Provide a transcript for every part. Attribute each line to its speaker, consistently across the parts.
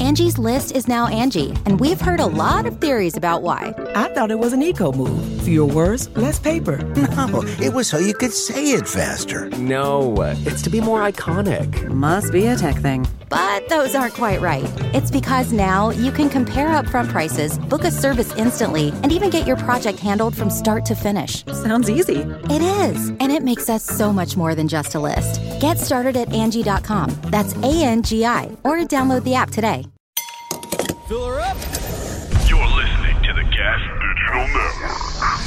Speaker 1: Angie's List is now Angie, and we've heard a lot of theories about why.
Speaker 2: I thought it was an eco move. Fewer words, less paper.
Speaker 3: No, it was so you could say it faster.
Speaker 4: No, it's to be more iconic.
Speaker 2: Must be a tech thing.
Speaker 1: But those aren't quite right. It's because now you can compare upfront prices, book a service instantly, and even get your project handled from start to finish.
Speaker 2: Sounds easy.
Speaker 1: It is, and it makes us so much more than just a list. Get started at Angie.com. That's ANGI, or download the app today.
Speaker 5: Fill her up.
Speaker 6: You're listening to the Gas Digital Network.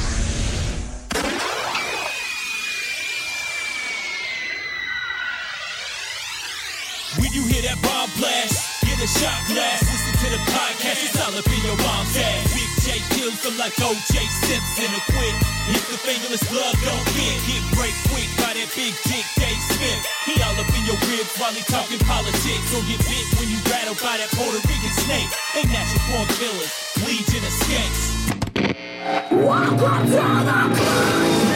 Speaker 5: When you hear that bomb blast, get a shot glass. Listen to the podcast, it's all up in your mom's ass. Big J kills them like O.J. Simpson or quit. If the fingerless glove don't fit, get break quick by that big dick Dave Smith. He all up in your ribs while he talking politics. Or get bit when you rattled by that Puerto Rican snake. They natural born killers, legion of skanks. Welcome to the club.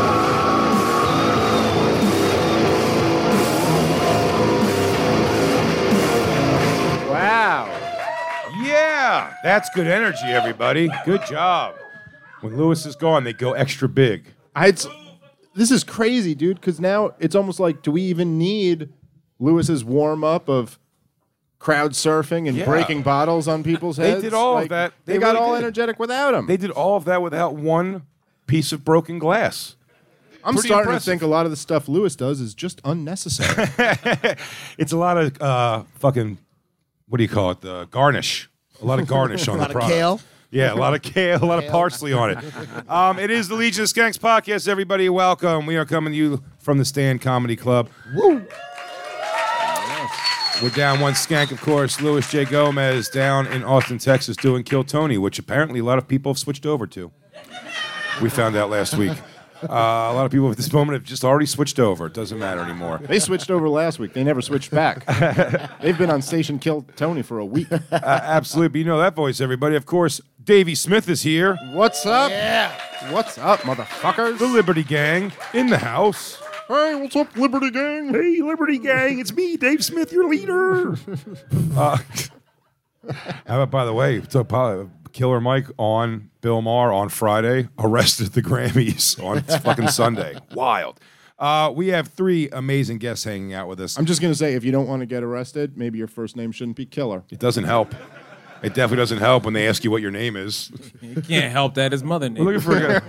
Speaker 7: Wow. Yeah, that's good energy, everybody. Good job. When Lewis is gone, they go extra big.
Speaker 8: This is crazy, dude, because now it's almost like, do we even need Lewis's warm-up of crowd surfing and breaking bottles on people's heads?
Speaker 7: They did all of that.
Speaker 8: They got
Speaker 7: really
Speaker 8: all
Speaker 7: did.
Speaker 8: energetic without him.
Speaker 7: They did all of that without one piece of broken glass.
Speaker 8: I'm
Speaker 7: Pretty
Speaker 8: starting
Speaker 7: impressive.
Speaker 8: to think a lot of the stuff Lewis does is just unnecessary.
Speaker 7: It's a lot of fucking, what do you call it? Garnish. A lot of garnish on the product.
Speaker 9: Kale.
Speaker 7: Yeah, a lot of kale, a lot of parsley on it. It is the Legion of Skanks podcast. Everybody, welcome. We are coming to you from the Stand Comedy Club. Woo! We're down one skank, of course. Louis J. Gomez down in Austin, Texas, doing Kill Tony, which apparently a lot of people have switched over to. We found out last week. A lot of people at this moment have just already switched over. It doesn't matter anymore.
Speaker 8: They switched over last week. They never switched back. They've been on Station Kill Tony for a week.
Speaker 7: Absolutely. But you know that voice, everybody. Of course, Davey Smith is here.
Speaker 8: What's up?
Speaker 9: Yeah.
Speaker 8: What's up, motherfuckers?
Speaker 7: The Liberty Gang in the house.
Speaker 8: Hey, what's up, Liberty Gang?
Speaker 7: Hey, Liberty Gang. It's me, Dave Smith, your leader. How about, by the way, Killer Mike on Bill Maher on Friday, arrested at the Grammys on fucking Sunday. Wild. We have three amazing guests hanging out with us.
Speaker 8: I'm just going to say, if you don't want to get arrested, maybe your first name shouldn't be Killer.
Speaker 7: It doesn't help. It definitely doesn't help when they ask you what your name is.
Speaker 10: You can't help that. His mother name.
Speaker 7: We're looking for a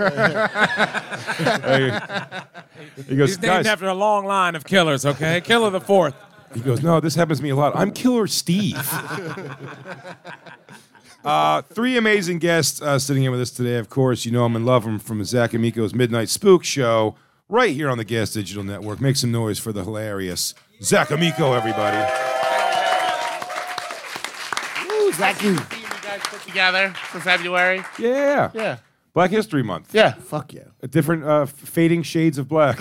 Speaker 7: guy. He goes,
Speaker 10: He's named
Speaker 7: guys.
Speaker 10: after a long line of killers, okay? Killer the Fourth.
Speaker 7: He goes, no, this happens to me a lot. I'm Killer Steve. Three amazing guests sitting here with us today. Of course, you know them and love them from Zach Amico's Midnight Spook Show, right here on the Gas Digital Network. Make some noise for the hilarious Zach Amico, everybody.
Speaker 9: Woo, Zach, you guys put together for February.
Speaker 7: Yeah.
Speaker 9: Yeah.
Speaker 7: Black History Month.
Speaker 9: Yeah. Fuck yeah.
Speaker 7: Different fading shades of black.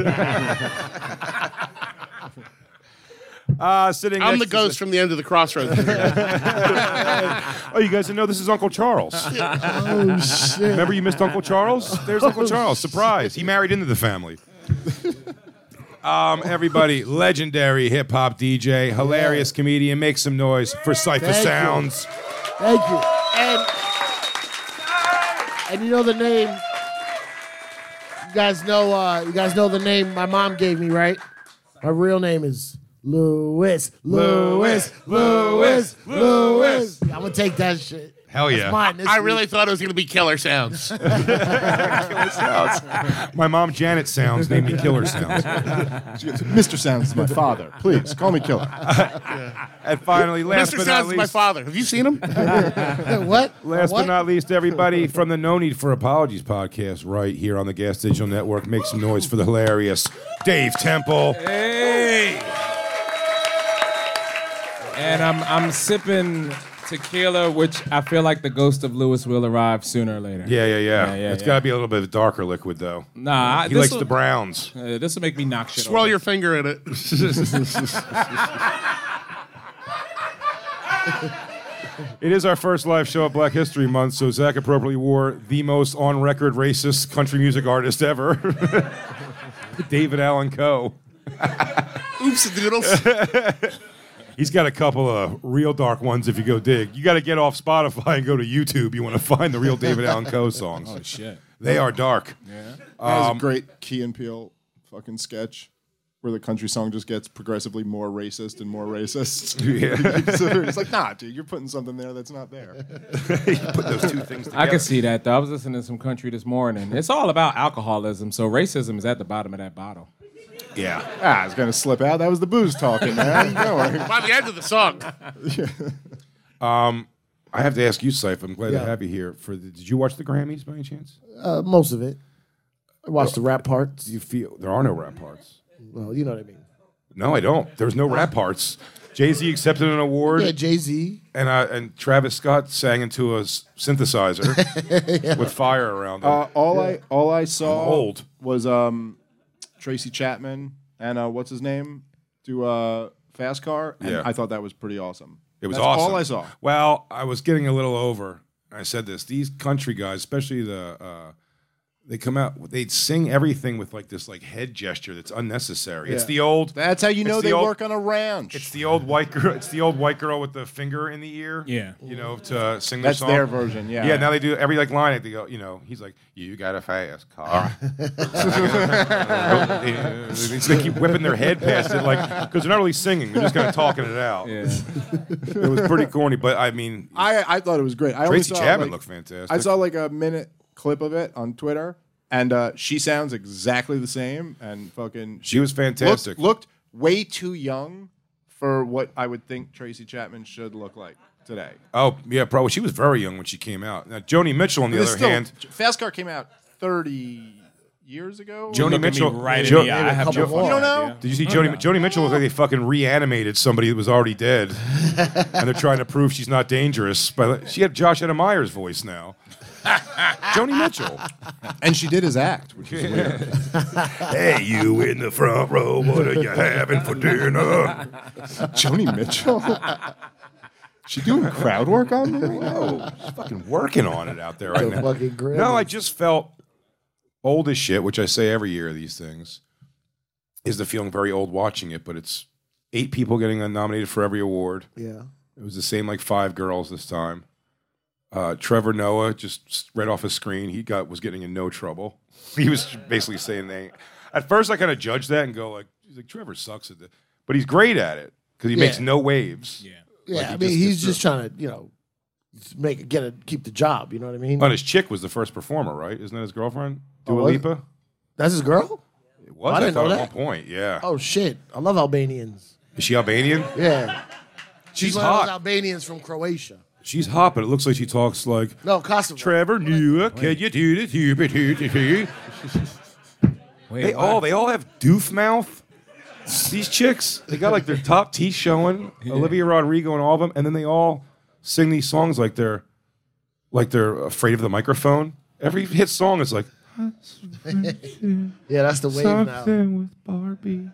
Speaker 7: Sitting
Speaker 9: I'm
Speaker 7: next
Speaker 9: the
Speaker 7: to
Speaker 9: ghost from the end of the crossroads.
Speaker 7: Oh, you guys didn't know this is Uncle Charles.
Speaker 9: Oh, shit.
Speaker 7: Remember you missed Uncle Charles? There's Uncle Charles. Surprise. He married into the family. Everybody, legendary hip-hop DJ, hilarious comedian. Make some noise for Cypher Sounds.
Speaker 9: Thank you. And you know the name. You guys know the name my mom gave me, right? My real name is Louis. I'm gonna take that shit.
Speaker 7: Hell yeah.
Speaker 9: That's mine this
Speaker 11: I
Speaker 9: week.
Speaker 11: really thought it was going to be Killer Sounds.
Speaker 7: Killer Sounds. My mom, Janet Sounds, named me Killer Sounds.
Speaker 8: Mr. Sounds is my father. Please, call me Killer.
Speaker 7: And finally, last
Speaker 11: Mr.
Speaker 7: but
Speaker 11: Sounds
Speaker 7: not
Speaker 11: is
Speaker 7: least,
Speaker 11: my father. Have you seen him?
Speaker 9: What?
Speaker 7: last
Speaker 9: What?
Speaker 7: but not least, everybody from the No Need for Apologies podcast right here on the Gas Digital Network. Make some noise for the hilarious Dave Temple.
Speaker 10: Hey! And I'm sipping tequila, which I feel like the ghost of Lewis will arrive sooner or later.
Speaker 7: Yeah. It's got to be a little bit of a darker liquid, though.
Speaker 10: Nah,
Speaker 7: He likes the browns.
Speaker 10: This will make me knock shit
Speaker 11: Swirl
Speaker 10: over.
Speaker 11: your finger in it.
Speaker 7: It is our first live show of Black History Month, so Zach appropriately wore the most on-record racist country music artist ever, David Allan Coe.
Speaker 11: Oops, doodles.
Speaker 7: He's got a couple of real dark ones if you go dig. You got to get off Spotify and go to YouTube. You want to find the real David Allan Coe songs.
Speaker 10: Oh shit.
Speaker 7: They are dark.
Speaker 10: Yeah.
Speaker 8: That was a great Key and Peele fucking sketch where the country song just gets progressively more racist and more racist. It's like, nah, dude, you're putting something there that's not there.
Speaker 7: You put those two things together.
Speaker 10: I can see that though. I was listening to some country this morning. It's all about alcoholism, so racism is at the bottom of that bottle.
Speaker 7: Yeah.
Speaker 8: It's going to slip out. That was the booze talking, man. Don't worry.
Speaker 11: By the end of the song.
Speaker 7: I have to ask you, Syph. I'm glad to have you here. Did you watch the Grammys by any chance?
Speaker 9: Most of it. I watched the rap parts.
Speaker 7: Do you feel there are no rap parts?
Speaker 9: Well, you know what I mean.
Speaker 7: No, I don't. There's no rap parts. Jay-Z accepted an award.
Speaker 9: Yeah, Jay-Z.
Speaker 7: And Travis Scott sang into a synthesizer with fire around him.
Speaker 8: All I saw
Speaker 7: old.
Speaker 8: was Tracy Chapman and what's his name do Fast Car. And I thought that was pretty awesome.
Speaker 7: It was
Speaker 8: That's
Speaker 7: awesome.
Speaker 8: all I saw.
Speaker 7: Well, I was getting a little over. I said this. These country guys, especially they come out. They'd sing everything with like this head gesture that's unnecessary. It's the old.
Speaker 8: That's how you know they work on a ranch.
Speaker 7: It's the old white girl. It's the old white girl with the finger in the ear.
Speaker 10: Yeah.
Speaker 7: To sing their song.
Speaker 8: That's their version. Yeah.
Speaker 7: Yeah. Now they do every line. They go. He's like, "You got a fast car." They keep whipping their head past it, because they're not really singing. They're just kind of talking it out.
Speaker 10: Yeah.
Speaker 7: It was pretty corny, but I mean,
Speaker 8: I thought it was great.
Speaker 7: Tracy Chapman looked fantastic.
Speaker 8: I saw a minute clip of it on Twitter, and she sounds exactly the same. And fucking,
Speaker 7: she was fantastic.
Speaker 8: Looked way too young for what I would think Tracy Chapman should look like today.
Speaker 7: Oh yeah, probably. She was very young when she came out. Now Joni Mitchell, on the other hand,
Speaker 8: Fast Car came out 30 years ago.
Speaker 7: Joni Mitchell,
Speaker 10: right in the eye. I have
Speaker 8: you don't know?
Speaker 7: Did you see Joni Mitchell looked like they fucking reanimated somebody that was already dead, and they're trying to prove she's not dangerous. But she had Josh Adameyer's voice now. Joni Mitchell,
Speaker 8: and she did his act, which is weird.
Speaker 7: Hey, you in the front row, what are you having for dinner?
Speaker 8: Joni Mitchell. She doing crowd work on me?
Speaker 7: No, she's fucking working on it out there right now.
Speaker 9: Fucking Grammys.
Speaker 7: No, I just felt old as shit, which I say every year of these things, is the feeling very old watching it, but it's 8 people getting nominated for every award.
Speaker 9: Yeah.
Speaker 7: It was the same 5 girls this time. Trevor Noah just read off his screen. He was getting in no trouble. He was basically saying at first I kind of judged that and go he's like, Trevor sucks at this. But he's great at it because he makes no waves.
Speaker 10: Yeah.
Speaker 9: Yeah, he's just trying to, keep the job. You know what I mean?
Speaker 7: But his chick was the first performer, right? Isn't that his girlfriend? Dua
Speaker 9: was it?
Speaker 7: Lipa?
Speaker 9: That's his girl?
Speaker 7: It was,
Speaker 9: I didn't
Speaker 7: thought
Speaker 9: know
Speaker 7: at
Speaker 9: that.
Speaker 7: one point, yeah.
Speaker 9: Oh, shit. I love Albanians.
Speaker 7: Is she Albanian?
Speaker 9: Yeah.
Speaker 7: She's
Speaker 9: one of
Speaker 7: hot.
Speaker 9: those Albanians from Croatia.
Speaker 7: She's hot, but it looks like she talks like
Speaker 9: No, Kosovo.
Speaker 7: Trevor Noah. Can you do this? They all have doof mouth. These chicks, they got their top teeth showing. Yeah. Olivia Rodrigo and all of them, and then they all sing these songs like they're afraid of the microphone. Every hit song is like.
Speaker 9: Yeah, that's the wave now.
Speaker 7: Something with Barbie.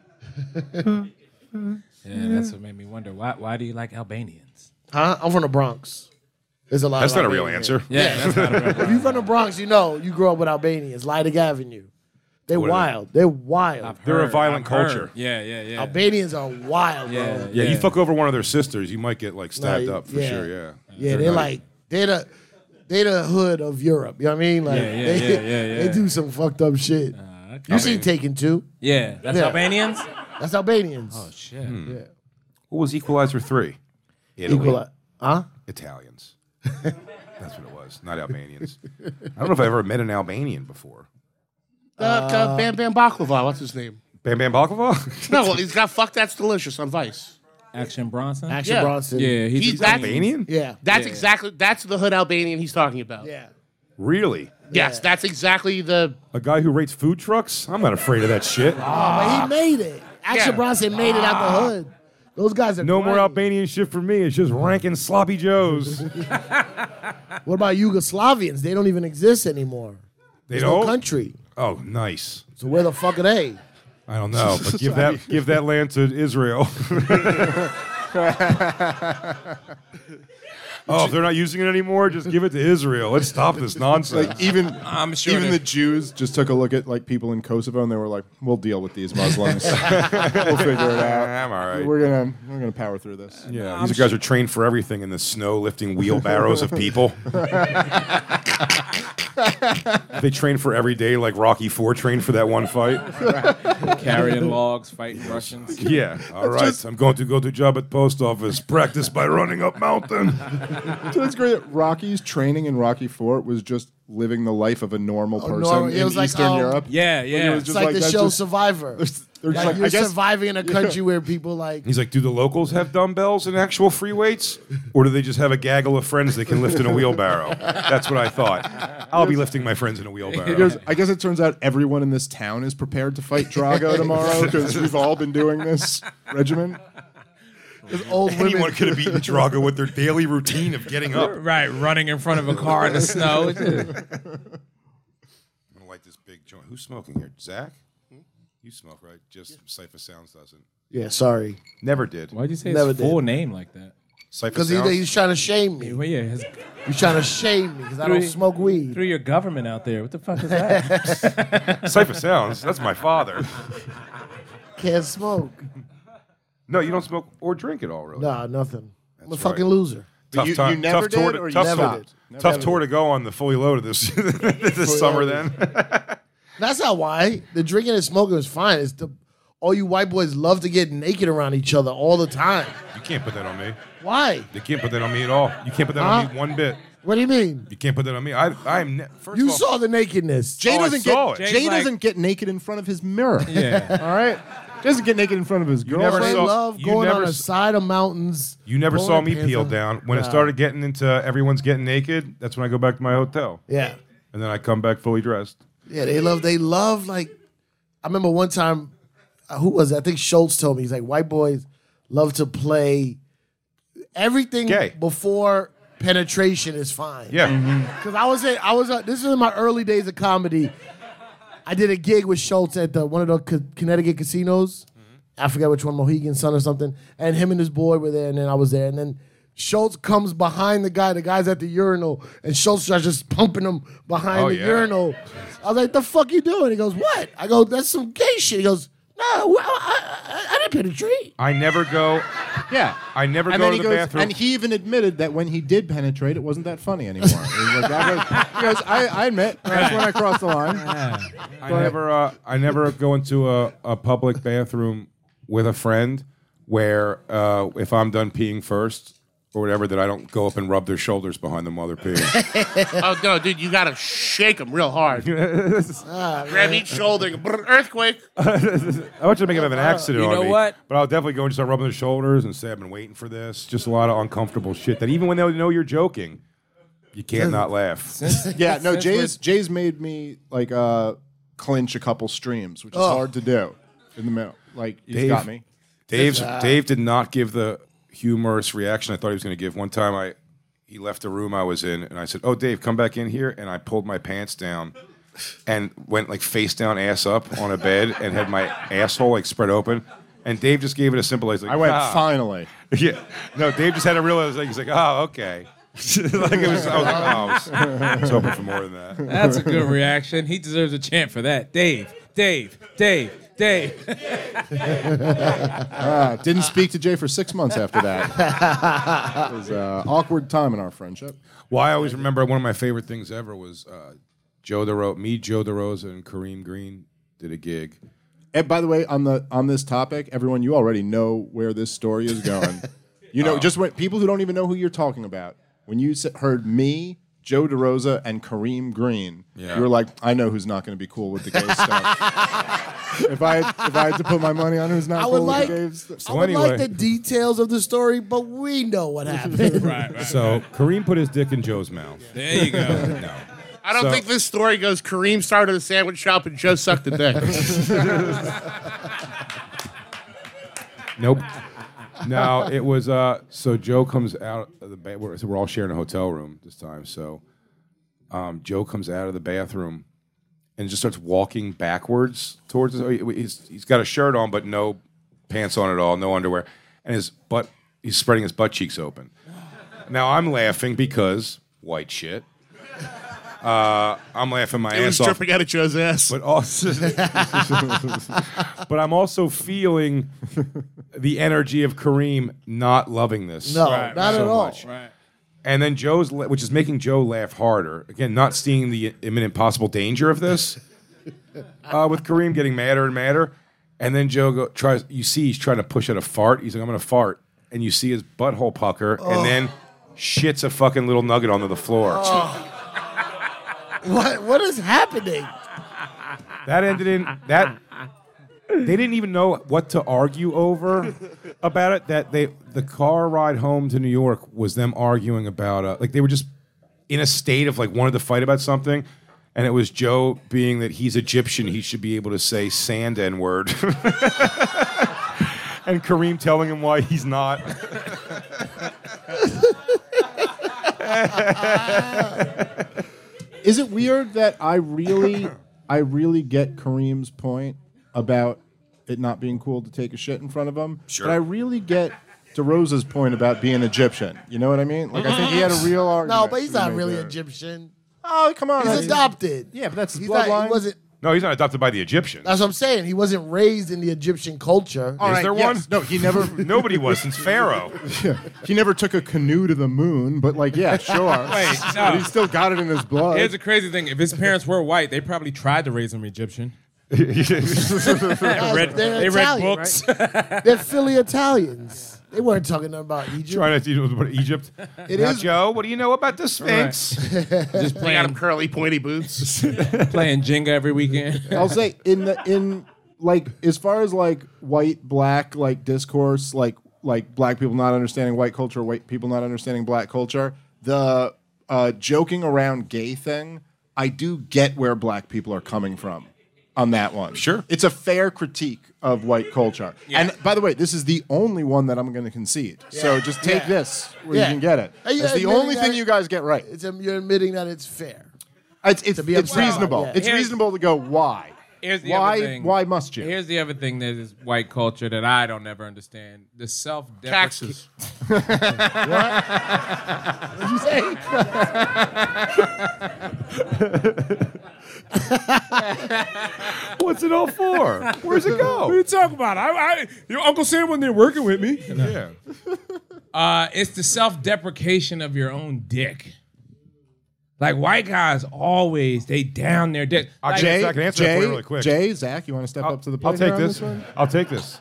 Speaker 10: Yeah, that's what made me wonder. Why do you like Albanians?
Speaker 9: Huh? I'm from the Bronx. There's a lot.
Speaker 7: That's
Speaker 9: of
Speaker 7: not a real
Speaker 9: Albanians
Speaker 7: answer.
Speaker 10: Yeah, that's not a real
Speaker 9: If you're from the Bronx, you grew up with Albanians. Lydig Avenue. They're
Speaker 7: What are
Speaker 9: wild. They're wild.
Speaker 7: They're a violent culture.
Speaker 10: Yeah.
Speaker 9: Albanians are wild, bro.
Speaker 7: Yeah, you fuck over one of their sisters, you might get stabbed up for sure. Yeah.
Speaker 9: Yeah, they're the hood of Europe. You know what I mean? They do some fucked up shit. You seen Taken 2?
Speaker 10: Yeah, that's Albanians?
Speaker 9: That's Albanians.
Speaker 10: Oh, shit.
Speaker 9: Yeah.
Speaker 7: What was Equalizer 3? Italy.
Speaker 9: Huh?
Speaker 7: Italians. That's what it was, not Albanians. I don't know if I ever met an Albanian before.
Speaker 11: Bam Bam Baklava, what's his name?
Speaker 7: Bam Bam Baklava?
Speaker 11: No, he's got Fuck That's Delicious on Vice.
Speaker 10: Action Bronson?
Speaker 9: Action
Speaker 11: Yeah.
Speaker 9: Bronson.
Speaker 10: Yeah, he's
Speaker 7: Albanian?
Speaker 9: Yeah.
Speaker 11: That's the hood Albanian he's talking about.
Speaker 9: Yeah.
Speaker 7: Really?
Speaker 11: Yes, that's exactly the.
Speaker 7: A guy who rates food trucks? I'm not afraid of that shit.
Speaker 9: Oh, but he made it. Action Bronson made it out the hood. Those guys are
Speaker 7: No
Speaker 9: great.
Speaker 7: more Albanian shit for me. It's just ranking sloppy joes.
Speaker 9: What about Yugoslavians? They don't even exist anymore. There's no
Speaker 7: don't?
Speaker 9: country.
Speaker 7: Oh, nice.
Speaker 9: So where the fuck are they?
Speaker 7: I don't know, but give that land to Israel. Oh, if they're not using it anymore, just give it to Israel. Let's stop this nonsense.
Speaker 8: Like even
Speaker 10: sure
Speaker 8: even the Jews just took a look at like people in Kosovo and they were like, "We'll deal with these Muslims. We'll figure it out.
Speaker 7: I'm all right.
Speaker 8: We're gonna power through this."
Speaker 7: Yeah, these guys are trained for everything in the snow, lifting wheelbarrows of people. They train for every day, like Rocky IV trained for that one fight.
Speaker 10: Carrying logs, fighting Russians.
Speaker 7: Yeah, all right. I'm going to go to job at post office. Practice by running up mountain.
Speaker 8: So that's great. Rocky's training in Rocky IV was just living the life of a normal person
Speaker 9: normal. It
Speaker 8: in
Speaker 9: was like,
Speaker 8: Eastern Europe.
Speaker 10: Yeah, yeah.
Speaker 8: It was
Speaker 9: It's
Speaker 8: just
Speaker 9: like the
Speaker 8: that's
Speaker 9: show
Speaker 8: just-
Speaker 9: Survivor.
Speaker 8: They're just
Speaker 9: Like
Speaker 8: like,
Speaker 9: you're
Speaker 8: I guess
Speaker 9: surviving in a country where people like.
Speaker 7: He's like, do the locals have dumbbells and actual free weights? Or do they just have a gaggle of friends they can lift in a wheelbarrow? That's what I thought. I'll be lifting my friends in a
Speaker 8: He
Speaker 7: wheelbarrow.
Speaker 8: goes, I guess it turns out everyone in this town is prepared to fight Drago tomorrow because we've all been doing this regimen.
Speaker 9: Old women.
Speaker 7: Anyone could have beaten Drago with their daily routine of getting up.
Speaker 10: Right, running in front of a car in the snow.
Speaker 7: I'm going to light this big joint. Who's smoking here? Zach? You smoke, right? Just Cypher Sounds doesn't.
Speaker 9: Yeah, sorry.
Speaker 7: Never did.
Speaker 10: Why'd you say
Speaker 9: Never
Speaker 10: his
Speaker 9: did.
Speaker 10: full name like that?
Speaker 7: Cypher
Speaker 9: Because
Speaker 7: Sounds?
Speaker 9: he's trying to shame me.
Speaker 10: Well, yeah,
Speaker 9: He's trying to shame me because I don't smoke weed.
Speaker 10: Through your government out there. What the fuck is that?
Speaker 7: Cypher Sounds? That's my father.
Speaker 9: Can't smoke.
Speaker 7: No, you don't smoke or drink at all, really.
Speaker 9: Nah, nothing. I'm a
Speaker 7: That's
Speaker 9: fucking
Speaker 7: right.
Speaker 9: loser.
Speaker 7: Tough
Speaker 8: You
Speaker 7: time.
Speaker 8: never
Speaker 7: tough tour
Speaker 8: did, or you
Speaker 7: tough
Speaker 8: never
Speaker 7: tour-
Speaker 8: did?
Speaker 7: Tough
Speaker 8: Never
Speaker 7: tour to go on the fully loaded this this summer. Then
Speaker 9: That's not why. The drinking and smoking is fine. It's the all you white boys love to get naked around each other all the time.
Speaker 7: you can't put that on me.
Speaker 9: Why?
Speaker 7: You can't put that on me at all. You can't put that on me one bit.
Speaker 9: What do you mean?
Speaker 7: You can't put that on me. I'm first
Speaker 9: You
Speaker 7: of all,
Speaker 9: saw the nakedness.
Speaker 8: Jay
Speaker 7: I
Speaker 8: doesn't
Speaker 7: saw
Speaker 8: get
Speaker 7: it.
Speaker 8: Jay
Speaker 10: Jay's like-
Speaker 8: doesn't get naked in front of his mirror.
Speaker 10: Yeah.
Speaker 8: All right. He doesn't get naked in front of his
Speaker 7: never
Speaker 8: girlfriend.
Speaker 9: They
Speaker 7: saw-
Speaker 9: love
Speaker 7: you
Speaker 9: going
Speaker 7: never
Speaker 9: on the
Speaker 7: s-
Speaker 9: side of mountains.
Speaker 7: you never
Speaker 9: pulling
Speaker 7: saw
Speaker 9: their
Speaker 7: me
Speaker 9: pants
Speaker 7: peeled
Speaker 9: up.
Speaker 7: down. When it
Speaker 9: Nah.
Speaker 7: started getting into everyone's getting naked, that's when I go back to my hotel.
Speaker 9: Yeah.
Speaker 7: And then I come back fully dressed.
Speaker 9: Yeah, they love like I remember one time who was it? I think Schultz told me he's like white boys love to play everything
Speaker 7: Gay.
Speaker 9: before penetration is fine.
Speaker 7: Yeah.
Speaker 9: Because this is in my early days of comedy. I did a gig with Schultz at one of the Connecticut casinos. I forget which one, Mohegan Sun or something. And him and his boy were there, and then I was there. And then Schultz comes behind the guy. The guy's at the urinal, and Schultz starts just pumping him behind
Speaker 7: Oh,
Speaker 9: the
Speaker 7: yeah.
Speaker 9: urinal. I was like, "The fuck you doing?" He goes, "What?" I go, "That's some gay shit." He goes, "No, I didn't penetrate."
Speaker 7: I never go.
Speaker 8: Yeah.
Speaker 7: I never
Speaker 8: And
Speaker 7: go
Speaker 8: then
Speaker 7: to
Speaker 8: he
Speaker 7: the
Speaker 8: goes,
Speaker 7: bathroom.
Speaker 8: and he even admitted that when he did penetrate, it wasn't that funny anymore. He was like, he goes, I admit, that's when I crossed the line.
Speaker 7: I never go into a public bathroom with a friend where if I'm done peeing first or whatever, that I don't go up and rub their shoulders behind them while they're peeing.
Speaker 11: Oh no, dude, you gotta shake them real hard. Grab each shoulder, and go, earthquake.
Speaker 7: I want you to make it have an accident
Speaker 10: You
Speaker 7: on
Speaker 10: know
Speaker 7: me.
Speaker 10: what?
Speaker 7: But I'll definitely go and start rubbing their shoulders and say I've been waiting for this. Just a lot of uncomfortable shit that even when they know you're joking, you can't not laugh.
Speaker 8: Yeah, no,
Speaker 10: Since
Speaker 8: Jay's made me like clinch a couple streams, which is hard to do in the middle. Like he's
Speaker 7: Dave-
Speaker 8: got me.
Speaker 7: Dave did not give the humorous reaction I thought he was going to give. One time he left a room I was in, and I said, "Oh, Dave, come back in here." And I pulled my pants down and went like face down, ass up on a bed, and had my asshole like spread open. And Dave just gave it a simple. He's like,
Speaker 8: I went
Speaker 7: finally. Yeah. No, Dave just had to realize. Like, he's like, "Oh, okay." Like it was. I was like, "Oh, I was hoping for more than that."
Speaker 10: That's a good reaction. He deserves a chant for that. Dave.
Speaker 8: Didn't speak to Jay for 6 months after that. It was an awkward time in our friendship.
Speaker 7: Well, I always remember one of my favorite things ever was Joe DeRosa, and Kareem Green did a gig.
Speaker 8: And by the way, on this topic, everyone, you already know where this story is going. You know, just when people who don't even know who you're talking about, when you heard me, Joe DeRosa, and Kareem Green,
Speaker 7: Yeah.
Speaker 8: you were like, I know who's not going to be cool with the gay stuff. If I had to put my money on who's not
Speaker 9: I would
Speaker 8: cool
Speaker 9: like,
Speaker 8: with the gay stuff.
Speaker 9: I would like the details of the story, but we know what happened.
Speaker 10: Right.
Speaker 7: So Kareem put his dick in Joe's mouth.
Speaker 10: There you go.
Speaker 7: No.
Speaker 11: I don't
Speaker 7: So-
Speaker 11: think this story goes. Kareem started a sandwich shop and Joe sucked the dick.
Speaker 7: Nope. No, it was so Joe comes out of the bathroom. So we're all sharing a hotel room this time. So Joe comes out of the bathroom and just starts walking backwards towards us. He's got a shirt on, but no pants on at all, no underwear. And his butt he's spreading his butt cheeks open. Now I'm laughing because white shit. I'm laughing my
Speaker 11: It was
Speaker 7: ass off.
Speaker 11: dripping out of Joe's ass.
Speaker 7: But also, but I'm also feeling the energy of Kareem not loving this.
Speaker 9: No, not at all.
Speaker 10: Right.
Speaker 7: And then which is making Joe laugh harder. Again, not seeing the imminent possible danger of this. With Kareem getting madder and madder. And then Joe he's trying to push out a fart. He's like, I'm going to fart. And you see his butthole pucker and then shits a fucking little nugget onto the floor.
Speaker 9: What is happening?
Speaker 7: That ended in that. They didn't even know what to argue over about it. That the car ride home to New York was them arguing about like they were just in a state of like wanted to fight about something, and it was Joe being that he's Egyptian, he should be able to say sand N-word, and Kareem telling him why he's not.
Speaker 8: Is it weird that I really get Kareem's point about it not being cool to take a shit in front of him?
Speaker 7: Sure.
Speaker 8: But I really get DeRosa's point about being Egyptian. You know what I mean? Like, I think he had a real argument.
Speaker 9: No, but he's
Speaker 8: to be
Speaker 9: not
Speaker 8: made
Speaker 9: really
Speaker 8: there.
Speaker 9: Egyptian.
Speaker 8: Oh, come on.
Speaker 9: He's adopted.
Speaker 8: Yeah, but that's his
Speaker 9: He's not,
Speaker 8: bloodline.
Speaker 9: he wasn't.
Speaker 7: No, he's not adopted by the Egyptians.
Speaker 9: That's what I'm saying. He wasn't raised in the Egyptian culture.
Speaker 8: All
Speaker 7: Is
Speaker 8: right,
Speaker 7: there
Speaker 8: yes.
Speaker 7: one?
Speaker 8: No, he never.
Speaker 7: Nobody was since Pharaoh.
Speaker 8: He never took a canoe to the moon, but like, yeah, sure.
Speaker 10: Wait, no.
Speaker 8: But he still got it in his blood.
Speaker 10: Here's the crazy thing: if his parents were white, they probably tried to raise him Egyptian.
Speaker 9: They're
Speaker 10: They read
Speaker 9: Italian,
Speaker 10: books.
Speaker 9: right? They're Philly Italians. They weren't talking about Egypt.
Speaker 7: Trying to do what Egypt.
Speaker 8: It
Speaker 7: Now,
Speaker 8: is-
Speaker 7: Joe. What do you know about the Sphinx?
Speaker 10: Just
Speaker 11: They got him
Speaker 10: playing,
Speaker 11: curly, pointy boots.
Speaker 10: playing Jenga every weekend.
Speaker 8: I'll say in like as far as like white black like discourse like black people not understanding white culture, white people not understanding black culture, the joking around gay thing, I do get where black people are coming from on that one.
Speaker 7: Sure.
Speaker 8: It's a fair critique of white culture.
Speaker 10: Yeah.
Speaker 8: And by the way, this is the only one that I'm going to concede. So just take this where
Speaker 9: Yeah.
Speaker 8: you can get it.
Speaker 9: Are you
Speaker 8: It's the
Speaker 9: admitting
Speaker 8: only
Speaker 9: that
Speaker 8: thing you guys get right.
Speaker 9: You're admitting that it's fair.
Speaker 8: It's
Speaker 9: be upset about,
Speaker 8: reasonable.
Speaker 9: yeah.
Speaker 8: It's
Speaker 10: Here's-
Speaker 8: reasonable to go, why?
Speaker 10: Here's the
Speaker 8: Why?
Speaker 10: other thing.
Speaker 8: Why must you?
Speaker 10: Here's the other thing that is white culture that I don't ever understand: the
Speaker 11: Taxes.
Speaker 9: What'd you say?
Speaker 7: What's it all for? Where's it go?
Speaker 10: What are you talking about? Your Uncle Sam wasn't there working with me.
Speaker 7: Yeah.
Speaker 10: It's the self-deprecation of your own dick. Like white guys always, they down their dick. Like,
Speaker 7: Jay, I can answer that for you really quick.
Speaker 8: Zach, you want to step up to the
Speaker 7: I'll
Speaker 8: plate?
Speaker 7: take
Speaker 8: here on
Speaker 7: this.
Speaker 8: one?
Speaker 7: I'll take this.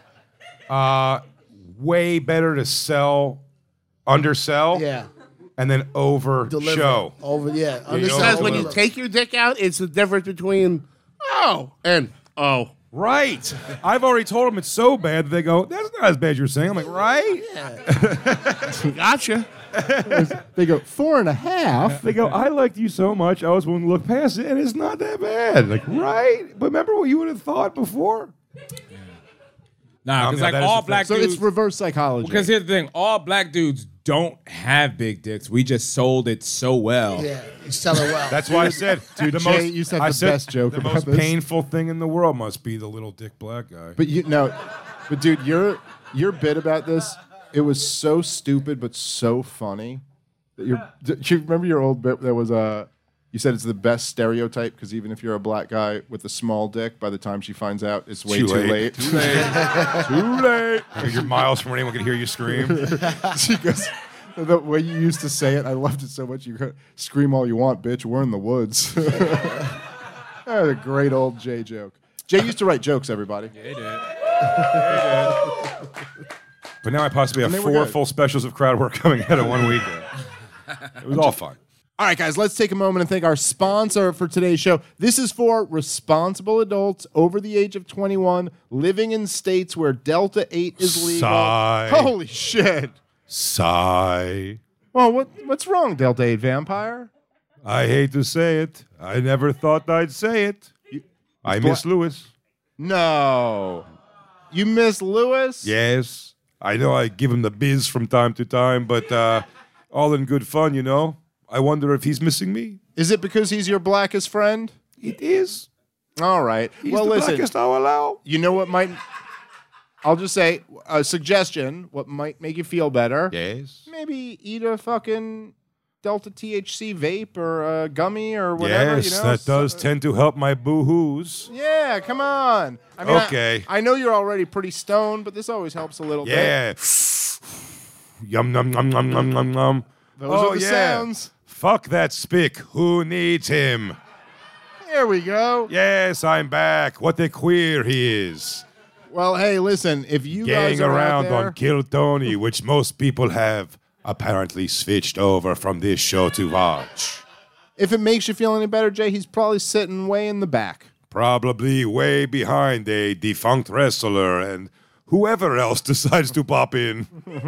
Speaker 7: Way better to undersell,
Speaker 9: Yeah.
Speaker 7: and then over
Speaker 9: Deliver.
Speaker 7: show.
Speaker 9: Over, yeah.
Speaker 7: you
Speaker 9: Understand
Speaker 7: know,
Speaker 11: Because when you take your dick out, it's the difference between oh and oh.
Speaker 7: Right. I've already told them it's so bad that they go, that's not as bad as you're saying. I'm like, right?
Speaker 11: Gotcha.
Speaker 8: They go 4.5.
Speaker 7: They go, I liked you so much, I was willing to look past it, and it's not that bad. Like, right? But remember what you would have thought before?
Speaker 10: Nah, because
Speaker 7: No,
Speaker 10: like
Speaker 7: that is
Speaker 10: all
Speaker 7: the
Speaker 10: black
Speaker 8: So
Speaker 10: dudes.
Speaker 8: it's reverse psychology.
Speaker 10: Because here's the thing: all black dudes don't have big dicks. We just sold it so well.
Speaker 9: Yeah. You sell it well.
Speaker 7: That's why I said, dude,
Speaker 8: Jay, you said the best joke
Speaker 7: the
Speaker 8: about
Speaker 7: most
Speaker 8: this.
Speaker 7: painful thing in the world must be the little dick black guy.
Speaker 8: But dude, your bit about this, it was so stupid but so funny. That do you remember your old bit that was you said it's the best stereotype because even if you're a black guy with a small dick, by the time she finds out, it's way too late.
Speaker 7: Too late. Too late. You're miles from where anyone can hear you scream.
Speaker 8: She goes, the way you used to say it, I loved it so much. You go, scream all you want, bitch. We're in the woods. That's a great old Jay joke. Jay used to write jokes, everybody.
Speaker 10: Yeah, he did.
Speaker 7: But now I possibly have
Speaker 8: And they were
Speaker 7: 4
Speaker 8: good.
Speaker 7: full specials of crowd work coming out of one weekend. It was all fun.
Speaker 8: All right, guys, let's take a moment and thank our sponsor for today's show. This is for responsible adults over the age of 21 living in states where Delta 8 is legal.
Speaker 7: Sigh.
Speaker 8: Holy shit.
Speaker 7: Sigh.
Speaker 8: Well, what's wrong, Delta 8 vampire?
Speaker 7: I hate to say it. I never thought I'd say it. I miss Lewis.
Speaker 8: No. You miss Lewis?
Speaker 7: Yes. I know I give him the biz from time to time, but all in good fun, you know. I wonder if he's missing me.
Speaker 8: Is it because he's your blackest friend?
Speaker 7: It is.
Speaker 8: All right.
Speaker 7: He's
Speaker 8: well,
Speaker 7: the
Speaker 8: listen.
Speaker 7: blackest I'll allow.
Speaker 8: You know what might I'll just say a suggestion. What might make you feel better?
Speaker 7: Yes.
Speaker 8: Maybe eat a fucking Delta THC vape or a gummy or whatever.
Speaker 7: Yes,
Speaker 8: you know?
Speaker 7: that does tend to help my boo-hoos.
Speaker 8: Yeah, come on. I mean,
Speaker 7: Okay.
Speaker 8: I know you're already pretty stoned, but this always helps a little bit.
Speaker 7: Yeah. Yum, num, num, num, num, num, num.
Speaker 8: Those are the sounds.
Speaker 7: Fuck that spick. Who needs him?
Speaker 8: There we go.
Speaker 7: Yes, I'm back. What a queer he is.
Speaker 8: Well, hey, listen, if you guys
Speaker 7: Gang
Speaker 8: are
Speaker 7: around
Speaker 8: out there,
Speaker 7: on Kill Tony, which most people have apparently switched over from this show to watch.
Speaker 8: if it makes you feel any better, Jay, he's probably sitting way in the back.
Speaker 7: Probably way behind a defunct wrestler and whoever else decides to pop in.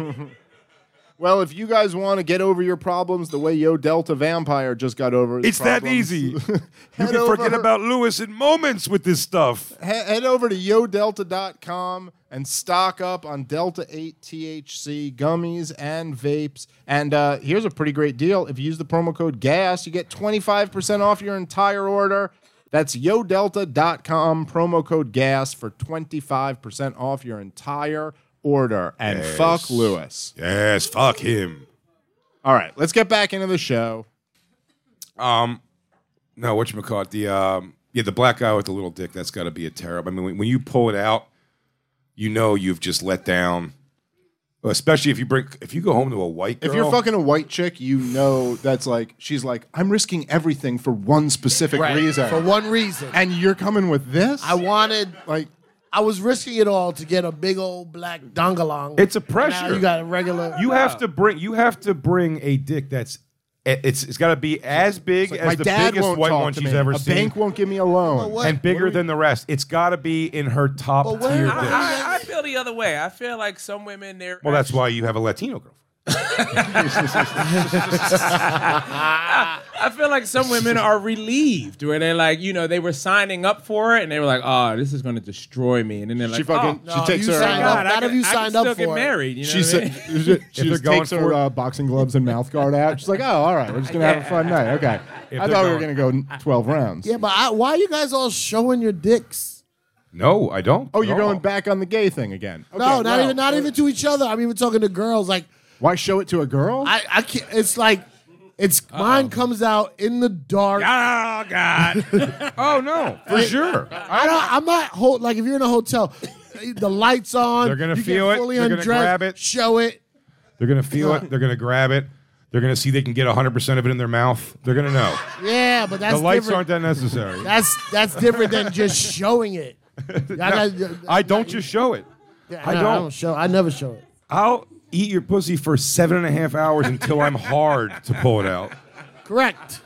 Speaker 8: Well, if you guys want to get over your problems the way Yo Delta Vampire just got over his
Speaker 7: It's that
Speaker 8: problems,
Speaker 7: easy. You can forget about Lewis in moments with this stuff.
Speaker 8: Head over to yodelta.com and stock up on Delta 8 THC gummies and vapes. And here's a pretty great deal. If you use the promo code GAS, you get 25% off your entire order. That's yodelta.com, promo code GAS for 25% off your entire order. And
Speaker 7: Yes.
Speaker 8: fuck Lewis.
Speaker 7: Yes, fuck him.
Speaker 8: All right, let's get back into the show.
Speaker 7: No, whatchamacallit, the black guy with the little dick, that's got to be a terrible. I mean, when you pull it out, you know you've just let down. Especially if you go home to a white girl.
Speaker 8: If you're fucking a white chick, you know that's like, she's like, I'm risking everything for one specific reason.
Speaker 9: For one reason.
Speaker 8: And you're coming with this?
Speaker 9: I was risking it all to get a big old black dongalong.
Speaker 7: It's a pressure.
Speaker 9: Now you got a regular.
Speaker 7: You have to bring a dick that's it's got to be as big
Speaker 8: Like,
Speaker 7: as
Speaker 8: my
Speaker 7: the
Speaker 8: dad
Speaker 7: biggest
Speaker 8: won't
Speaker 7: white
Speaker 8: talk
Speaker 7: one
Speaker 8: to
Speaker 7: she's
Speaker 8: me.
Speaker 7: ever
Speaker 8: A
Speaker 7: seen.
Speaker 8: bank won't give me a loan.
Speaker 7: And bigger than the rest. It's got to be in her top tier dick.
Speaker 10: I feel the other way. I feel like some women, they're
Speaker 7: Well, that's why you have a Latino girl.
Speaker 10: I feel like some women are relieved where they're like, they were signing up for it and they were like, oh, this is going to destroy me. And then they're like,
Speaker 8: She fucking,
Speaker 10: oh,
Speaker 8: she takes
Speaker 9: you
Speaker 8: her.
Speaker 9: signed up. None of you
Speaker 10: I
Speaker 9: signed
Speaker 10: can
Speaker 9: up
Speaker 10: still get
Speaker 9: for it.
Speaker 10: married. You know
Speaker 8: She
Speaker 10: what I
Speaker 8: said,
Speaker 10: mean?
Speaker 8: she
Speaker 7: they're
Speaker 8: just
Speaker 7: going
Speaker 8: takes
Speaker 7: for
Speaker 8: her boxing gloves and mouth guard out. She's like, oh, all right, we're just gonna have a fun night. Okay, I thought we were gonna go 12 rounds.
Speaker 9: Yeah, but why are you guys all showing your dicks?
Speaker 7: No, I don't.
Speaker 8: Oh, you're
Speaker 7: No.
Speaker 8: going back on the gay thing again? Okay,
Speaker 9: No,
Speaker 8: well,
Speaker 9: not even to each other. I'm even talking to girls. Like
Speaker 8: Why show it to a girl?
Speaker 9: I can't. It's like mine comes out in the dark.
Speaker 10: Oh, God.
Speaker 7: Oh no, for sure.
Speaker 9: I'm not like if you're in a hotel, the lights on.
Speaker 7: They're gonna
Speaker 9: you
Speaker 7: feel
Speaker 9: get
Speaker 7: it,
Speaker 9: fully
Speaker 7: they're gonna
Speaker 9: undressed,
Speaker 7: grab it.
Speaker 9: show it.
Speaker 7: They're gonna feel it. They're gonna grab it. They're gonna see they can get 100% of it in their mouth. They're gonna know.
Speaker 9: Yeah, but that's
Speaker 7: The lights
Speaker 9: different.
Speaker 7: aren't that necessary.
Speaker 9: That's different than just showing it.
Speaker 7: I don't just show it. I don't.
Speaker 9: show. I never show it.
Speaker 7: I'll eat your pussy for 7.5 hours until I'm hard to pull it out.
Speaker 9: Correct.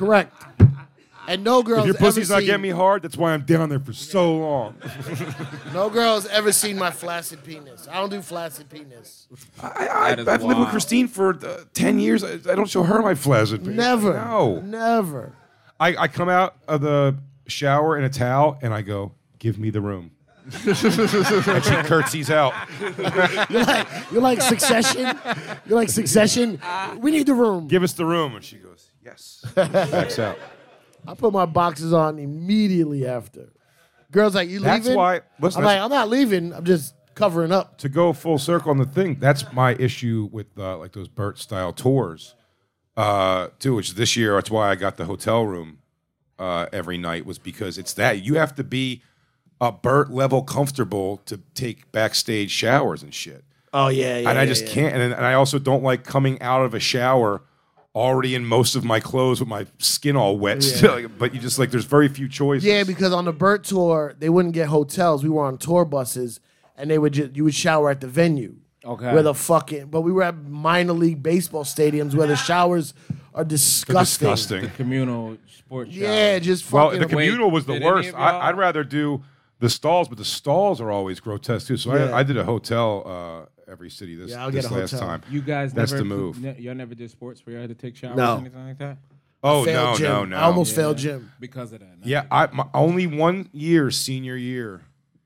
Speaker 9: And no girls.
Speaker 7: If your pussy's
Speaker 9: ever
Speaker 7: not getting me hard, that's why I'm down there for so long.
Speaker 9: No girls ever seen my flaccid penis. I don't do flaccid penis.
Speaker 7: I've lived with Christine for 10 years. I don't show her my flaccid penis.
Speaker 9: Never.
Speaker 7: No.
Speaker 9: Never.
Speaker 7: I come out of the shower in a towel and I go, give me the room. And she curtsies out.
Speaker 9: You're like Succession. You're like Succession. We need the room.
Speaker 7: Give us the room. And she goes, yes. Backs out.
Speaker 9: I put my boxes on immediately after. Girls like, you
Speaker 7: That's
Speaker 9: leaving?
Speaker 7: why- listen,
Speaker 9: I'm like, I'm not leaving. I'm just covering up.
Speaker 7: To go full circle on the thing, that's my issue with like those Burt style tours, too. Which this year, that's why I got the hotel room every night, was because it's that you have to be a Burt level comfortable to take backstage showers and shit.
Speaker 9: Oh yeah.
Speaker 7: And I just can't. And I also don't like coming out of a shower already in most of my clothes with my skin all wet still. But you just like, there's very few choices.
Speaker 9: Yeah, because on the Burt tour, they wouldn't get hotels. We were on tour buses, and you would shower at the venue.
Speaker 10: Okay.
Speaker 9: But we were at minor league baseball stadiums where the showers are disgusting.
Speaker 7: Disgusting.
Speaker 10: Communal sports shower.
Speaker 9: Yeah, just
Speaker 7: Well,
Speaker 9: fucking.
Speaker 7: the communal was the
Speaker 10: did any
Speaker 7: worst.
Speaker 10: of y'all-
Speaker 7: I'd rather do the stalls, but the stalls are always grotesque too. So
Speaker 9: Yeah.
Speaker 7: I did a hotel every city this
Speaker 9: I'll get
Speaker 7: this
Speaker 9: a
Speaker 7: last
Speaker 9: hotel.
Speaker 7: time.
Speaker 10: You guys
Speaker 7: That's
Speaker 10: never,
Speaker 7: the move.
Speaker 10: Y'all never did sports where you had to take showers
Speaker 9: No.
Speaker 10: or anything like that?
Speaker 7: Oh
Speaker 9: failed gym.
Speaker 7: no.
Speaker 9: I almost failed gym.
Speaker 10: Because of that. no?
Speaker 7: Yeah, my only 1 year, senior year,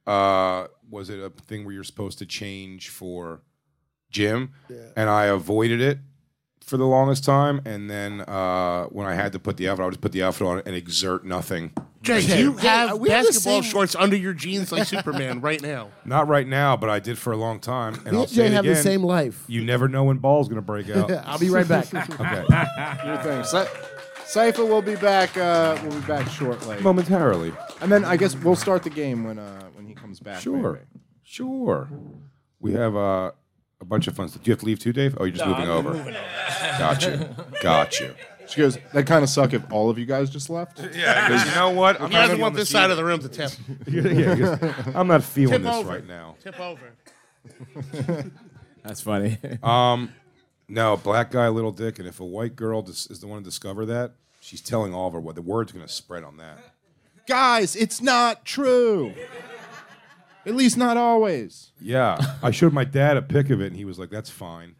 Speaker 7: was it a thing where you're supposed to change for gym, and I avoided it for the longest time. And then when I had to put the outfit, I would just put the outfit on and exert nothing
Speaker 11: Jay, you have
Speaker 9: we have the
Speaker 11: basketball
Speaker 9: same-
Speaker 11: shorts under your jeans like Superman right now.
Speaker 7: Not right now, but I did for a long time. And
Speaker 9: Me
Speaker 7: I'll
Speaker 9: and
Speaker 7: say
Speaker 9: Jay
Speaker 7: it
Speaker 9: have the
Speaker 7: again,
Speaker 9: same life.
Speaker 7: You never know when ball's going to break out.
Speaker 9: I'll be right back.
Speaker 7: Okay.
Speaker 8: Your thing. Cypher will be back. We'll be back shortly.
Speaker 7: Momentarily.
Speaker 8: And then I guess we'll start the game when he comes back.
Speaker 7: Sure.
Speaker 8: maybe.
Speaker 7: Sure. We have a bunch of fun stuff. Do you have to leave too, Dave? Oh, you're just moving over. Got you.
Speaker 8: She goes, that kind of suck if all of you guys just left.
Speaker 7: Yeah, because you know what?
Speaker 11: He doesn't want this side of the room to tip.
Speaker 7: I'm not feeling
Speaker 11: Tip
Speaker 7: this
Speaker 11: over.
Speaker 7: right now.
Speaker 11: Tip over.
Speaker 10: That's funny.
Speaker 7: No, black guy, little dick, and if a white girl is the one to discover that, she's telling all of her what the word's going to spread on that.
Speaker 8: Guys, it's not true. At least not always.
Speaker 7: Yeah, I showed my dad a pic of it, and he was like, "That's fine."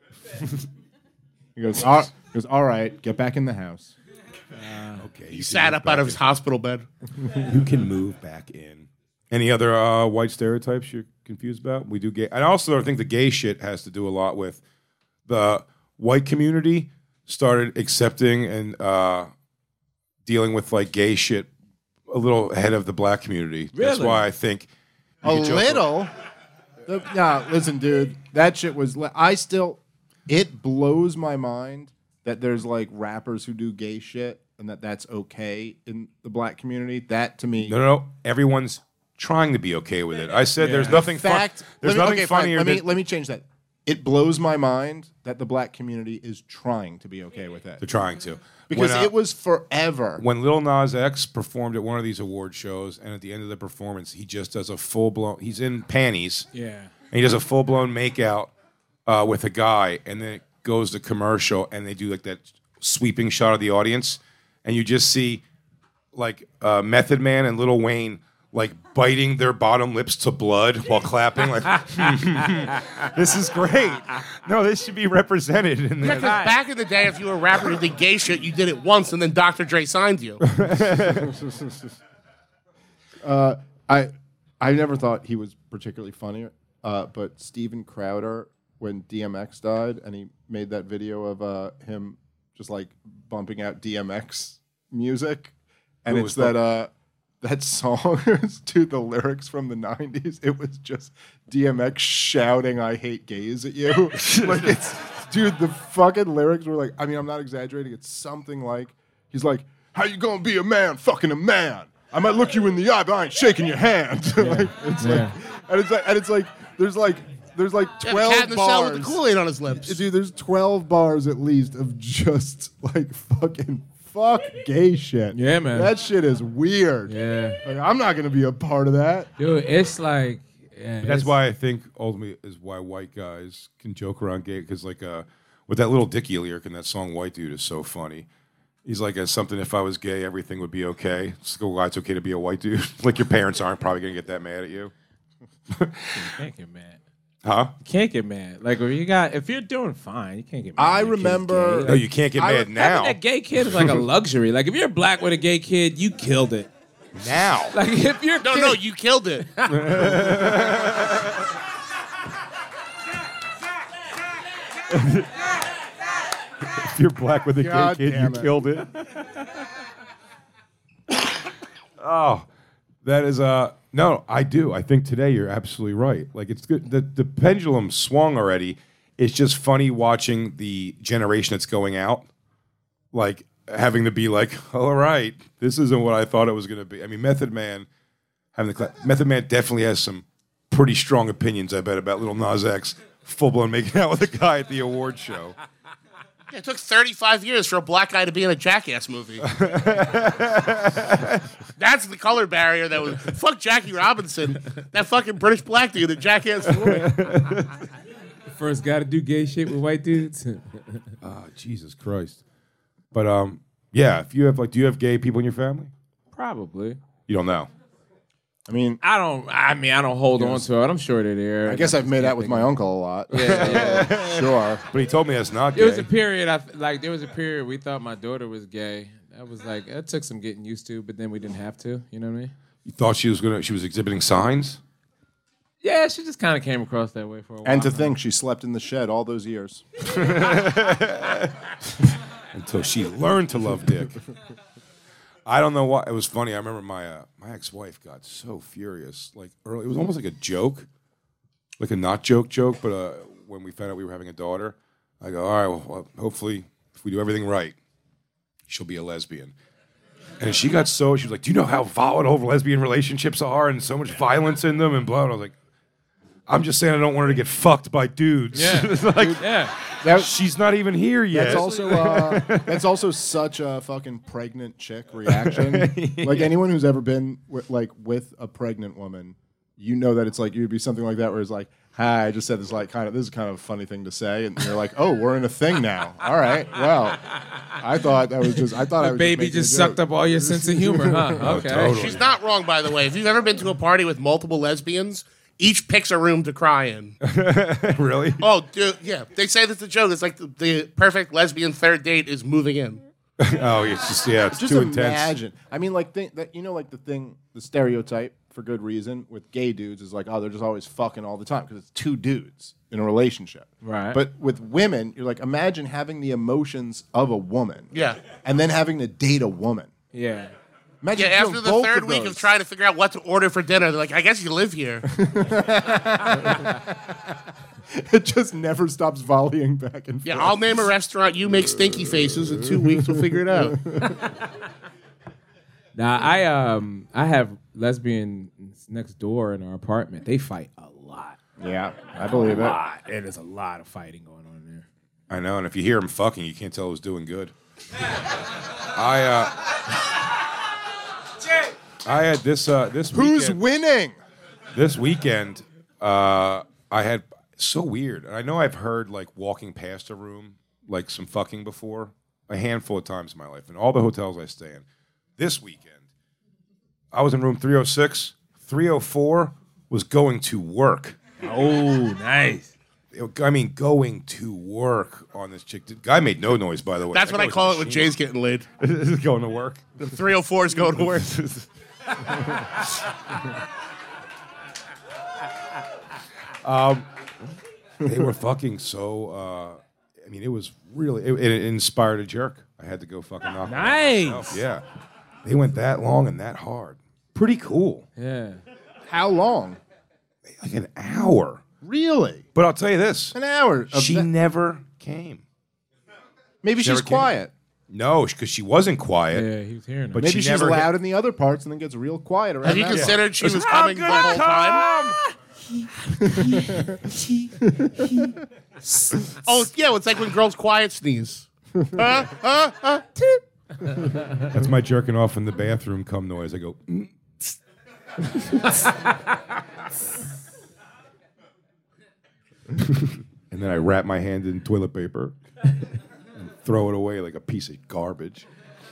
Speaker 8: He goes, all right, get back in the house.
Speaker 7: Okay.
Speaker 11: He sat up out of his hospital bed.
Speaker 7: You can move back in. Any other white stereotypes you're confused about? We do gay. I also think the gay shit has to do a lot with the white community started accepting and dealing with like gay shit a little ahead of the black community. That's
Speaker 10: Really?
Speaker 7: why I think
Speaker 8: A little? Nah, listen, dude. That shit was... It blows my mind that there's like rappers who do gay shit and that's okay in the black community. That to me...
Speaker 7: No. Everyone's trying to be okay with it. I said there's nothing There's nothing funnier than...
Speaker 8: Let me change that. It blows my mind that the black community is trying to be okay with it.
Speaker 7: They're trying to.
Speaker 8: Because
Speaker 7: When,
Speaker 8: it was forever.
Speaker 7: When Lil Nas X performed at one of these award shows, and at the end of the performance, he just does a full-blown... He's in panties.
Speaker 10: Yeah.
Speaker 7: And he does a full-blown make-out with a guy, and then it goes to commercial, and they do like that sweeping shot of the audience, and you just see like Method Man and Lil Wayne like biting their bottom lips to blood while clapping. Like, this is great. No, this should be represented in
Speaker 11: Yeah,
Speaker 7: the
Speaker 11: 'cause back in the day, if you were a rapper who did gay shit, you did it once, and then Dr. Dre signed you.
Speaker 8: I never thought he was particularly funny, but Steven Crowder, when DMX died, and he made that video of him just like bumping out DMX music, and
Speaker 7: Who
Speaker 8: it's
Speaker 7: was
Speaker 8: that song, dude, the lyrics from the 90s, it was just DMX shouting, "I hate gays" at you. Like, it's, dude, the fucking lyrics were like, I mean, I'm not exaggerating, it's something like, he's like, "How you gonna be a man fucking a man? I might look you in the eye, but I ain't shaking your hand." Like, it's like, there's like 12
Speaker 11: cat in the cell with
Speaker 8: bars.
Speaker 11: the Kool-Aid on his lips.
Speaker 8: Dude, there's 12 bars at least of just like fuck gay shit.
Speaker 10: Yeah, man.
Speaker 8: That shit is weird.
Speaker 10: Yeah.
Speaker 8: Like, I'm not gonna be a part of that.
Speaker 10: Dude, it's like... Yeah,
Speaker 7: But that's why I think ultimately is why white guys can joke around gay, because like with that little Dickie lyric in that song, "White Dude" is so funny. He's like, something, if I was gay, everything would be okay. So why it's okay to be a white dude. Like, your parents aren't probably gonna get that mad at you.
Speaker 10: You can't get mad.
Speaker 7: Huh?
Speaker 10: You can't get mad. Like, if you're doing fine, you can't get mad.
Speaker 8: I
Speaker 10: when your kid's
Speaker 8: remember-
Speaker 10: gay.
Speaker 7: No, you can't get mad now.
Speaker 10: Having a gay kid is like a luxury. Like, if you're black with a gay kid, you killed it.
Speaker 7: Now.
Speaker 10: Like, if you're
Speaker 11: No, you killed it.
Speaker 7: If you're black with a
Speaker 8: God
Speaker 7: gay kid, you
Speaker 8: damn it.
Speaker 7: killed it. Oh, that is no, I do. I think today you're absolutely right. Like, it's good. The pendulum swung already. It's just funny watching the generation that's going out, like having to be like, all right, this isn't what I thought it was going to be. I mean, Method Man Method Man definitely has some pretty strong opinions, I bet, about Lil Nas X full blown making out with a guy at the award show.
Speaker 11: Yeah, it took 35 years for a black guy to be in a Jackass movie. That's the color barrier that was... Fuck Jackie Robinson. That fucking British black dude in Jackass 4.
Speaker 10: First guy to do gay shit with white dudes.
Speaker 7: Oh, Jesus Christ. But, yeah, if you have, like, do you have gay people in your family?
Speaker 10: Probably.
Speaker 7: You don't know.
Speaker 8: I mean,
Speaker 10: I don't hold on to it. I'm sure they're there.
Speaker 8: I guess I've made out with my uncle a lot.
Speaker 10: Yeah.
Speaker 8: Sure.
Speaker 7: But he told me that's not gay.
Speaker 10: There was a period, there was a period we thought my daughter was gay. That was like, it took some getting used to, but then we didn't have to. You know what I mean?
Speaker 7: You thought she was exhibiting signs?
Speaker 10: Yeah, she just kind of came across that way for a while.
Speaker 8: And to think she slept in the shed all those years.
Speaker 7: Until she learned to love dick. I don't know why. It was funny. I remember my ex-wife got so furious. Like early, it was almost like a joke, like a not joke, but when we found out we were having a daughter, I go, all right, well, hopefully, if we do everything right, she'll be a lesbian. And she was like, do you know how volatile lesbian relationships are and so much violence in them and blah? And I was like, I'm just saying I don't want her to get fucked by dudes.
Speaker 10: Yeah.
Speaker 7: She's not even here yet.
Speaker 8: That's also such a fucking pregnant chick reaction. Like anyone who's ever been with a pregnant woman, you know that it's like you'd be something like that where it's like, hi, I just said this this is kind of a funny thing to say, and you're like, oh, we're in a thing now. All right, well, I thought
Speaker 10: the baby just sucked up all your sense of humor, huh? Okay,
Speaker 7: totally.
Speaker 11: She's not wrong, by the way. If you've ever been to a party with multiple lesbians, each picks a room to cry in.
Speaker 7: Really?
Speaker 11: Oh, dude, yeah. They say that's a joke. It's like the perfect lesbian third date is moving in.
Speaker 7: Oh, it's just
Speaker 8: Just
Speaker 7: too
Speaker 8: imagine.
Speaker 7: intense.
Speaker 8: I mean, like the stereotype for good reason with gay dudes is like, oh, they're just always fucking all the time because it's two dudes in a relationship.
Speaker 10: Right.
Speaker 8: But with women, you're like, imagine having the emotions of a woman.
Speaker 11: Yeah.
Speaker 8: And then having to date a woman.
Speaker 10: Yeah.
Speaker 8: Imagine
Speaker 11: Yeah, after
Speaker 8: feeling
Speaker 11: the
Speaker 8: both
Speaker 11: third
Speaker 8: of
Speaker 11: week
Speaker 8: those.
Speaker 11: of trying to figure out what to order for dinner, they're like, I guess you live here.
Speaker 8: It just never stops volleying back and forth.
Speaker 11: Yeah, I'll name a restaurant, you make stinky faces, in 2 weeks we'll figure it out.
Speaker 10: Now I have lesbians next door in our apartment. They fight a lot.
Speaker 8: Yeah, I believe it.
Speaker 10: And there's a lot of fighting going on there.
Speaker 7: I know, and if you hear him fucking, you can't tell who's doing good. I had this
Speaker 8: Who's
Speaker 7: weekend,
Speaker 8: winning?
Speaker 7: This weekend, I had so weird. And I know I've heard like walking past a room, like some fucking before, a handful of times in my life, in all the hotels I stay in. This weekend, I was in room 306. 304 was going to work.
Speaker 10: Oh, nice.
Speaker 7: I mean, going to work on this chick. The guy made no noise, by the way.
Speaker 11: That's
Speaker 7: That
Speaker 11: what I
Speaker 7: guy was
Speaker 11: call
Speaker 7: a
Speaker 11: it when
Speaker 7: machine.
Speaker 11: Jay's getting laid.
Speaker 7: This is going to work.
Speaker 11: The 304 is going to work.
Speaker 7: They were fucking so. I mean, it was really. It inspired a jerk. I had to go fucking knock. it out
Speaker 10: Nice.
Speaker 7: myself. Yeah, they went that long and that hard. Pretty cool.
Speaker 10: Yeah.
Speaker 8: How long?
Speaker 7: Like an hour.
Speaker 8: Really?
Speaker 7: But I'll tell you this:
Speaker 8: An hour. of
Speaker 7: she
Speaker 8: that-
Speaker 7: never came.
Speaker 8: Maybe
Speaker 7: She
Speaker 8: she's
Speaker 7: never came.
Speaker 8: quiet.
Speaker 7: No, because she wasn't quiet.
Speaker 10: Yeah, he was hearing her.
Speaker 7: But
Speaker 8: Maybe
Speaker 7: she
Speaker 8: she's
Speaker 7: never
Speaker 8: loud in the other parts and then gets real quiet around
Speaker 11: Have you
Speaker 8: that
Speaker 11: considered she was
Speaker 7: How
Speaker 11: coming the
Speaker 7: could
Speaker 11: whole
Speaker 7: it
Speaker 11: time? Oh, yeah, it's like when girls quiet sneeze.
Speaker 7: That's my jerking off in the bathroom cum noise. I go. "Mm." And then I wrap my hand in toilet paper and throw it away like a piece of garbage.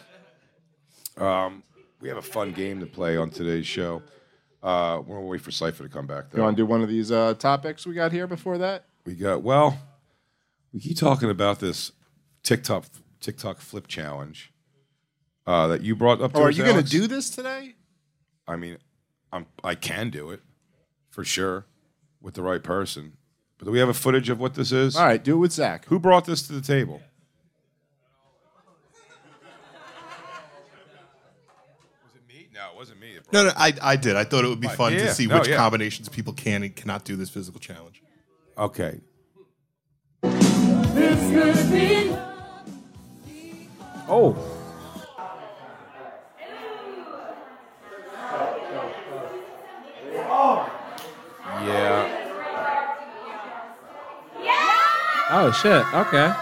Speaker 7: We have a fun game to play on today's show. We're gonna wait for Cypher to come back. Though.
Speaker 8: You want to do one of these topics we got here before that?
Speaker 7: We keep talking about this TikTok flip challenge that you brought up.
Speaker 8: Oh, are
Speaker 7: us,
Speaker 8: you going to
Speaker 7: Alex.
Speaker 8: do this today?
Speaker 7: I mean, I can do it for sure with the right person. But do we have a footage of what this is?
Speaker 8: All right, do it with Zach.
Speaker 7: Who brought this to the table? Was it me? No, it wasn't me. that brought
Speaker 12: No,
Speaker 7: it.
Speaker 12: I did. I thought it would be fun
Speaker 7: Yeah.
Speaker 12: to see
Speaker 7: No,
Speaker 12: which
Speaker 7: yeah.
Speaker 12: combinations people can and cannot do this physical challenge.
Speaker 7: Okay.
Speaker 10: Oh.
Speaker 7: Yeah.
Speaker 10: Oh shit. Okay.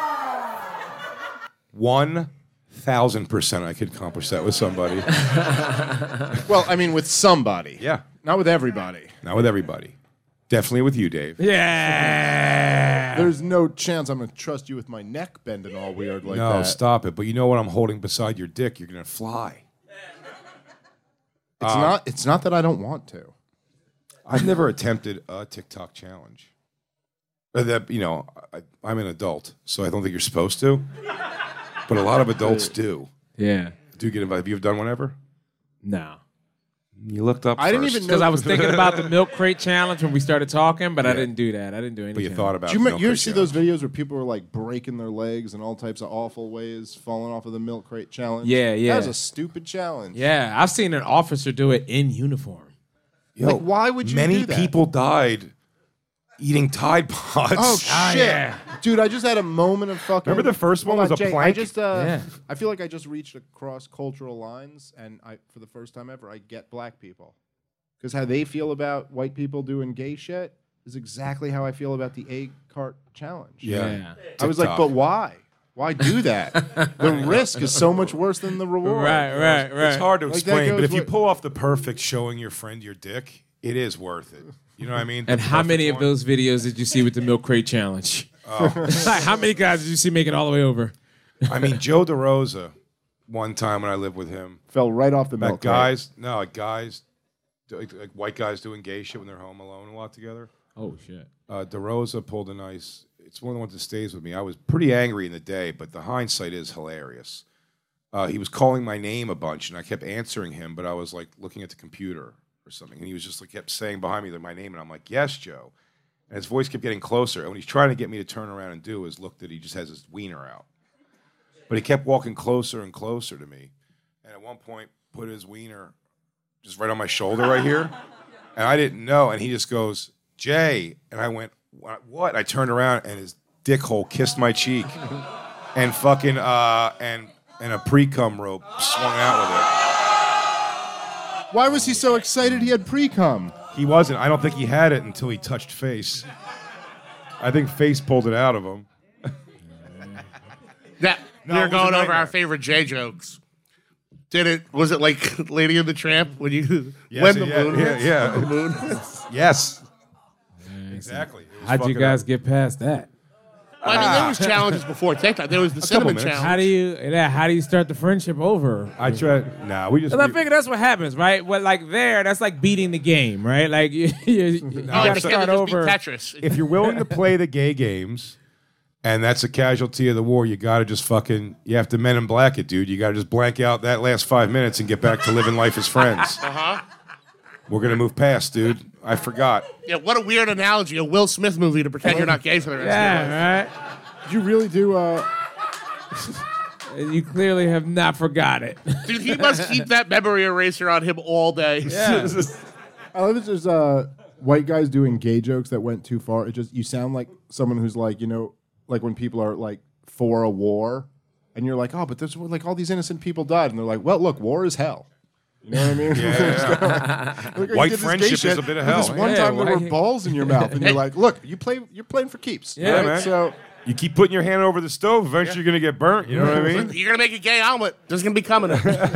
Speaker 7: 1,000% I could accomplish that with somebody.
Speaker 8: Well, I mean, with somebody.
Speaker 7: Yeah.
Speaker 8: Not with everybody.
Speaker 7: Not with everybody. Definitely with you, Dave.
Speaker 10: Yeah.
Speaker 8: There's no chance I'm going to trust you with my neck bending all weird like
Speaker 7: No,
Speaker 8: that.
Speaker 7: stop it. But you know what I'm holding beside your dick? You're going to fly.
Speaker 8: It's not that I don't want to.
Speaker 7: I've never attempted a TikTok challenge. I'm an adult, so I don't think you're supposed to. But a lot of adults do.
Speaker 10: Yeah.
Speaker 7: Do get invited. Have you done one ever?
Speaker 10: No.
Speaker 7: You looked up.
Speaker 8: I didn't
Speaker 7: first.
Speaker 8: even know
Speaker 10: Because I was thinking about the milk crate challenge when we started talking, but I didn't do that. I didn't do anything.
Speaker 7: But you thought about.
Speaker 8: Do you,
Speaker 7: the
Speaker 8: remember, you ever
Speaker 7: milk
Speaker 8: see
Speaker 7: crate
Speaker 8: those videos where people were like breaking their legs in all types of awful ways, falling off of the milk crate challenge?
Speaker 10: Yeah, yeah.
Speaker 8: That was a stupid challenge.
Speaker 10: Yeah, I've seen an officer do it in uniform.
Speaker 7: Yo,
Speaker 8: Like, why would you
Speaker 7: Many
Speaker 8: do that?
Speaker 7: people died eating Tide Pods.
Speaker 8: Oh shit, dude! I just had a moment of fucking.
Speaker 7: Remember the first one
Speaker 8: Hold
Speaker 7: was
Speaker 8: on,
Speaker 7: a
Speaker 8: Jay,
Speaker 7: plank?
Speaker 8: I feel like I just reached across cultural lines, and for the first time ever, I get black people because how they feel about white people doing gay shit is exactly how I feel about the egg cart challenge.
Speaker 7: Yeah.
Speaker 8: I was like, but why? Why do that? The risk is so much worse than the reward.
Speaker 10: Right.
Speaker 7: It's hard to
Speaker 8: Like, that
Speaker 7: explain, but
Speaker 8: goes
Speaker 7: if you
Speaker 8: with-
Speaker 7: pull off the perfect showing your friend your dick, it is worth it. You know what I mean?
Speaker 10: And
Speaker 7: The
Speaker 10: how many
Speaker 7: perfect
Speaker 10: of those videos did you see with the milk crate challenge? Like, how many guys did you see make it all the way over?
Speaker 7: one. I mean, Joe DeRosa, one time when I lived with him,
Speaker 8: Fell right off the
Speaker 7: that
Speaker 8: milk.
Speaker 7: guys, like white guys doing gay shit when they're home alone a lot together.
Speaker 10: Oh shit!
Speaker 7: DeRosa pulled a nice. It's one of the ones that stays with me. I was pretty angry in the day, but the hindsight is hilarious. He was calling my name a bunch, and I kept answering him, but I was like looking at the computer or something, and he was just like kept saying behind me my name, and I'm like, "Yes, Joe," and his voice kept getting closer. And what he's trying to get me to turn around and do is look that he just has his wiener out, but he kept walking closer and closer to me, and at one point put his wiener just right on my shoulder right here, and I didn't know, and he just goes, "Jay," and I went, "What?" I turned around, and his dick hole kissed my cheek, and fucking and a pre-cum rope swung out with it.
Speaker 8: Why was he so excited he had pre-cum?
Speaker 7: He wasn't. I don't think he had it until he touched Face. I think Face pulled it out of him.
Speaker 11: That
Speaker 7: No,
Speaker 11: we
Speaker 7: it
Speaker 11: were
Speaker 7: was a
Speaker 11: going over
Speaker 7: nightmare.
Speaker 11: our favorite J jokes. Was it like Lady and the Tramp when you
Speaker 7: Yes,
Speaker 11: when the
Speaker 7: yeah,
Speaker 11: moon
Speaker 7: yeah,
Speaker 11: hits?
Speaker 7: yeah.
Speaker 11: The moon.
Speaker 7: Yes. Exactly. It was
Speaker 10: How'd you
Speaker 7: fucking
Speaker 10: guys
Speaker 7: up.
Speaker 10: get past that?
Speaker 11: Well, I mean, there was challenges before TikTok. There was the cinnamon
Speaker 7: minutes.
Speaker 11: challenge.
Speaker 10: How do you start the friendship over?
Speaker 7: I tried. Nah, we just.
Speaker 10: 'Cause I figure that's what happens, right? Well, like that's like beating the game, right? Like you
Speaker 11: Oh,
Speaker 10: gotta
Speaker 11: like
Speaker 10: start
Speaker 11: just beat
Speaker 10: over.
Speaker 11: Tetris.
Speaker 7: If you're willing to play the gay games, and that's a casualty of the war, you got to just fucking. You have to Men in Black it, dude. You got to just blank out that last 5 minutes and get back to living life as friends. We're gonna move past, dude. I forgot.
Speaker 11: Yeah, what a weird analogy. A Will Smith movie to pretend you're not gay for the rest of your life.
Speaker 10: Yeah, right.
Speaker 8: You really do.
Speaker 10: You clearly have not forgot it.
Speaker 11: Dude, he must keep that memory eraser on him all day.
Speaker 10: Yeah.
Speaker 8: I love it. There's white guys doing gay jokes that went too far. It just you sound like someone who's like like when people are like for a war, and you're like, oh, but there's like all these innocent people died, and they're like, well, look, war is hell. You know what I mean? Look, you
Speaker 7: White
Speaker 8: did this gay
Speaker 7: friendship is
Speaker 8: shit,
Speaker 7: a bit of
Speaker 8: but
Speaker 7: hell.
Speaker 8: This one
Speaker 10: Yeah,
Speaker 8: time there were
Speaker 10: white-
Speaker 8: balls in your mouth, and you're like, look, you're playing for keeps.
Speaker 10: Yeah,
Speaker 8: right?
Speaker 7: man.
Speaker 8: So
Speaker 7: You keep putting your hand over the stove, eventually you're gonna get burnt. You know what I mean?
Speaker 11: You're going to make a gay omelet. There's going to be coming.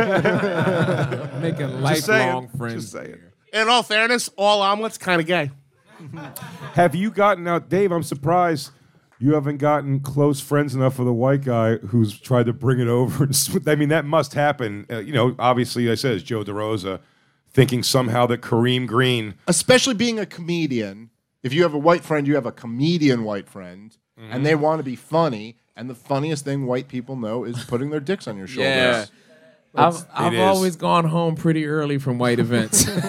Speaker 10: Making
Speaker 7: Just saying.
Speaker 10: lifelong friends.
Speaker 7: Just saying.
Speaker 11: In all fairness, all omelets kind of gay.
Speaker 7: Have you gotten out, Dave? I'm surprised you haven't gotten close friends enough with a white guy who's tried to bring it over. I mean, that must happen. Obviously, I said it's Joe DeRosa thinking somehow that Kareem Green.
Speaker 8: especially being a comedian, if you have a white friend, you have a comedian white friend, and they want to be funny. And the funniest thing white people know is putting their dicks on your shoulders.
Speaker 10: Yeah. I've
Speaker 7: is.
Speaker 10: always gone home pretty early from white events.
Speaker 7: For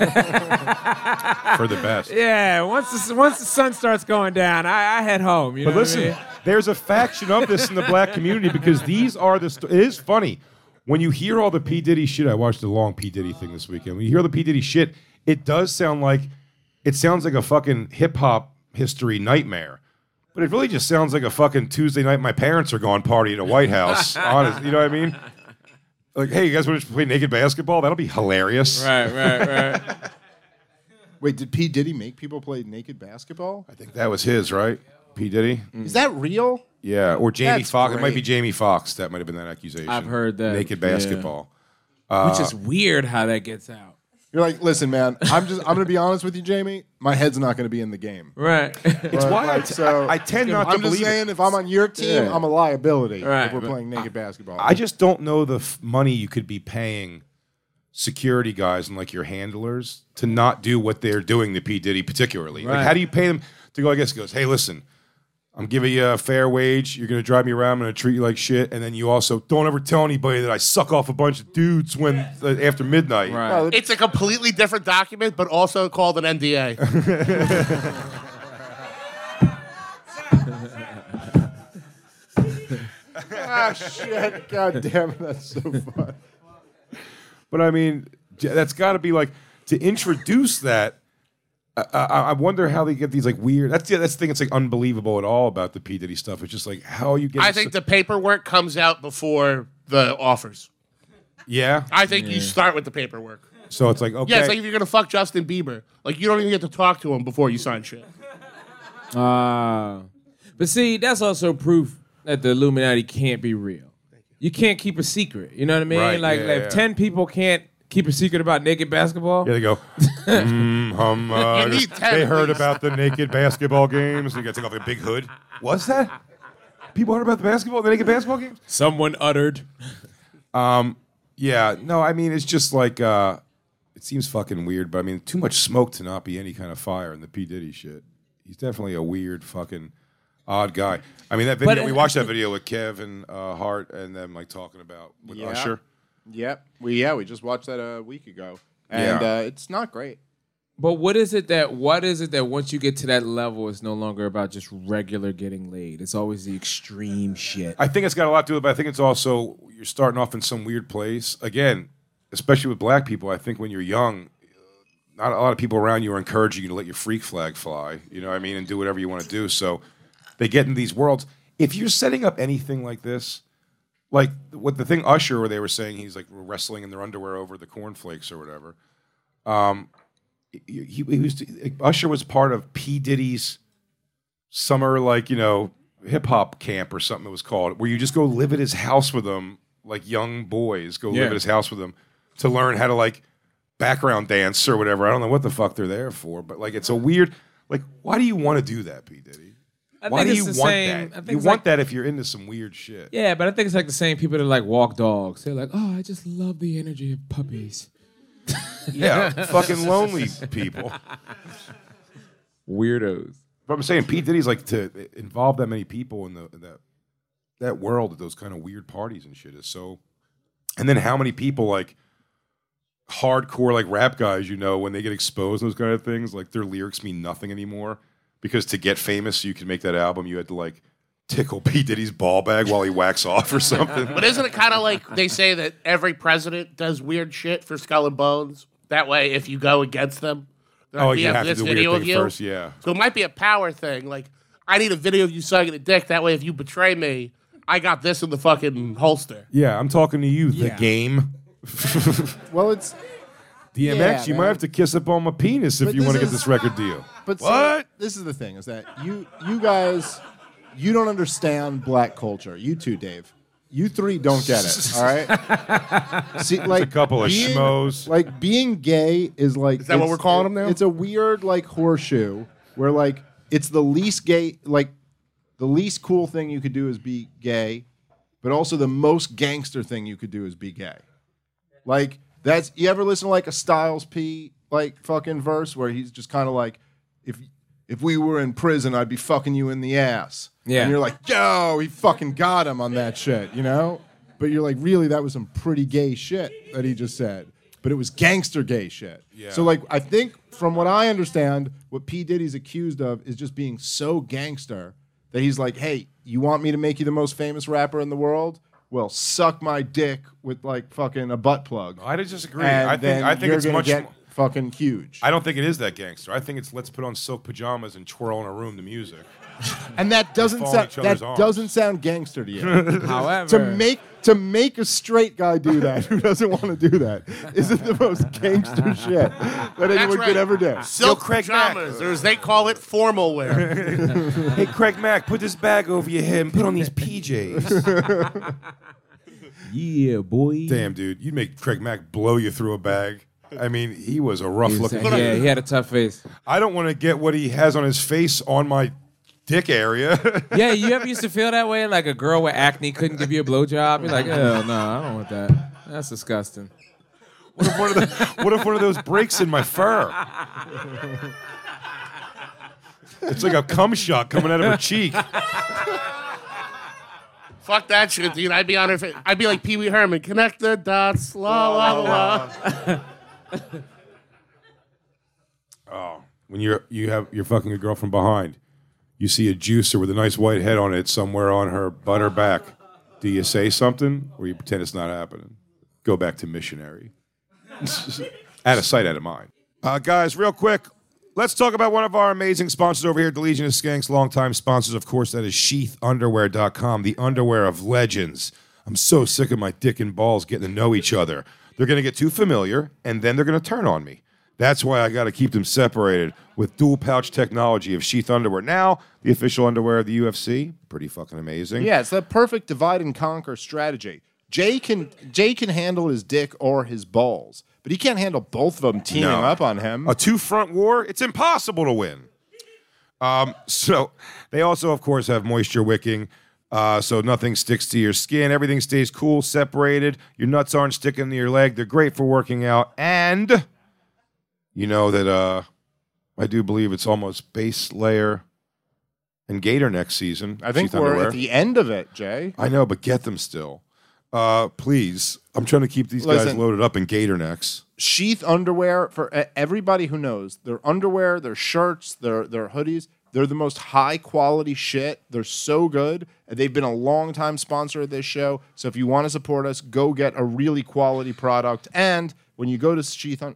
Speaker 7: the best.
Speaker 10: Yeah, once the sun starts going down, I head home. You
Speaker 7: But
Speaker 10: know what I
Speaker 7: listen,
Speaker 10: mean?
Speaker 7: there's a faction of this in the black community because these are it is funny. When you hear all the P. Diddy shit, I watched the long P. Diddy thing this weekend. When you hear the P. Diddy shit, it sounds like a fucking hip-hop history nightmare. But it really just sounds like a fucking Tuesday night my parents are gone party at a White House. Honest, you know what I mean? Like, hey, you guys want to play naked basketball? That'll be hilarious.
Speaker 10: Right.
Speaker 8: Wait, did P. Diddy make people play naked basketball?
Speaker 7: I think that was his, right? P. Diddy?
Speaker 8: Is that real?
Speaker 7: Yeah, or Jamie
Speaker 8: That's
Speaker 7: Foxx. It might
Speaker 8: great.
Speaker 7: be Jamie Foxx. That might have been that accusation.
Speaker 10: I've heard that,
Speaker 7: Naked
Speaker 10: yeah.
Speaker 7: basketball.
Speaker 10: Which is weird how that gets out.
Speaker 8: You're like, listen, man, I'm gonna be honest with you, Jamie. My head's not gonna be in the game.
Speaker 10: Right.
Speaker 7: It's why I tend not to
Speaker 8: I'm just
Speaker 7: believe
Speaker 8: saying,
Speaker 7: it.
Speaker 8: if I'm on your team,
Speaker 10: Yeah.
Speaker 8: I'm a liability
Speaker 10: Right,
Speaker 8: if we're
Speaker 10: but
Speaker 8: playing naked basketball.
Speaker 7: I just don't know the money you could be paying security guys and like your handlers to not do what they're doing to P. Diddy particularly.
Speaker 10: Right.
Speaker 7: Like, how do you pay them to go, I guess, he goes, hey, listen, I'm giving you a fair wage. You're going to drive me around. I'm going to treat you like shit. And then you also don't ever tell anybody that I suck off a bunch of dudes when after midnight.
Speaker 10: Right.
Speaker 11: It's a completely different document, but also called an NDA.
Speaker 8: Ah, shit. God damn it. That's so fun.
Speaker 7: But I mean, that's got to be like, to introduce that, I wonder how they get these like weird. That's the thing. It's like unbelievable at all about the P Diddy stuff. It's just like, how are you getting?
Speaker 11: I think the paperwork comes out before the offers.
Speaker 7: Yeah,
Speaker 11: I think you start with the paperwork.
Speaker 7: So it's like, okay,
Speaker 11: Yeah, it's like if you're gonna fuck Justin Bieber, like you don't even get to talk to him before you sign shit.
Speaker 10: But see, that's also proof that the Illuminati can't be real. You can't keep a secret. You know what I mean?
Speaker 7: Right,
Speaker 10: Like,
Speaker 7: yeah,
Speaker 10: like
Speaker 7: yeah.
Speaker 10: if 10 people can't keep a secret about naked basketball.
Speaker 7: Yeah, they go.
Speaker 11: You need 10
Speaker 7: they
Speaker 11: at
Speaker 7: heard
Speaker 11: least.
Speaker 7: about the naked basketball games. You got to take off a big hood. What's that? People heard about the naked basketball games.
Speaker 10: Someone uttered.
Speaker 7: Yeah, no, I mean it's just like it seems fucking weird, but I mean too much smoke to not be any kind of fire in the P Diddy shit. He's definitely a weird fucking odd guy. I mean that video. We watched that video with Kevin Hart and them like talking about with Usher.
Speaker 8: Yep. We just watched that a week ago, and it's not great.
Speaker 10: But what is it that once you get to that level, it's no longer about just regular getting laid? It's always the extreme shit.
Speaker 7: I think it's got a lot to do with it, but I think it's also you're starting off in some weird place. Again, especially with black people, I think when you're young, not a lot of people around you are encouraging you to let your freak flag fly, you know what I mean, and do whatever you want to do. So they get in these worlds. If you're setting up anything like this, like with the thing Usher, where they were saying he's like wrestling in their underwear over the cornflakes or whatever, Usher was part of P. Diddy's summer, like, you know, hip hop camp or something it was called, where you just go live at his house with him, like young boys go live at his house with him to learn how to like background dance or whatever. I don't know what the fuck they're there for, but like it's a weird, like, why do you want to do that, P. Diddy? Why do you want that? You want that if you're into some weird shit.
Speaker 10: Yeah, but I think it's like the same people that like walk dogs. They're like, oh, I just love the energy of puppies.
Speaker 7: Yeah, fucking lonely people.
Speaker 10: Weirdos.
Speaker 7: But I'm saying P. Diddy's like to involve that many people in that world at those kind of weird parties and shit is so. And then how many people like hardcore like rap guys, you know, when they get exposed those kind of things, like their lyrics mean nothing anymore because to get famous, so you can make that album, you had to like tickle P. Diddy's ball bag while he whacks off or something.
Speaker 11: But isn't it kind of like they say that every president does weird shit for Skull and Bones? That way, if you go against them,
Speaker 7: Oh,
Speaker 11: we
Speaker 7: you have to
Speaker 11: this
Speaker 7: do
Speaker 11: video
Speaker 7: weird
Speaker 11: of
Speaker 7: thing
Speaker 11: you.
Speaker 7: first, yeah.
Speaker 11: So it might be a power thing. Like, I need a video of you sucking a dick. That way, if you betray me, I got this in the fucking holster.
Speaker 7: Yeah, I'm talking to you, the game.
Speaker 8: Well, it's
Speaker 7: DMX,
Speaker 8: Yeah,
Speaker 7: you
Speaker 8: man.
Speaker 7: might have to kiss up on my penis if
Speaker 8: But
Speaker 7: you want to
Speaker 8: this
Speaker 7: get
Speaker 8: is-
Speaker 7: this record deal.
Speaker 8: But see,
Speaker 7: What?
Speaker 8: this is the thing: is that you guys, you don't understand black culture. You too, Dave. You three don't get it. All right. See, like
Speaker 7: a couple of schmoes.
Speaker 8: Like being gay is like.
Speaker 11: Is that what we're calling them now?
Speaker 8: It's a weird like horseshoe where like it's the least gay, like the least cool thing you could do is be gay, but also the most gangster thing you could do is be gay. Like that's you ever listen to like a Styles P like fucking verse where he's just kind of like, if we were in prison, I'd be fucking you in the ass.
Speaker 10: Yeah.
Speaker 8: And you're like, yo, he fucking got him on that shit, you know? But you're like, really, that was some pretty gay shit that he just said. But it was gangster gay shit.
Speaker 7: Yeah.
Speaker 8: So like, I think from what I understand, what P. Diddy's accused of is just being so gangster that he's like, hey, you want me to make you the most famous rapper in the world? Well, suck my dick with like fucking a butt plug.
Speaker 7: I disagree.
Speaker 8: And
Speaker 7: I think
Speaker 8: you're
Speaker 7: it's
Speaker 8: gonna
Speaker 7: much
Speaker 8: get
Speaker 7: more.
Speaker 8: fucking huge.
Speaker 7: I don't think it is that gangster. I think it's let's put on silk pajamas and twirl in a room to music.
Speaker 8: And that doesn't
Speaker 7: fall in
Speaker 8: sound
Speaker 7: each other's arms.
Speaker 8: sound gangster to you.
Speaker 10: However,
Speaker 8: to make a straight guy do that who doesn't want to do that isn't the most gangster shit that anyone
Speaker 11: right.
Speaker 8: could ever do.
Speaker 11: Silk
Speaker 7: Craig Mack.
Speaker 11: pajamas, or as they call it, formal wear.
Speaker 7: Hey, Craig Mack, put this bag over your head and put on these PJs.
Speaker 10: yeah, boy.
Speaker 7: Damn, dude, you'd make Craig Mack blow you through a bag. I mean, he was a rough-looking
Speaker 10: Yeah,
Speaker 7: kid.
Speaker 10: he had a tough face.
Speaker 7: I don't want to get what he has on his face on my dick area.
Speaker 10: Yeah, you ever used to feel that way? Like a girl with acne couldn't give you a blowjob? You're like, hell no, I don't want that. That's disgusting.
Speaker 7: What if one of those breaks in my fur? It's like a cum shot coming out of her cheek.
Speaker 11: Fuck that shit, dude. I'd be on her face. I'd be like Pee Wee Herman. Connect the dots. La la la.
Speaker 7: Oh, when you're fucking a girl from behind, you see a juicer with a nice white head on it somewhere on her butt or back. Do you say something or you pretend it's not happening? Go back to missionary. Out of sight, out of mind. Guys, real quick, let's talk about one of our amazing sponsors over here at the Legion of Skanks, longtime sponsors, of course, that is sheathunderwear.com, the underwear of legends. I'm so sick of my dick and balls getting to know each other. They're going to get too familiar, and then they're going to turn on me. That's why I got to keep them separated with dual pouch technology of Sheath Underwear. Now, the official underwear of the UFC. Pretty fucking amazing.
Speaker 8: Yeah, it's the perfect divide and conquer strategy. Jay can handle his dick or his balls, but he can't handle both of them teaming up on him.
Speaker 7: A two-front war, it's impossible to win. So they also, of course, have moisture wicking, so nothing sticks to your skin. Everything stays cool, separated. Your nuts aren't sticking to your leg. They're great for working out. And you know that I do believe it's almost base layer and gator next season.
Speaker 8: I think
Speaker 7: Sheath
Speaker 8: we're
Speaker 7: underwear.
Speaker 8: at the end of it, Jay.
Speaker 7: I know, but get them still. Please. I'm trying to keep these guys loaded up in gator necks.
Speaker 8: Sheath underwear, for everybody who knows, their underwear, their shirts, their hoodies, they're the most high-quality shit. They're so good. They've been a long-time sponsor of this show, so if you want to support us, go get a really quality product. And when you go to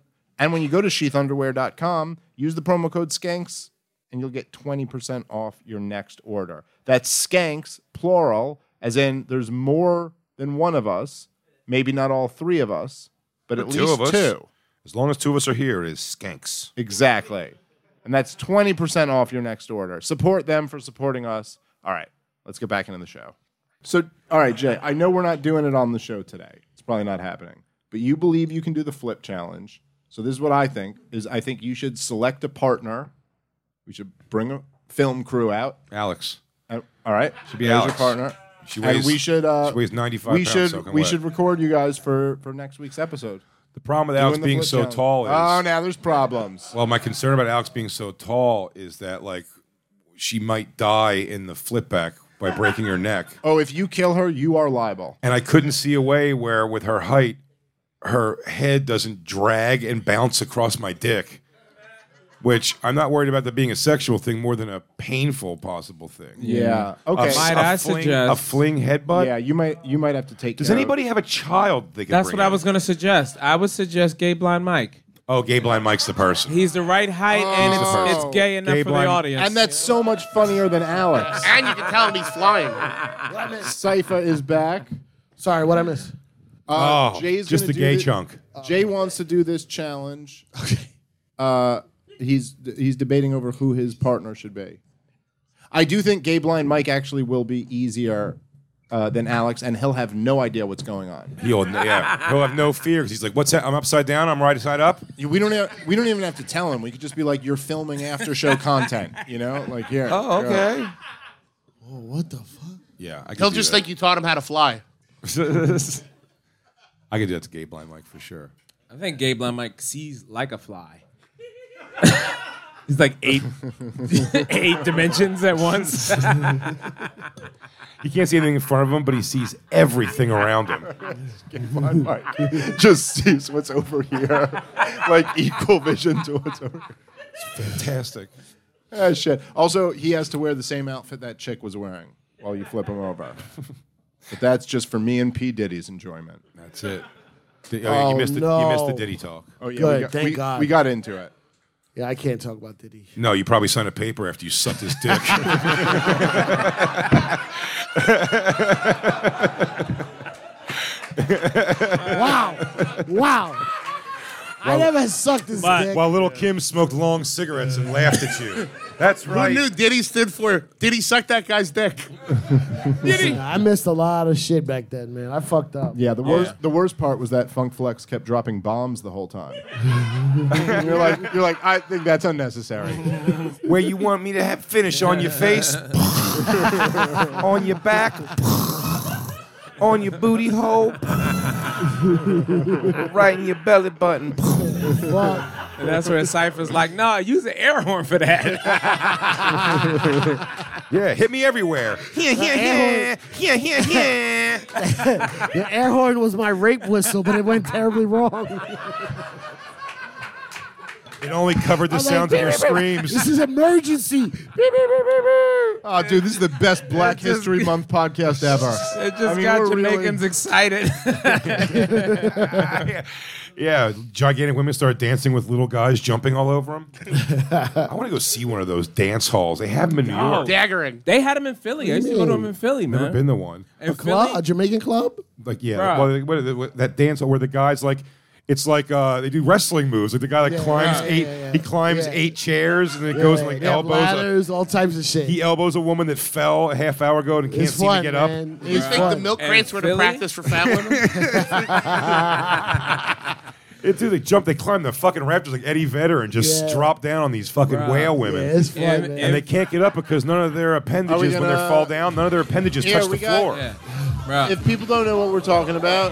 Speaker 8: sheathunderwear.com, use the promo code SKANKS, and you'll get 20% off your next order. That's SKANKS, plural, as in there's more than one of us, maybe not all three of us, but at least two.
Speaker 7: As long as two of us are here, it is Skanks.
Speaker 8: Exactly. And that's 20% off your next order. Support them for supporting us. All right, let's get back into the show. So, all right, Jay, I know we're not doing it on the show today. It's probably not happening. But you believe you can do the flip challenge. So this is what I think, I think you should select a partner. We should bring a film crew out.
Speaker 7: Alex.
Speaker 8: All right.
Speaker 7: Should be
Speaker 8: There's
Speaker 7: Alex.
Speaker 8: your partner.
Speaker 7: She weighs,
Speaker 8: she
Speaker 7: weighs 95 pounds.
Speaker 8: We should record you guys for next week's episode.
Speaker 7: The problem with Alex being so tall is...
Speaker 8: Oh, now there's problems.
Speaker 7: Well, my concern about Alex being so tall is that, like, she might die in the flip back by breaking her neck.
Speaker 8: Oh, if you kill her, you are liable.
Speaker 7: And I couldn't see a way where, with her height, her head doesn't drag and bounce across my dick. Which I'm not worried about that being a sexual thing more than a painful possible thing.
Speaker 8: Yeah. Okay.
Speaker 10: I suggest
Speaker 7: a fling headbutt?
Speaker 8: Yeah, you might have to take
Speaker 7: Does
Speaker 8: care of-
Speaker 7: anybody have a child they can
Speaker 10: That's
Speaker 7: bring
Speaker 10: what I
Speaker 7: in?
Speaker 10: was going to suggest. I would suggest Gay Blind Mike.
Speaker 7: Oh, Gay Blind Mike's the person.
Speaker 10: He's the right height, and it's gay enough
Speaker 7: Gay
Speaker 10: for
Speaker 7: Blind-
Speaker 10: the audience.
Speaker 8: And that's so much funnier than Alex.
Speaker 11: And you can tell him he's flying.
Speaker 8: Cypher is back.
Speaker 9: Sorry, what I missed?
Speaker 8: Jay's
Speaker 7: just
Speaker 8: gonna
Speaker 7: the
Speaker 8: do
Speaker 7: gay
Speaker 8: thi-
Speaker 7: chunk.
Speaker 8: Jay wants to do this challenge. He's debating over who his partner should be. I do think Gay Blind Mike actually will be easier than Alex, and he'll have no idea what's going on.
Speaker 7: He'll have no fear because he's like, "What's that? I'm upside down. I'm right side up."
Speaker 8: We don't even have to tell him. We could just be like, "You're filming after show content," you know, like here.
Speaker 7: Oh, okay.
Speaker 9: Oh, what the fuck?
Speaker 7: Yeah, I could
Speaker 11: He'll
Speaker 7: do
Speaker 11: just
Speaker 7: that.
Speaker 11: think you taught him how to fly.
Speaker 7: I could do that to Gay Blind Mike for sure.
Speaker 10: I think Gay Blind Mike sees like a fly. He's like eight dimensions at once.
Speaker 7: He can't see anything in front of him, but he sees everything around him.
Speaker 8: Gay Blind Mike just sees what's over here, like equal vision to what's over here.
Speaker 7: Fantastic.
Speaker 8: Ah, shit. Also, he has to wear the same outfit that chick was wearing while you flip him over. But that's just for me and P. Diddy's enjoyment.
Speaker 7: That's it. You
Speaker 9: Oh,
Speaker 7: missed the
Speaker 9: no.
Speaker 7: Diddy talk.
Speaker 8: Oh yeah,
Speaker 9: Good, thank God.
Speaker 8: we got into it.
Speaker 9: Yeah, I can't talk about Diddy.
Speaker 7: No, you probably signed a paper after you sucked his dick.
Speaker 9: Wow. I never sucked his dick.
Speaker 7: While little Kim smoked long cigarettes and laughed at you. That's right.
Speaker 11: Who knew Diddy stood for Diddy suck that guy's dick?
Speaker 9: I missed a lot of shit back then, man. I fucked up.
Speaker 8: Yeah, the worst part was that Funk Flex kept dropping bombs the whole time. you're like, I think that's unnecessary.
Speaker 7: Where you want me to finish on your face, on your back, on your booty hole, right in your belly button.
Speaker 9: Fuck.
Speaker 10: And that's where Cypher's like, no, use the air horn for that.
Speaker 7: Yeah, hit me everywhere.
Speaker 9: The air horn was my rape whistle, but it went terribly wrong.
Speaker 7: It only covered the
Speaker 9: I'm like,
Speaker 7: sounds of your
Speaker 9: "Beep, beep, beep."
Speaker 7: screams.
Speaker 9: This is emergency.
Speaker 8: Oh, dude, this is the best Black History Month podcast ever.
Speaker 10: It just got
Speaker 8: we're
Speaker 10: Jamaicans excited.
Speaker 7: Yeah, gigantic women start dancing with little guys jumping all over them. I want to go see one of those dance halls. They have them in New York.
Speaker 11: Daggering.
Speaker 10: They had them in Philly. I used to go to them in Philly, man.
Speaker 7: Never been to one.
Speaker 10: In
Speaker 9: A club,
Speaker 10: Philly?
Speaker 9: a Jamaican club.
Speaker 7: Like, yeah,
Speaker 10: Bruh.
Speaker 7: what that dance hall where the guys like, it's like they do wrestling moves. Like the guy climbs he climbs 8 chairs and then goes and like
Speaker 9: They have
Speaker 7: elbows.
Speaker 9: ladders, all types of shit.
Speaker 7: He elbows a woman that fell a half hour ago and can't
Speaker 9: It's
Speaker 7: seem
Speaker 9: fun,
Speaker 7: to get up.
Speaker 9: man.
Speaker 11: You
Speaker 9: It's
Speaker 11: think
Speaker 9: fun.
Speaker 11: the milk
Speaker 10: And
Speaker 11: crates were to
Speaker 10: Philly?
Speaker 11: practice for fat women?
Speaker 7: They climb the fucking rafters like Eddie Vedder and just drop down on these fucking whale women.
Speaker 9: Yeah, it's fun, man.
Speaker 7: And they can't get up because none of their appendages, when they
Speaker 8: gonna-
Speaker 7: fall down, none of their appendages
Speaker 8: Here,
Speaker 7: touch
Speaker 8: we
Speaker 7: the
Speaker 8: got-
Speaker 7: floor.
Speaker 10: Yeah. Bruh.
Speaker 8: If people don't know what we're talking about,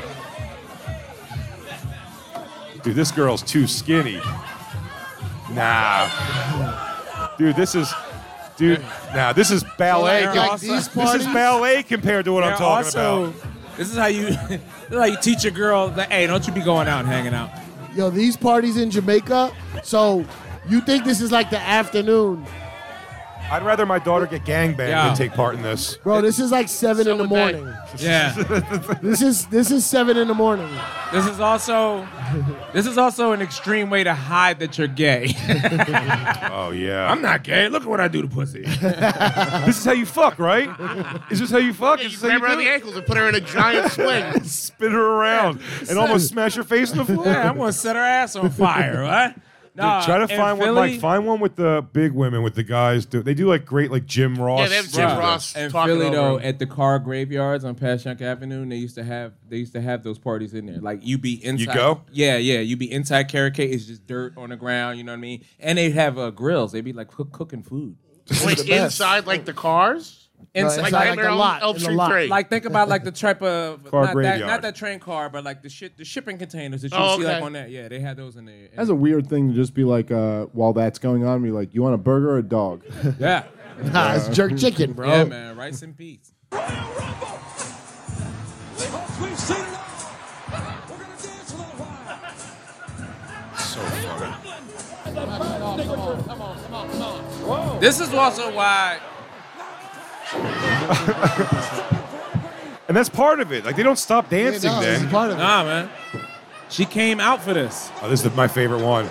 Speaker 7: Dude, this girl's too skinny. Nah. Dude, this is ballet.
Speaker 10: Like
Speaker 9: these
Speaker 7: This is
Speaker 9: parties-
Speaker 7: ballet compared to what I'm
Speaker 10: They're
Speaker 7: talking
Speaker 10: also,
Speaker 7: about.
Speaker 10: This is how you teach a girl that, hey, don't you be going out and hanging out.
Speaker 9: Yo, these parties in Jamaica. So you think this is like the afternoon,
Speaker 7: I'd rather my daughter get gangbanged
Speaker 10: Yeah.
Speaker 7: than take part in this.
Speaker 9: bro? This is like 7 in the
Speaker 11: would they.
Speaker 9: morning.
Speaker 10: Yeah.
Speaker 9: This is 7 in the morning.
Speaker 10: This is also an extreme way to hide that you're gay.
Speaker 7: Oh, yeah.
Speaker 10: I'm not gay. Look at what I do to pussy.
Speaker 7: This is how you fuck, right? Is this how you fuck?
Speaker 11: You
Speaker 7: Is this how
Speaker 11: grab her
Speaker 7: you
Speaker 11: on
Speaker 7: do
Speaker 11: the
Speaker 7: it?
Speaker 11: ankles and put her in a giant swing.
Speaker 7: Spin her around and almost smash her face in the floor.
Speaker 10: Yeah, I'm gonna set her ass on fire, right? Nah,
Speaker 7: Dude, try to
Speaker 10: in
Speaker 7: find one,
Speaker 10: Philly-
Speaker 7: Mike. Find one with the big women, with the guys. They do like great, like Jim Ross.
Speaker 11: Yeah, they have Jim
Speaker 10: Bruh.
Speaker 11: Ross
Speaker 10: In
Speaker 11: talking
Speaker 10: Philly,
Speaker 11: over
Speaker 10: though,
Speaker 11: him.
Speaker 10: at the car graveyards on Passyunk Avenue, and they used to have those parties in there. Like you be inside.
Speaker 7: You go?
Speaker 10: Yeah. You be inside Carrot Cake. It's just dirt on the ground. You know what I mean? And they have grills. They be like cooking food.
Speaker 11: Wait, inside like the cars?
Speaker 10: Inside,
Speaker 9: It's
Speaker 11: Like
Speaker 9: like
Speaker 11: Nightmare
Speaker 9: a
Speaker 11: on
Speaker 9: lot,
Speaker 11: Elm
Speaker 9: in a
Speaker 11: Street
Speaker 9: lot.
Speaker 11: 3.
Speaker 10: like think about like the type of
Speaker 7: Car
Speaker 10: not
Speaker 7: graveyard.
Speaker 10: that train car, but like the shipping containers that you
Speaker 11: Oh,
Speaker 10: see like
Speaker 11: okay.
Speaker 10: on that. Yeah, they had those in there.
Speaker 8: that's a weird thing to just be like, while that's going on, be like, you want a burger or a dog?
Speaker 10: Yeah.
Speaker 9: Nah, it's jerk chicken, bro.
Speaker 10: Yeah, man. Rice and peas.
Speaker 7: So funny.
Speaker 10: This is also why.
Speaker 7: And that's part of it. Like they don't stop dancing
Speaker 9: no, this
Speaker 7: then.
Speaker 9: is part of it.
Speaker 10: Nah, man. She came out for this.
Speaker 7: Oh, this is my favorite one.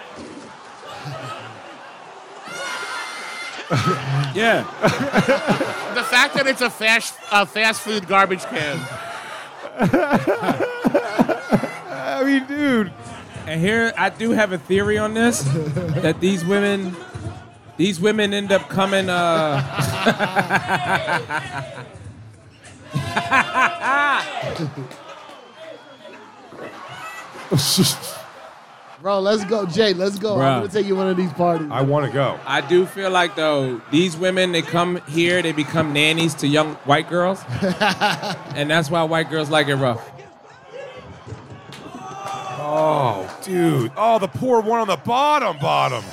Speaker 10: Yeah.
Speaker 11: The fact that it's a fast food garbage can.
Speaker 7: I mean, dude.
Speaker 10: And here I do have a theory on this that these women end up coming.
Speaker 9: Bro, let's go, Jay. Let's go.
Speaker 10: Bruh.
Speaker 9: I'm gonna take you to one of these parties.
Speaker 7: I want to go.
Speaker 10: I do feel like though these women they come here they become nannies to young white girls, and that's why white girls like it rough.
Speaker 7: Oh, dude. Oh, the poor one on the bottom.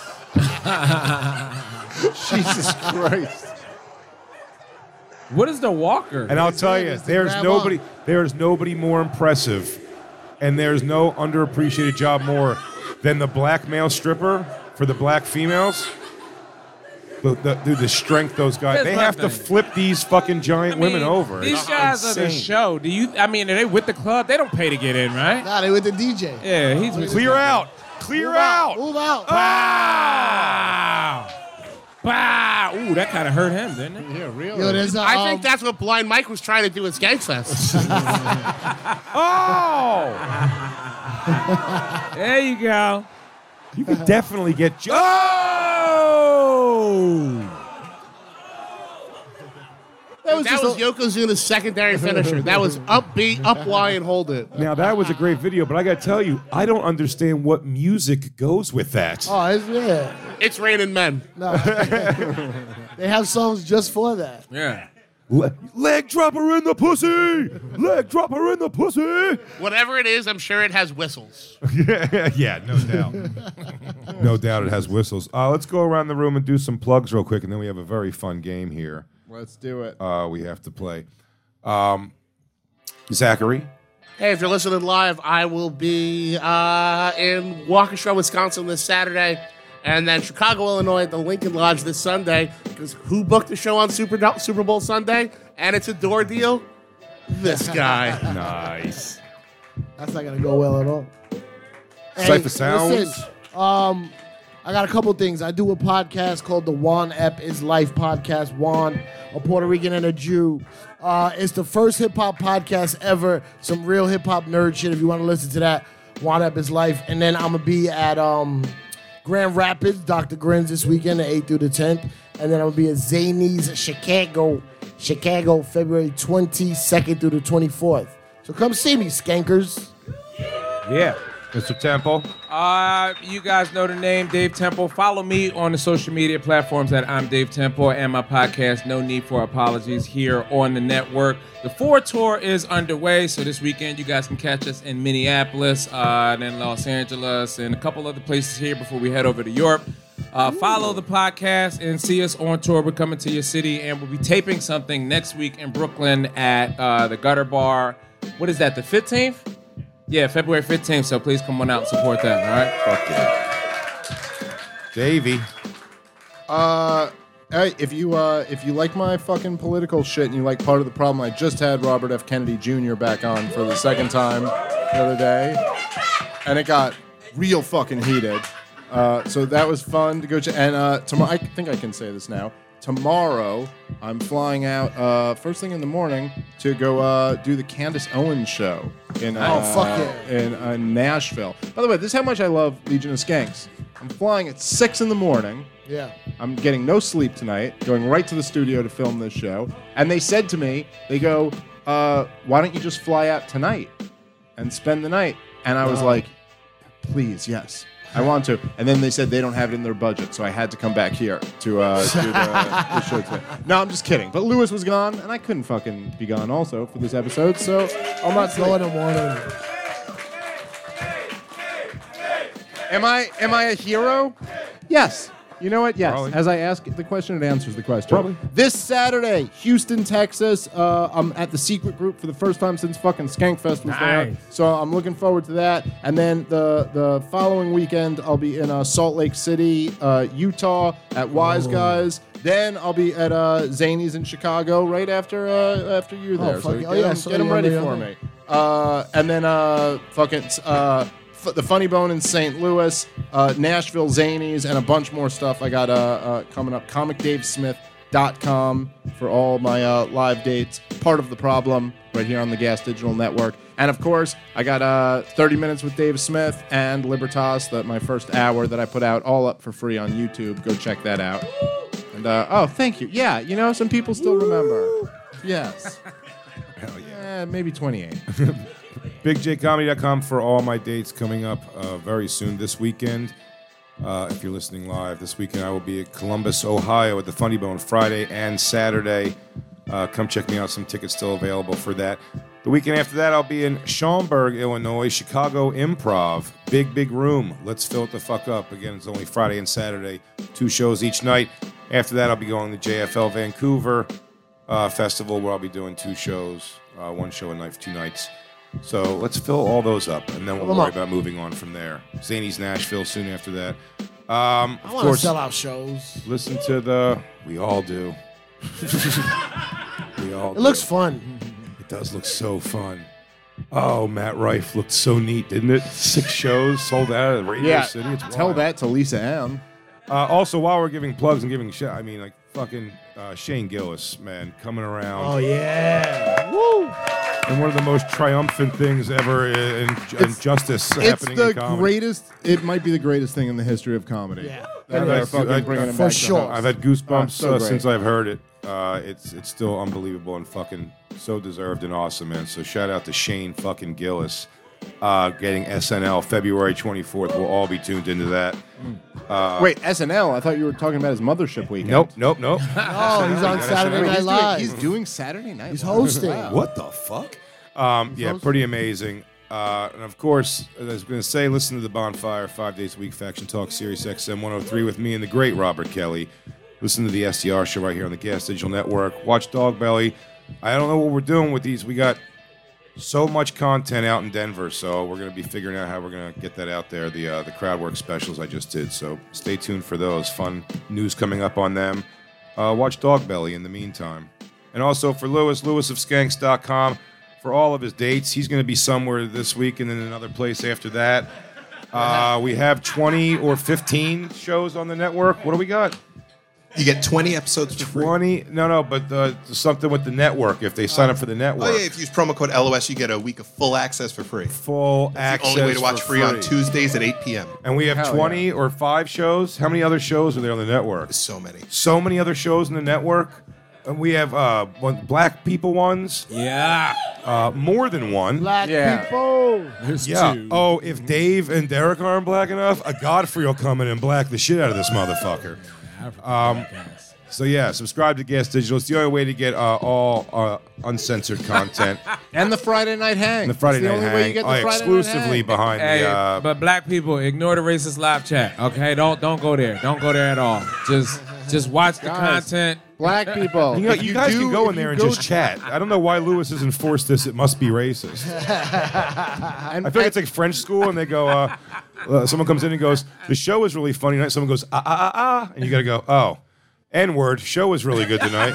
Speaker 8: Jesus Christ.
Speaker 10: What is the walker?
Speaker 7: And I'll tell you,
Speaker 9: It's the
Speaker 7: there's
Speaker 9: grandma.
Speaker 7: nobody more impressive, and there's no underappreciated job more than the black male stripper for the black females. The strength those guys.
Speaker 10: Here's
Speaker 7: They
Speaker 10: my
Speaker 7: have to
Speaker 10: thing.
Speaker 7: flip these fucking giant women over.
Speaker 10: These
Speaker 7: It's
Speaker 10: guys are the
Speaker 7: insane.
Speaker 10: show. Are they with the club? They don't pay to get in, right?
Speaker 9: Nah, they with the DJ.
Speaker 10: Yeah, he's with
Speaker 7: Clear out. Clear out.
Speaker 9: Move out.
Speaker 10: Wow. Wow. Ooh, that kind of hurt him, didn't it?
Speaker 8: Yeah, really.
Speaker 9: Yo, there's a,
Speaker 11: I think that's what Blind Mike was trying to do at Skankfest.
Speaker 7: Oh!
Speaker 10: There you go.
Speaker 7: You can definitely get.
Speaker 11: That was Yokozuna's secondary finisher. That was up B, up Y, and hold it.
Speaker 7: Now that was a great video, but I got to tell you, I don't understand what music goes with that.
Speaker 9: Oh,
Speaker 11: It's Raining Men.
Speaker 9: No. They have songs just for that.
Speaker 10: Yeah.
Speaker 7: Leg dropper in the pussy. Leg dropper in the pussy.
Speaker 11: Whatever it is, I'm sure it has whistles.
Speaker 7: Yeah, no doubt. No doubt it has whistles. Let's go around the room and do some plugs real quick, and then we have a very fun game here.
Speaker 8: Let's do it.
Speaker 7: We have to play. Zachary?
Speaker 11: Hey, if you're listening live, I will be in Waukesha, Wisconsin this Saturday, and then Chicago, Illinois at the Lincoln Lodge this Sunday. Because who booked the show on Super Bowl Sunday? And it's a door deal? This guy.
Speaker 7: Nice.
Speaker 9: That's not going to go well at all.
Speaker 7: Cypher Sounds?
Speaker 9: Listen, I got a couple things. I do a podcast called the Juan Ep is Life podcast. Juan, a Puerto Rican and a Jew. It's the first hip-hop podcast ever. Some real hip-hop nerd shit. If you want to listen to that, Juan Ep is Life. And then I'm going to be at Grand Rapids, Dr. Grins this weekend, the 8th through the 10th. And then I'm going to be at Zany's Chicago, February 22nd through the 24th. So come see me, skankers.
Speaker 7: Yeah. Mr. Temple?
Speaker 10: You guys know the name, Dave Temple. Follow me on the social media platforms at I'm Dave Temple and my podcast, No Need for Apologies, here on the network. The 4 tour is underway, so this weekend you guys can catch us in Minneapolis, then Los Angeles, and a couple other places here before we head over to Europe. Follow the podcast and see us on tour. We're coming to your city, and we'll be taping something next week in Brooklyn at the Gutter Bar. What is that, the 15th? Yeah, February 15th, so please come on out and support that, all right?
Speaker 7: Fuck yeah. Davey.
Speaker 8: Hey, if you like my fucking political shit and you like Part of the Problem, I just had Robert F. Kennedy Jr. back on for the second time the other day, and it got real fucking heated. So that was fun to go check. And tomorrow, I think I can say this now. Tomorrow, I'm flying out first thing in the morning to go do the Candace Owens show in in Nashville. By the way, this is how much I love Legion of Skanks. I'm flying at 6 in the morning.
Speaker 9: Yeah.
Speaker 8: I'm getting no sleep tonight, going right to the studio to film this show. And they said to me, they go, why don't you just fly out tonight and spend the night? And I was like, please, yes. I want to. And then they said they don't have it in their budget, so I had to come back here to do the show today. No, I'm just kidding. But Lewis was gone, and I couldn't fucking be gone also for this episode, so I'm not
Speaker 9: going in the morning.
Speaker 8: Am I a hero? Yes. You know what? Yes.
Speaker 7: Probably.
Speaker 8: As I ask the question, it answers the question.
Speaker 7: Probably.
Speaker 8: This Saturday, Houston, Texas. I'm at the Secret Group for the first time since fucking Skankfest was there. So I'm looking forward to that. And then the following weekend, I'll be in Salt Lake City, Utah, at Wise Guys. Then I'll be at Zany's in Chicago right after you're there. So get them ready for me. And then the Funny Bone in St. Louis, Nashville, Zany's, and a bunch more stuff I got coming up. ComicDaveSmith.com for all my live dates. Part of the Problem right here on the Gas Digital Network. And, of course, I got 30 Minutes with Dave Smith and Libertas, my first hour that I put out all up for free on YouTube. Go check that out. And, thank you. Yeah, some people still remember. Yes.
Speaker 7: Hell yeah.
Speaker 8: Maybe 28.
Speaker 7: BigJComedy.com for all my dates coming up very soon this weekend. If you're listening live, this weekend I will be at Columbus, Ohio at the Funny Bone Friday and Saturday. Come check me out. Some tickets still available for that. The weekend after that, I'll be in Schaumburg, Illinois, Chicago Improv. Big room. Let's fill it the fuck up. Again, it's only Friday and Saturday. 2 shows each night. After that, I'll be going to JFL Vancouver Festival where I'll be doing 2 shows. 1 show a night for 2 nights. So let's fill all those up, and then we'll worry about moving on from there. Zany's Nashville soon after that.
Speaker 9: I want to sell out shows.
Speaker 7: Listen to we all do. We all
Speaker 9: It
Speaker 7: do.
Speaker 9: looks fun.
Speaker 7: It does look so fun. Oh, Matt Rife looked so neat, didn't it? 6 shows sold out at Radio City. It's
Speaker 8: tell
Speaker 7: wild.
Speaker 8: that to Lisa Ann.
Speaker 7: Also, while we're giving plugs and giving shit, I mean, like fucking Shane Gillis, man, coming around.
Speaker 9: Oh, yeah. Woo!
Speaker 7: And one of the most triumphant things ever in justice happening in comedy.
Speaker 8: Greatest. It might be the greatest thing in the history of comedy.
Speaker 9: Yeah.
Speaker 8: Bringing him
Speaker 9: for
Speaker 8: back
Speaker 9: sure.
Speaker 7: I've had goosebumps
Speaker 8: so great.
Speaker 7: since I've heard it. It's still unbelievable and fucking so deserved and awesome, man. So shout out to Shane fucking Gillis. getting SNL February 24th. We'll all be tuned into that.
Speaker 8: Wait, SNL? I thought you were talking about his Mothership Weekend.
Speaker 7: Nope.
Speaker 9: Oh, he's on Saturday Night Live.
Speaker 8: He's doing Saturday Night Live.
Speaker 9: He's hosting.
Speaker 8: Wow.
Speaker 7: What the fuck? Yeah, pretty amazing. And of course, as I was going to say, listen to the Bonfire 5 days a week Faction Talk Sirius XM 103 with me and the great Robert Kelly. Listen to the SDR show right here on the Gas Digital Network. Watch Dog Belly. I don't know what we're doing with these. We got so much content out in Denver, so we're going to be figuring out how we're going to get that out there. The Crowdwork specials I just did, so stay tuned for those. Fun news coming up on them. Watch Dog Belly in the meantime. And also for Lewis of Skanks.com, for all of his dates. He's going to be somewhere this week and then another place after that. We have 20 or 15 shows on the network. What do we got?
Speaker 12: You get 20 episodes for free.
Speaker 7: 20? No, but something with the network. If they sign up for the network.
Speaker 12: Oh, yeah, if you use promo code LOS, you get a week of full access for free.
Speaker 7: Full access.
Speaker 12: The only way to watch
Speaker 7: for
Speaker 12: free on Tuesdays at 8 p.m.
Speaker 7: And we have 20 or 5 shows. How many other shows are there on the network?
Speaker 12: So many.
Speaker 7: So many other shows in the network. And we have black people ones.
Speaker 10: Yeah.
Speaker 7: More than one.
Speaker 9: Black people.
Speaker 10: There's
Speaker 7: Yeah.
Speaker 10: two.
Speaker 7: Oh, if Dave and Derek aren't black enough, a Godfrey will come in and black the shit out of this motherfucker. So yeah, subscribe to Gas Digital. It's the only way to get all uncensored content.
Speaker 8: And the Friday Night Hang.
Speaker 7: And the Friday
Speaker 8: It's
Speaker 7: Night
Speaker 8: only way
Speaker 7: Hang.
Speaker 8: you get the
Speaker 7: Oh,
Speaker 8: Friday
Speaker 7: exclusively
Speaker 8: Night
Speaker 7: behind
Speaker 10: Hey,
Speaker 7: the.
Speaker 10: but black people, ignore the racist live chat. Okay, don't go there. Don't go there at all. Just watch the
Speaker 8: Guys,
Speaker 10: content.
Speaker 8: Black people.
Speaker 7: You know,
Speaker 8: If
Speaker 7: you guys can go
Speaker 8: if
Speaker 7: in there
Speaker 8: you
Speaker 7: and
Speaker 8: go
Speaker 7: just chat. I don't know why Lewis has enforced this. It must be racist. I feel like it's like French school, and they go. Someone comes in and goes, "The show is really funny tonight." Someone goes, and you got to go, "Oh, N-word. Show is really good tonight."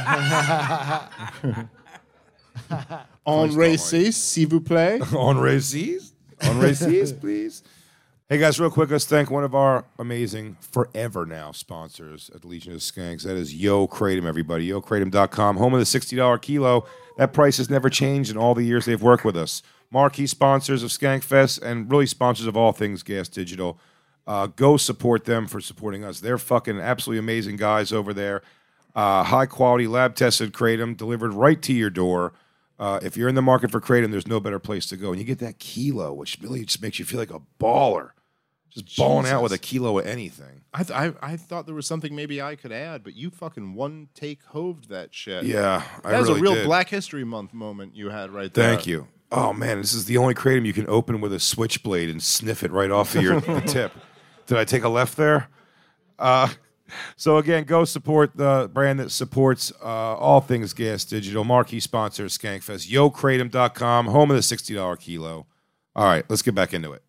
Speaker 8: En raciste, s'il vous plaît.
Speaker 7: On raciste, please. Hey guys, real quick, let's thank one of our amazing forever now sponsors at the Legion of Skanks. That is Yo Kratom, everybody. YoKratom.com, home of the $60 kilo. That price has never changed in all the years they've worked with us. Marquee sponsors of Skankfest and really sponsors of all things Gas Digital. Go support them for supporting us. They're fucking absolutely amazing guys over there. High quality lab tested Kratom delivered right to your door. If you're in the market for Kratom, there's no better place to go. And you get that kilo, which really just makes you feel like a baller. Just balling out with a kilo of anything.
Speaker 8: I thought there was something maybe I could add, but you fucking one take hoved that shit.
Speaker 7: Yeah, I
Speaker 8: that was
Speaker 7: really
Speaker 8: a real
Speaker 7: did.
Speaker 8: Black History Month moment you had right there.
Speaker 7: Thank you. Oh man, this is the only Kratom you can open with a switchblade and sniff it right off of the tip. Did I take a left there? So again, go support the brand that supports all things Gas Digital. Marquee sponsor, Skankfest. YoKratom.com, home of the $60 kilo. All right, let's get back into it.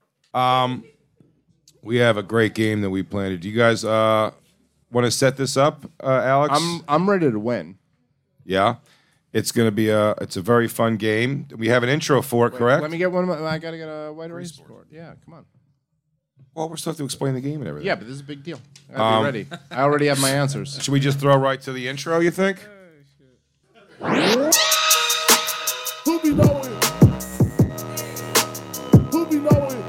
Speaker 7: We have a great game that we planned. Do you guys want to set this up, Alex?
Speaker 8: I'm ready to win.
Speaker 7: Yeah, it's gonna be it's a very fun game. We have an intro for it, correct?
Speaker 8: Let me get one. I gotta get a white erase board. Yeah, come on.
Speaker 7: Well, we're supposed to explain the game and everything.
Speaker 8: Yeah, but this is a big deal. I gotta be ready. I already have my answers.
Speaker 7: Should we just throw right to the intro? You think?
Speaker 9: Who be knowing? Who be knowing?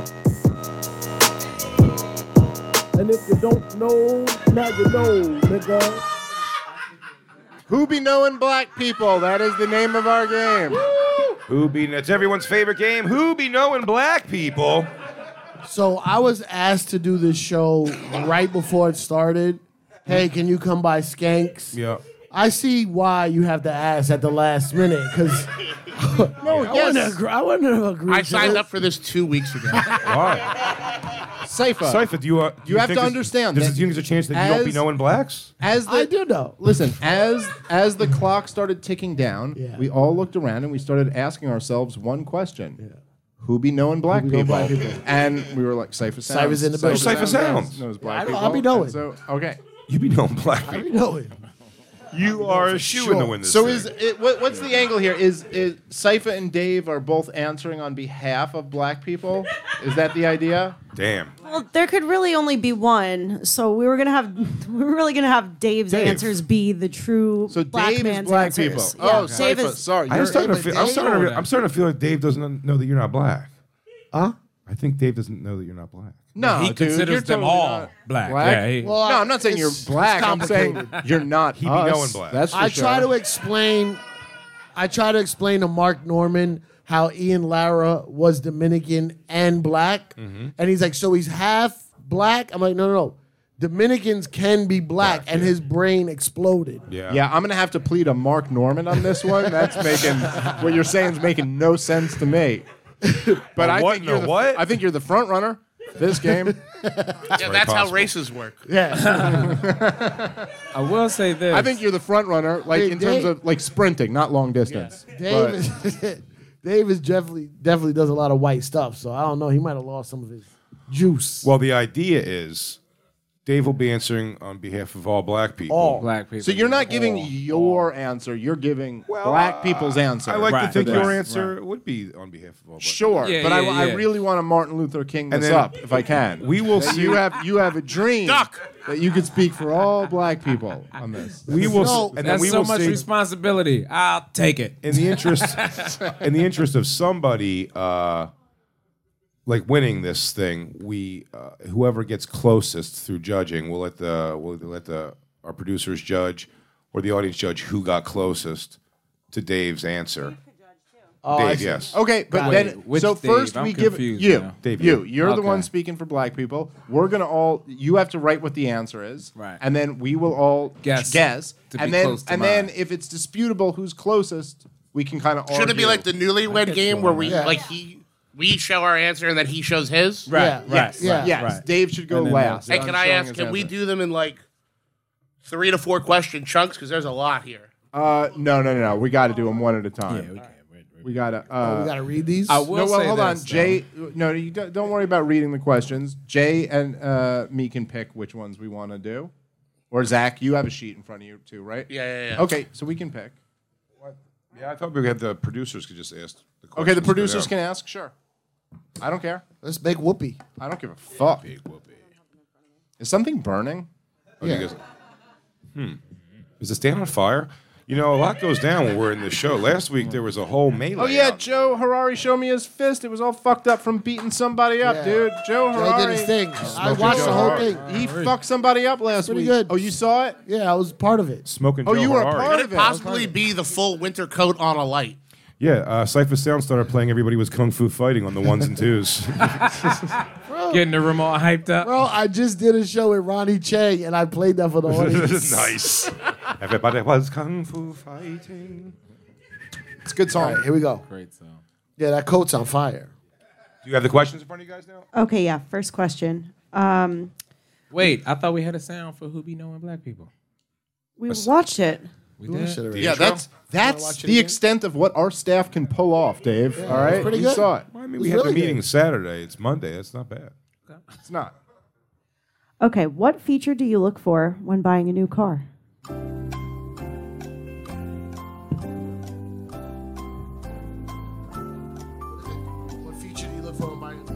Speaker 9: And if you don't know, now you know, nigga.
Speaker 8: Who be knowing black people? That is the name of our game.
Speaker 7: Who be? It's everyone's favorite game. Who be knowing black people?
Speaker 9: So I was asked to do this show right before it started. Hey, can you come by Skanks?
Speaker 7: Yeah.
Speaker 9: I see why you have to ask at the last minute, because I wouldn't have agreed.
Speaker 11: I signed up for this 2 weeks ago.
Speaker 7: Why?
Speaker 8: Cypher,
Speaker 7: do you
Speaker 8: have
Speaker 7: think
Speaker 8: to
Speaker 7: there's-
Speaker 8: understand.
Speaker 7: Do you
Speaker 8: that
Speaker 7: think there's a chance that you don't be knowing blacks?
Speaker 9: I do know.
Speaker 8: Listen, as the clock started ticking down,
Speaker 9: Yeah.
Speaker 8: we all looked around and we started asking ourselves one question. Who be knowing black
Speaker 9: Who be
Speaker 8: people?
Speaker 9: knowing black people?
Speaker 8: And we were like, Cypher Sounds.
Speaker 9: Cypher's in the building.
Speaker 7: Cypher Sounds.
Speaker 8: Knows black
Speaker 9: I-
Speaker 8: people.
Speaker 9: I'll be knowing.
Speaker 8: And So, okay.
Speaker 7: You be knowing black
Speaker 9: I
Speaker 7: people.
Speaker 9: know it.
Speaker 7: You are a shoe in to win this.
Speaker 8: So
Speaker 7: thing.
Speaker 8: is it, what's the angle here? Is Cypher and Dave are both answering on behalf of black people? Is that the idea?
Speaker 7: Damn.
Speaker 13: Well, there could really only be one, so we were really gonna have Dave's
Speaker 7: Dave.
Speaker 13: answers be the true
Speaker 8: So
Speaker 13: black
Speaker 8: Dave is
Speaker 13: man's
Speaker 8: black
Speaker 13: answers.
Speaker 8: people.
Speaker 13: Yeah,
Speaker 8: Oh,
Speaker 13: Dave
Speaker 8: Cypher.
Speaker 13: is.
Speaker 8: Sorry,
Speaker 7: I'm starting to feel.
Speaker 9: Dave-
Speaker 7: I'm starting to feel like Dave doesn't know that you're not black.
Speaker 9: Huh?
Speaker 7: I think Dave doesn't know that you're not black.
Speaker 8: No,
Speaker 10: he
Speaker 8: dude,
Speaker 10: considers
Speaker 8: you're
Speaker 10: them
Speaker 8: totally
Speaker 10: all
Speaker 8: not
Speaker 10: black.
Speaker 8: black.
Speaker 10: Yeah, he-
Speaker 9: Well,
Speaker 8: No, I'm not saying you're
Speaker 9: it's
Speaker 8: black. I'm saying
Speaker 9: complicated.
Speaker 8: you're not.
Speaker 7: He be
Speaker 8: us.
Speaker 7: knowing black.
Speaker 8: That's for
Speaker 9: I
Speaker 8: sure.
Speaker 9: try to explain to Mark Norman how Ian Lara was Dominican and black. And he's like, so he's half black? I'm like, no. Dominicans can be black, and his brain exploded.
Speaker 8: Yeah, I'm gonna have to plead a Mark Norman on this one. That's making what you're saying is making no sense to me. But I think you're the front runner this game.
Speaker 11: That's how races work.
Speaker 9: Yeah.
Speaker 10: I will say this.
Speaker 8: I think you're the front runner, like in terms of like sprinting, not long distance.
Speaker 9: Dave is definitely does a lot of white stuff, so I don't know. He might have lost some of his juice.
Speaker 7: Well, the idea is Dave will be answering on behalf of all black people.
Speaker 9: All
Speaker 10: black people.
Speaker 8: So you're not giving your answer. You're giving black people's answer.
Speaker 7: I like to think your answer would be on behalf of all black
Speaker 8: Sure,
Speaker 10: Yeah,
Speaker 8: but
Speaker 10: yeah,
Speaker 8: I
Speaker 10: yeah.
Speaker 8: really want to Martin Luther King
Speaker 7: And
Speaker 8: this
Speaker 7: then
Speaker 8: up if I can.
Speaker 7: we will
Speaker 8: That
Speaker 7: see-
Speaker 8: You have a dream that you could speak for all black people on this.
Speaker 7: We will,
Speaker 9: No,
Speaker 7: and then
Speaker 10: That's
Speaker 7: we
Speaker 10: so
Speaker 7: will
Speaker 10: much
Speaker 7: see
Speaker 10: responsibility. I'll take it.
Speaker 7: in the interest of somebody like winning this thing. We whoever gets closest through judging, we'll let our producers judge or the audience judge who got closest to Dave's answer. Dave, yes.
Speaker 8: Okay, but
Speaker 10: Wait,
Speaker 8: then
Speaker 10: which
Speaker 8: so
Speaker 10: Dave?
Speaker 8: first
Speaker 10: I'm
Speaker 8: we give
Speaker 10: confused
Speaker 8: you,
Speaker 10: now.
Speaker 7: Dave,
Speaker 8: you're the
Speaker 10: Okay.
Speaker 8: one speaking for black people. We're gonna all. You have to write what the answer is,
Speaker 10: Right.
Speaker 8: And then we will all
Speaker 10: Guess to
Speaker 8: and
Speaker 10: be
Speaker 8: then
Speaker 10: close to
Speaker 8: then
Speaker 10: mine.
Speaker 8: if it's disputable who's closest, we can kind of.
Speaker 11: Should it be like the newlywed game where we we show our answer and then he shows his?
Speaker 10: Right,
Speaker 8: Yes,
Speaker 10: right.
Speaker 8: Dave should go
Speaker 10: And then
Speaker 8: last.
Speaker 11: Hey,
Speaker 8: on
Speaker 11: can I
Speaker 8: showing
Speaker 11: ask?
Speaker 8: his
Speaker 11: Can we
Speaker 8: answer.
Speaker 11: do them in like 3 to 4 question chunks? Because there's a lot here.
Speaker 8: No. We got to do them one at a time. We got to.
Speaker 9: we got to read these?
Speaker 10: I will say
Speaker 8: hold on,
Speaker 10: this,
Speaker 8: Jay. No, you don't worry about reading the questions. Jay and me can pick which ones we want to do. Or Zach, you have a sheet in front of you too, right?
Speaker 11: Yeah.
Speaker 8: Okay, so we can pick.
Speaker 7: Yeah, I thought we had the producers could just ask the questions.
Speaker 8: Okay, the
Speaker 7: to
Speaker 8: producers
Speaker 7: them.
Speaker 8: can ask. Sure. I don't care.
Speaker 9: Let's make whoopee.
Speaker 8: I don't give a fuck. Is something burning?
Speaker 7: Oh, you guys- Is the stand on fire? You know, a lot goes down when we're in this show. Last week there was a whole melee.
Speaker 8: Oh yeah,
Speaker 7: out.
Speaker 8: Joe Harari showed me his fist. It was all fucked up from beating somebody up,
Speaker 9: Yeah.
Speaker 8: dude. Joe
Speaker 9: Joe
Speaker 8: Harari.
Speaker 9: did his thing. I
Speaker 7: Smoking
Speaker 9: watched
Speaker 7: Joe
Speaker 9: the whole
Speaker 7: Harari.
Speaker 9: thing.
Speaker 8: He fucked somebody up last
Speaker 9: Pretty
Speaker 8: week.
Speaker 9: good.
Speaker 8: Oh, you saw it?
Speaker 9: Yeah, I was part of it.
Speaker 7: Smoking
Speaker 8: Oh,
Speaker 7: Joe
Speaker 8: you were a
Speaker 7: Harari.
Speaker 8: part
Speaker 11: Could
Speaker 8: of
Speaker 11: it
Speaker 8: it.
Speaker 11: possibly be the full winter coat on a light?
Speaker 7: Yeah, Cypher Sound started playing Everybody Was Kung Fu Fighting on the ones and twos.
Speaker 10: Getting the room all hyped up.
Speaker 9: Bro, I just did a show with Ronnie Chang, and I played that for the audience.
Speaker 7: Nice. Everybody was Kung Fu Fighting.
Speaker 8: It's a good
Speaker 9: All
Speaker 8: song.
Speaker 9: right, here we go.
Speaker 10: Great song.
Speaker 9: Yeah, that coat's on fire.
Speaker 7: Do you have the questions in front of you guys now?
Speaker 13: Okay, yeah. First question.
Speaker 10: Wait, I thought we had a sound for who be knowing black people.
Speaker 13: We watched it.
Speaker 10: We did.
Speaker 7: The
Speaker 8: Yeah,
Speaker 7: intro?
Speaker 8: that's
Speaker 9: watch it
Speaker 8: the
Speaker 9: again?
Speaker 8: extent of what our staff can pull off, Dave. All right,
Speaker 9: pretty
Speaker 8: you
Speaker 9: good.
Speaker 8: saw it.
Speaker 7: Well, I mean,
Speaker 9: It
Speaker 7: we
Speaker 9: was
Speaker 7: had the
Speaker 9: really
Speaker 7: meeting
Speaker 9: good.
Speaker 7: Saturday. It's Monday. That's not bad.
Speaker 8: It's not.
Speaker 13: Okay, what feature do you look for when buying a new car?
Speaker 9: What feature do you look for in buying?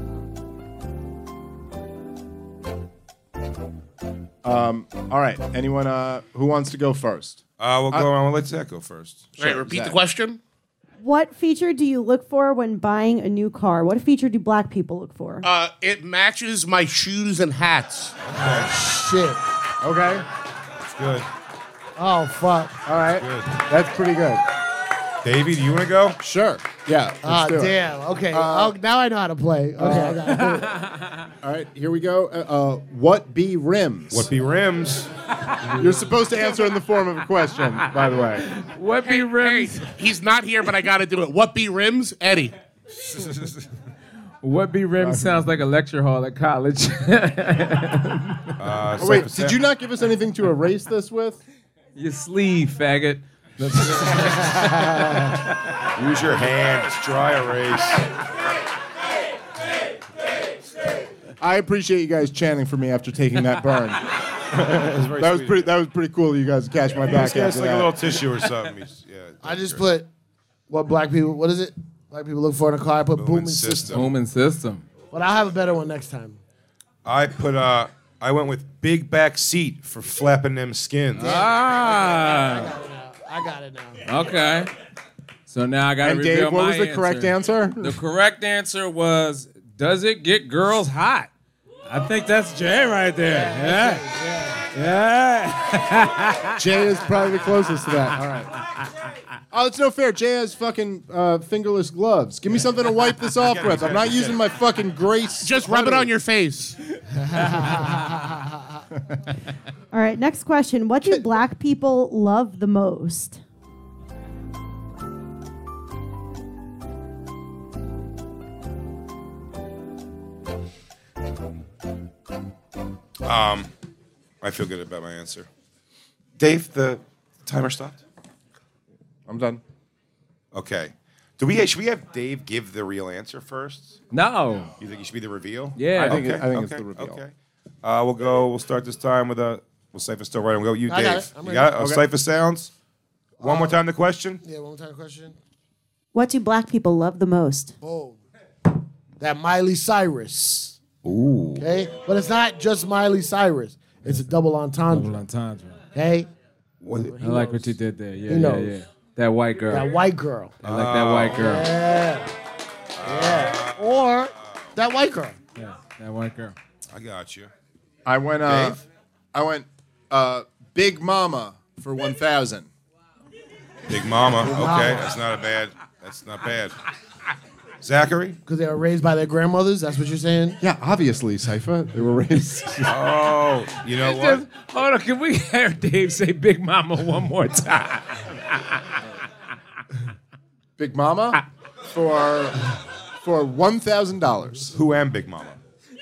Speaker 8: All right. Anyone who wants to go first?
Speaker 7: We'll go on. Let Zach go first.
Speaker 11: Right, repeat
Speaker 8: Zach.
Speaker 11: the question.
Speaker 13: What feature do you look for when buying a new car? What feature do black people look for?
Speaker 11: It matches my shoes and hats.
Speaker 9: Shit.
Speaker 8: Okay.
Speaker 7: It's good.
Speaker 9: Oh, fuck.
Speaker 8: All right.
Speaker 7: Good.
Speaker 8: That's pretty good.
Speaker 7: Davey, do you want to go?
Speaker 8: Sure. Yeah.
Speaker 9: Ah,
Speaker 8: Let's do it.
Speaker 9: damn. Okay. Oh, now I know how to play. Okay, I got it.
Speaker 8: All right. Here we go. What be rims?
Speaker 7: What be rims?
Speaker 8: You're supposed to answer in the form of a question, by the way.
Speaker 10: What be rims?
Speaker 11: Hey, he's not here, but I got to do it. What be rims? Eddie.
Speaker 10: What be rims sounds like a lecture hall at college.
Speaker 8: Oh, wait, did you not give us anything to erase this with?
Speaker 10: Your sleeve, faggot.
Speaker 7: Use your hand. It's dry erase.
Speaker 8: I appreciate you guys chanting for me after taking that burn. That was pretty cool. You guys catch my back.
Speaker 7: It's
Speaker 8: after
Speaker 7: like a
Speaker 8: that.
Speaker 7: little tissue or something.
Speaker 9: I just put what black people, what is it? Black people look for in a car. I put booming system.
Speaker 10: Booming system.
Speaker 9: But I'll have a better one next time.
Speaker 7: I put I went with big back seat for flapping them skins.
Speaker 10: Ah.
Speaker 9: I got it now.
Speaker 10: Okay. So now I got to
Speaker 8: And
Speaker 10: reveal
Speaker 8: Dave, what
Speaker 10: my
Speaker 8: was the correct answer?
Speaker 10: The correct answer was, does it get girls hot? I think that's Jay right there. Yeah.
Speaker 8: Jay is probably the closest to that. All right. Oh, it's no fair. Jay has fucking fingerless gloves. Give me something to wipe this off with. I'm not using my fucking Grace.
Speaker 11: Just rub it on your face.
Speaker 13: All right, next question. What do black people love the most?
Speaker 7: I feel good about my answer. Dave, the timer stopped?
Speaker 8: I'm done.
Speaker 7: Okay. Should we have Dave give the real answer first?
Speaker 10: No.
Speaker 7: You think it should be the reveal?
Speaker 10: Yeah.
Speaker 8: I think it's the reveal.
Speaker 7: Okay. We'll start this time with Cypher still right. We'll go with you,
Speaker 9: I got
Speaker 7: Dave.
Speaker 9: it. I'm
Speaker 7: You
Speaker 9: ready.
Speaker 7: got it?
Speaker 8: Okay.
Speaker 7: Cypher sounds. One more time the question.
Speaker 9: Yeah, one more time question.
Speaker 13: What do black people love the most?
Speaker 9: Oh, that Miley Cyrus.
Speaker 7: Ooh.
Speaker 9: Okay, but it's not just Miley Cyrus. It's a double entendre.
Speaker 10: Double entendre.
Speaker 9: Okay,
Speaker 10: I like what you did there. Yeah,
Speaker 9: He knows.
Speaker 10: yeah. That white girl.
Speaker 9: that white girl.
Speaker 10: I like that white girl.
Speaker 9: Yeah, or that white girl.
Speaker 10: Yeah, that white girl.
Speaker 7: I got you.
Speaker 8: I went.
Speaker 7: Dave?
Speaker 8: I went. Big Mama for 1,000.
Speaker 7: Big Mama. Okay, that's not bad. Zachary?
Speaker 9: Because they were raised by their grandmothers. That's what you're saying.
Speaker 8: Yeah, obviously, Cypher. They were raised.
Speaker 7: Oh, you know what?
Speaker 10: Hold on, can we hear Dave say Big Mama one more time?
Speaker 8: Big Mama for $1,000.
Speaker 7: Who am Big Mama?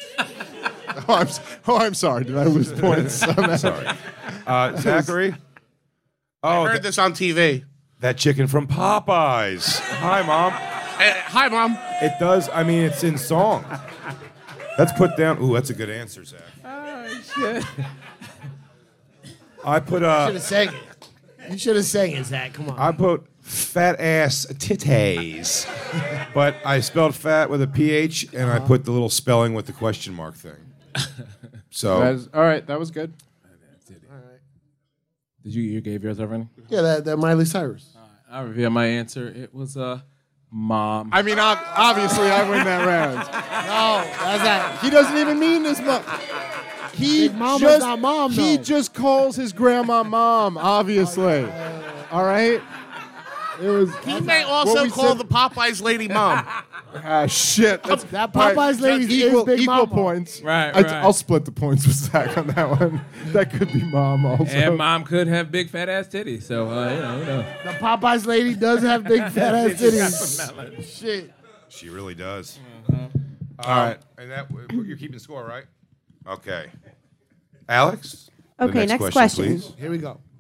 Speaker 8: I'm sorry. Did I lose points?
Speaker 7: Sorry. Zachary?
Speaker 11: I heard this on TV.
Speaker 7: That chicken from Popeyes. Hi, Mom.
Speaker 11: Hi, Mom.
Speaker 7: It does. I mean, it's in song. Let's put down. Ooh, that's a good answer, Zach.
Speaker 10: Oh, shit.
Speaker 7: I put
Speaker 9: You should have sang it. You should have sang it, Zach. Come on.
Speaker 7: I put fat ass titties, but I spelled fat with a PH, and I put the little spelling with the question mark thing. So
Speaker 8: All right, that was good.
Speaker 10: Did you gave yours already?
Speaker 9: Yeah, that Miley Cyrus.
Speaker 10: I'll reveal my answer. It was mom.
Speaker 8: I mean, obviously, I win that round.
Speaker 9: No, that's not.
Speaker 8: He doesn't even mean this much.
Speaker 9: Big Mama's not mom,
Speaker 8: He
Speaker 9: though.
Speaker 8: just calls his grandma mom, obviously. All right? It was.
Speaker 11: He may
Speaker 8: what
Speaker 11: also
Speaker 8: we
Speaker 11: call
Speaker 8: said-
Speaker 11: the Popeyes lady Mom.
Speaker 8: Shit. That's,
Speaker 9: That Popeyes lady is
Speaker 8: equal,
Speaker 9: Big
Speaker 8: equal
Speaker 9: Mama.
Speaker 8: points.
Speaker 10: Right,
Speaker 8: I'll split the points with Zach on that one. That could be mom also.
Speaker 10: And mom could have big fat ass titties, so you know.
Speaker 9: The Popeyes lady does have big fat ass
Speaker 10: She got
Speaker 9: titties.
Speaker 10: some melon.
Speaker 9: Shit.
Speaker 7: she really does.
Speaker 8: All right.
Speaker 7: And that you're keeping score, right? Okay. Alex. the
Speaker 13: Okay, next question.
Speaker 7: please.
Speaker 9: Here we go.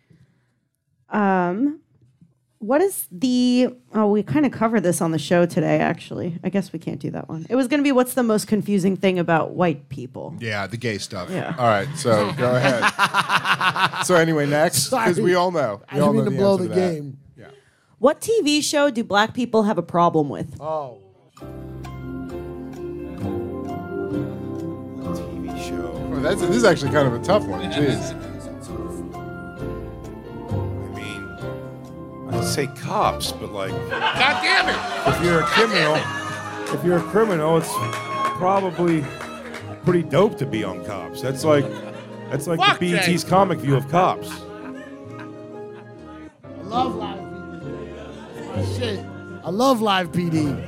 Speaker 13: What is the... Oh, we kind of covered this on the show today, actually. I guess we can't do that one. It was going to be what's the most confusing thing about white people?
Speaker 8: Yeah, the gay stuff.
Speaker 13: Yeah.
Speaker 8: All right, so go ahead. So anyway, next, because we all know.
Speaker 9: I
Speaker 8: We all
Speaker 9: didn't mean
Speaker 8: know
Speaker 9: to blow
Speaker 8: answer
Speaker 9: the
Speaker 8: to that.
Speaker 9: game.
Speaker 13: What TV show do black people have a problem with?
Speaker 9: Oh.
Speaker 7: TV show.
Speaker 8: Well, this is actually kind of a tough one. Jeez.
Speaker 7: I mean, I'd say cops, but like,
Speaker 11: God damn it.
Speaker 7: if you're a criminal, it's probably pretty dope to be on cops. That's like
Speaker 11: Fuck,
Speaker 7: the BET's
Speaker 11: Jay.
Speaker 7: comic view of cops.
Speaker 9: I love live PD. That's my shit. I love live PD.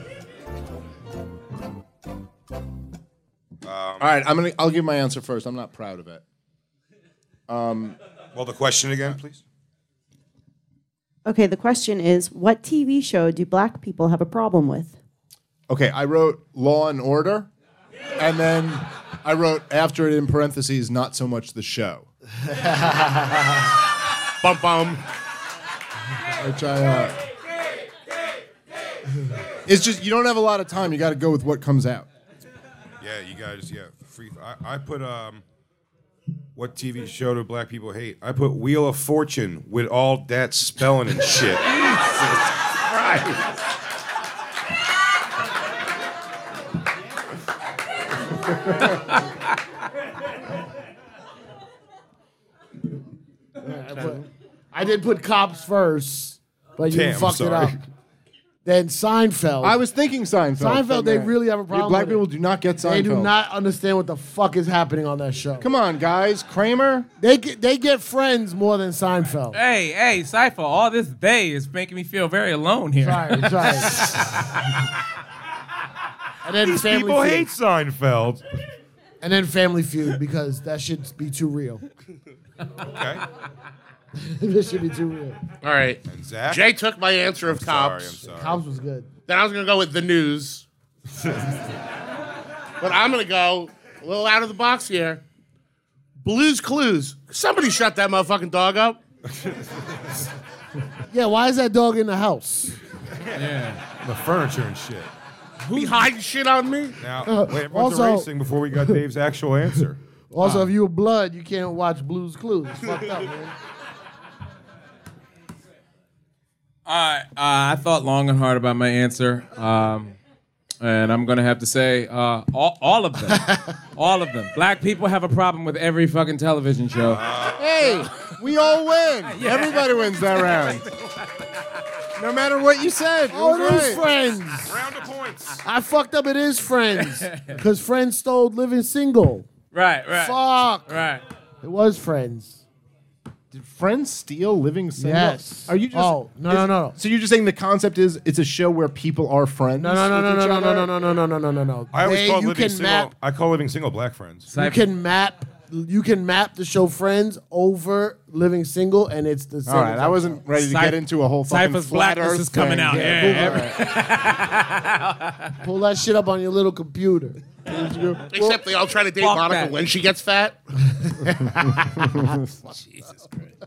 Speaker 8: All right, I'll give my answer first. I'm not proud of it.
Speaker 7: Well, the question again, please.
Speaker 13: Okay, the question is, what TV show do black people have a problem with?
Speaker 8: Okay, I wrote Law and Order, and then I wrote after it in parentheses, not so much the show.
Speaker 11: Bum bum.
Speaker 8: Which it's just you don't have a lot of time. You got to go with what comes out.
Speaker 7: Yeah, you guys. Yeah, free. I put what TV show do black people hate? I put Wheel of Fortune with all that spelling and shit. Jesus Christ.
Speaker 9: I did put cops first, but you
Speaker 7: Damn,
Speaker 9: fucked it
Speaker 7: sorry.
Speaker 9: up. than Seinfeld.
Speaker 8: I was thinking Seinfeld.
Speaker 9: Seinfeld, they really have a problem.
Speaker 8: Black
Speaker 9: with
Speaker 8: people
Speaker 9: it.
Speaker 8: do not get Seinfeld.
Speaker 9: They do not understand what the fuck is happening on that show.
Speaker 8: Come on, guys. Kramer.
Speaker 9: They get Friends more than Seinfeld.
Speaker 10: Hey, Cypher, all this they is making me feel very alone here.
Speaker 9: Sorry. And then
Speaker 7: These
Speaker 9: Family
Speaker 7: people
Speaker 9: Feud.
Speaker 7: hate Seinfeld.
Speaker 9: And then Family Feud because that should be too real.
Speaker 7: Okay.
Speaker 9: This should be too real.
Speaker 11: All right.
Speaker 7: And Zach?
Speaker 11: Jay took my answer of Cops.
Speaker 7: I'm sorry.
Speaker 9: Cops was good.
Speaker 11: Then I was going to go with the news. But I'm going to go a little out of the box here. Blue's Clues. Somebody shut that motherfucking dog up.
Speaker 9: Yeah, why is that dog in the house?
Speaker 10: Yeah.
Speaker 7: The furniture and shit.
Speaker 11: Who's hiding shit on me?
Speaker 7: Now, wait, everyone's
Speaker 9: Also-
Speaker 7: erasing before we got Dave's actual answer.
Speaker 9: Also, if you were blood, you can't watch Blue's Clues. It's fucked up, man.
Speaker 10: All right, I thought long and hard about my answer, and I'm gonna have to say all of them. All of them. Black people have a problem with every fucking television show.
Speaker 8: Hey, we all win. Everybody wins that round. No matter what you said.
Speaker 9: Oh, it is
Speaker 8: right.
Speaker 9: Friends.
Speaker 7: Round of points.
Speaker 9: I fucked up. It is Friends. Because Friends stole Living Single.
Speaker 10: Right.
Speaker 9: Fuck.
Speaker 10: Right.
Speaker 9: It was Friends.
Speaker 8: Did Friends steal Living Single?
Speaker 9: Yes.
Speaker 8: Are you just?
Speaker 9: Oh, no.
Speaker 8: So you're just saying the concept is it's a show where people are friends?
Speaker 9: No.
Speaker 8: with each other?
Speaker 9: No.
Speaker 7: I always call
Speaker 9: you
Speaker 7: living
Speaker 9: can
Speaker 7: single.
Speaker 9: map.
Speaker 7: I call living single black friends.
Speaker 9: You can map. You can map the show Friends over Living Single, and it's the same.
Speaker 8: All right, I wasn't ready to get into a whole fucking
Speaker 10: Cypher's
Speaker 8: flat
Speaker 10: Blackness
Speaker 8: Earth
Speaker 10: is coming
Speaker 8: thing.
Speaker 10: out.
Speaker 9: Pull that shit up on your little computer.
Speaker 11: Except they all try to date
Speaker 10: Fuck
Speaker 11: Monica
Speaker 10: that.
Speaker 11: when she gets fat.
Speaker 10: Jesus Christ.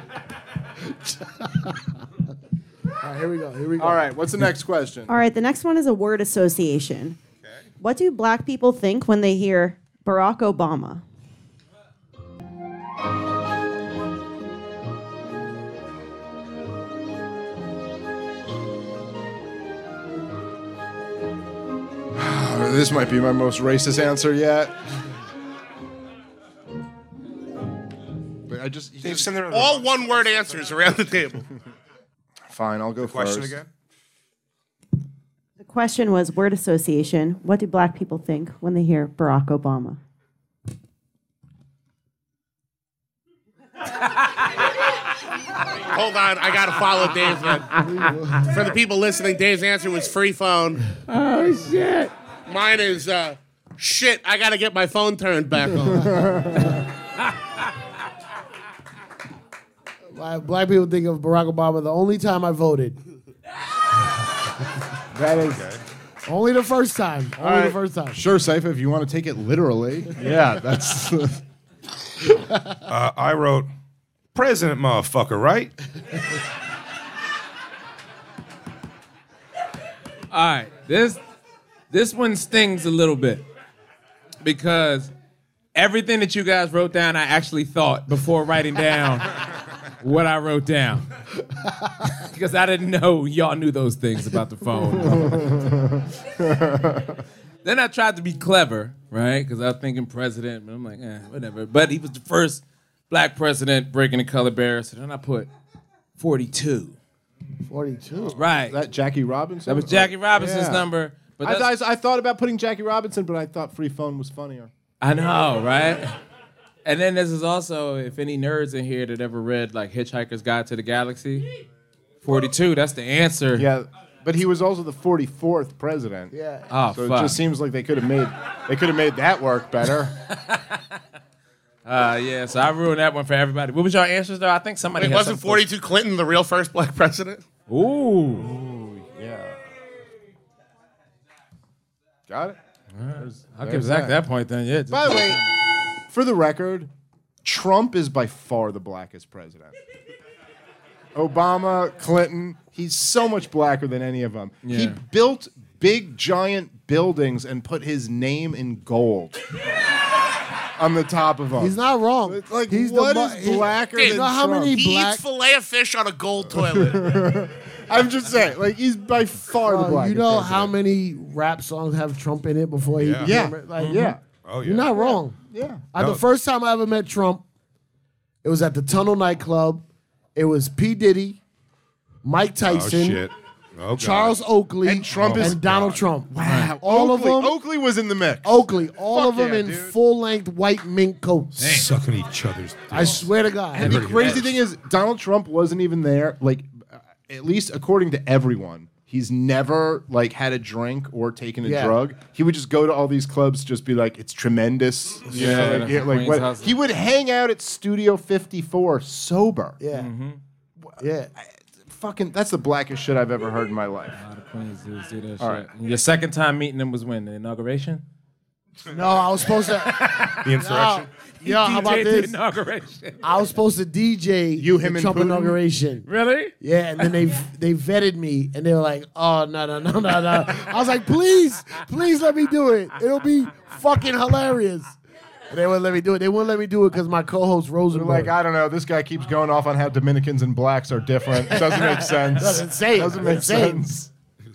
Speaker 9: All right, here we go.
Speaker 8: All right, what's the next question?
Speaker 13: All right, the next one is a word association. What do black people think when they hear Barack Obama?
Speaker 8: This might be my most racist answer yet. But I just
Speaker 12: Dave, send it
Speaker 11: All one-word answers around the table.
Speaker 8: fine. I'll go
Speaker 7: Question
Speaker 8: first.
Speaker 7: again?
Speaker 13: The question was word association. What do black people think when they hear Barack Obama?
Speaker 11: Hold on, I gotta follow Dave's one. For the people listening, Dave's answer was free phone.
Speaker 9: Oh shit!
Speaker 11: Mine is shit. I gotta get my phone turned back on.
Speaker 9: Black people think of Barack Obama the only time I voted.
Speaker 8: That is
Speaker 9: Only the first time. Only the first time.
Speaker 8: sure, Saifa, if you want to take it literally. Yeah, that's.
Speaker 7: I wrote, president motherfucker, right?
Speaker 10: All right, this one stings a little bit because everything that you guys wrote down, I actually thought before writing down what I wrote down. Because I didn't know y'all knew those things about the phone. Then I tried to be clever, right? Because I was thinking president, but I'm like, whatever. But he was the first black president breaking the color barrier, so then I put 42.
Speaker 9: 42.
Speaker 10: Right.
Speaker 8: That Jackie Robinson?
Speaker 10: That was Jackie Robinson's
Speaker 8: Yeah.
Speaker 10: number. But
Speaker 8: I thought about putting Jackie Robinson, but I thought free phone was funnier.
Speaker 10: I know, right? And then this is also, if any nerds in here that ever read like Hitchhiker's Guide to the Galaxy, 42, that's the answer.
Speaker 8: Yeah, but he was also the 44th president.
Speaker 9: Yeah.
Speaker 10: Oh,
Speaker 8: So
Speaker 10: fuck.
Speaker 8: it just seems like they could have made that work better.
Speaker 10: Yeah, so I ruined that one for everybody. What was your answers though? I think somebody
Speaker 11: Wait,
Speaker 10: had
Speaker 11: wasn't
Speaker 10: something-
Speaker 11: 42 Clinton the real first black president?
Speaker 10: Ooh.
Speaker 8: Yeah. Got it?
Speaker 10: I'll give Zach that point then, yeah.
Speaker 8: By the way, for the record, Trump is by far the blackest president. Obama, Clinton, he's so much blacker than any of them.
Speaker 10: Yeah.
Speaker 8: He built big, giant buildings and put his name in gold on the top of them.
Speaker 9: He's not wrong.
Speaker 8: Like,
Speaker 9: He's
Speaker 8: what
Speaker 9: the
Speaker 8: is blacker
Speaker 11: Dude,
Speaker 8: than
Speaker 9: know how
Speaker 8: Trump?
Speaker 9: many
Speaker 11: He
Speaker 9: black-
Speaker 11: eats filet of fish on a gold toilet.
Speaker 8: I'm just saying, like, he's by far the blackest
Speaker 9: you know
Speaker 8: president.
Speaker 9: how many rap songs have Trump in it before he became
Speaker 8: Yeah.
Speaker 9: like,
Speaker 8: Yeah.
Speaker 7: Oh, yeah.
Speaker 9: You're not wrong.
Speaker 8: Yeah.
Speaker 9: The first time I ever met Trump, it was at the Tunnel nightclub. It was P. Diddy, Mike
Speaker 7: Oh,
Speaker 9: Tyson,
Speaker 7: shit. Oh,
Speaker 9: Charles Oakley,
Speaker 8: And Trump is-
Speaker 9: Donald Trump.
Speaker 8: Wow.
Speaker 9: All
Speaker 8: Oakley,
Speaker 9: of them.
Speaker 8: Oakley was in the mix.
Speaker 9: Oakley, all
Speaker 8: Fuck
Speaker 9: of them
Speaker 8: yeah,
Speaker 9: in
Speaker 8: dude.
Speaker 9: full-length white mink coats.
Speaker 7: Sucking each other's.
Speaker 9: I swear to God.
Speaker 8: And the crazy thing is, Donald Trump wasn't even there. Like, at least according to everyone, he's never like had a drink or taken a
Speaker 9: Yeah.
Speaker 8: drug. He would just go to all these clubs, just be like, "It's tremendous." You know,
Speaker 10: Yeah,
Speaker 8: like,
Speaker 10: the
Speaker 8: like,
Speaker 10: Queen's
Speaker 8: what-
Speaker 10: House.
Speaker 8: he would hang out at Studio 54 sober.
Speaker 9: Yeah. Yeah.
Speaker 8: Fucking, that's the blackest shit I've ever heard in my life.
Speaker 10: A lot of Queens dudes do that
Speaker 8: All
Speaker 10: shit. Your second time meeting them was when? The inauguration?
Speaker 9: No, I was supposed to.
Speaker 7: The insurrection.
Speaker 9: Yo, how about
Speaker 10: DJ'd the
Speaker 9: this?
Speaker 10: inauguration.
Speaker 9: I was supposed to DJ
Speaker 8: You,
Speaker 9: the
Speaker 8: him, and
Speaker 9: Trump
Speaker 8: Putin?
Speaker 9: inauguration.
Speaker 10: Really?
Speaker 9: Yeah, and then they vetted me, and they were like, "Oh no." I was like, "Please let me do it. It'll be fucking hilarious." And they wouldn't let me do it. They wouldn't let me do it because my co-host
Speaker 8: They're
Speaker 9: Rosenberg.
Speaker 8: like, I don't know. This guy keeps going off on how Dominicans and blacks are different. Doesn't make sense.
Speaker 9: Doesn't say it.
Speaker 8: Doesn't make
Speaker 9: Insane.
Speaker 8: sense.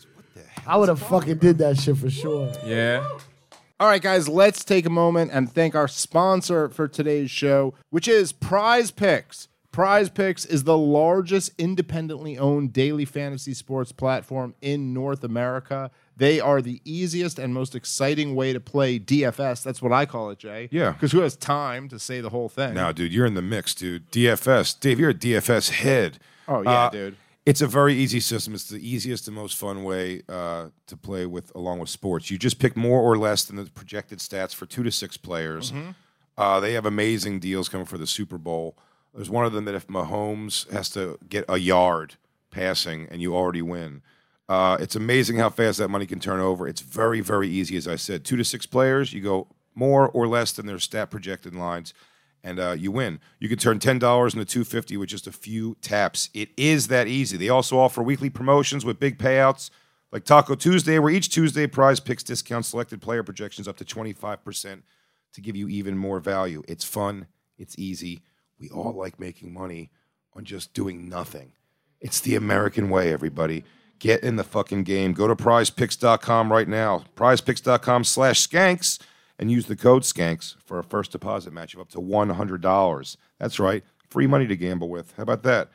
Speaker 9: I would have fucking did that shit for sure.
Speaker 10: Yeah.
Speaker 8: All right, guys, let's take a moment and thank our sponsor for today's show, which is Prize Picks. Prize Picks is the largest independently owned daily fantasy sports platform in North America. They are the easiest and most exciting way to play DFS. That's what I call it, Jay.
Speaker 7: Yeah.
Speaker 8: Because who has time to say the whole thing?
Speaker 7: Now, dude, you're in the mix, dude. DFS. Dave, you're a DFS head.
Speaker 8: Oh, yeah, dude.
Speaker 7: It's a very easy system. It's the easiest and most fun way to play with, along with sports. You just pick more or less than the projected stats for 2 to 6 players. They have amazing deals coming for the Super Bowl. There's one of them that if Mahomes has to get a yard passing and you already win. It's amazing how fast that money can turn over. It's very, very easy, as I said. 2 to 6 players, you go more or less than their stat projected lines, and you win. You can turn $10 into $250 with just a few taps. It is that easy. They also offer weekly promotions with big payouts like Taco Tuesday, where each Tuesday Prize Picks discounts selected player projections up to 25% to give you even more value. It's fun. It's easy. We all like making money on just doing nothing. It's the American way, everybody. Get in the fucking game. Go to prizepicks.com right now. Prizepicks.com/skanks and use the code SKANKS for a first deposit match of up to $100. That's right. Free money to gamble with. How about that?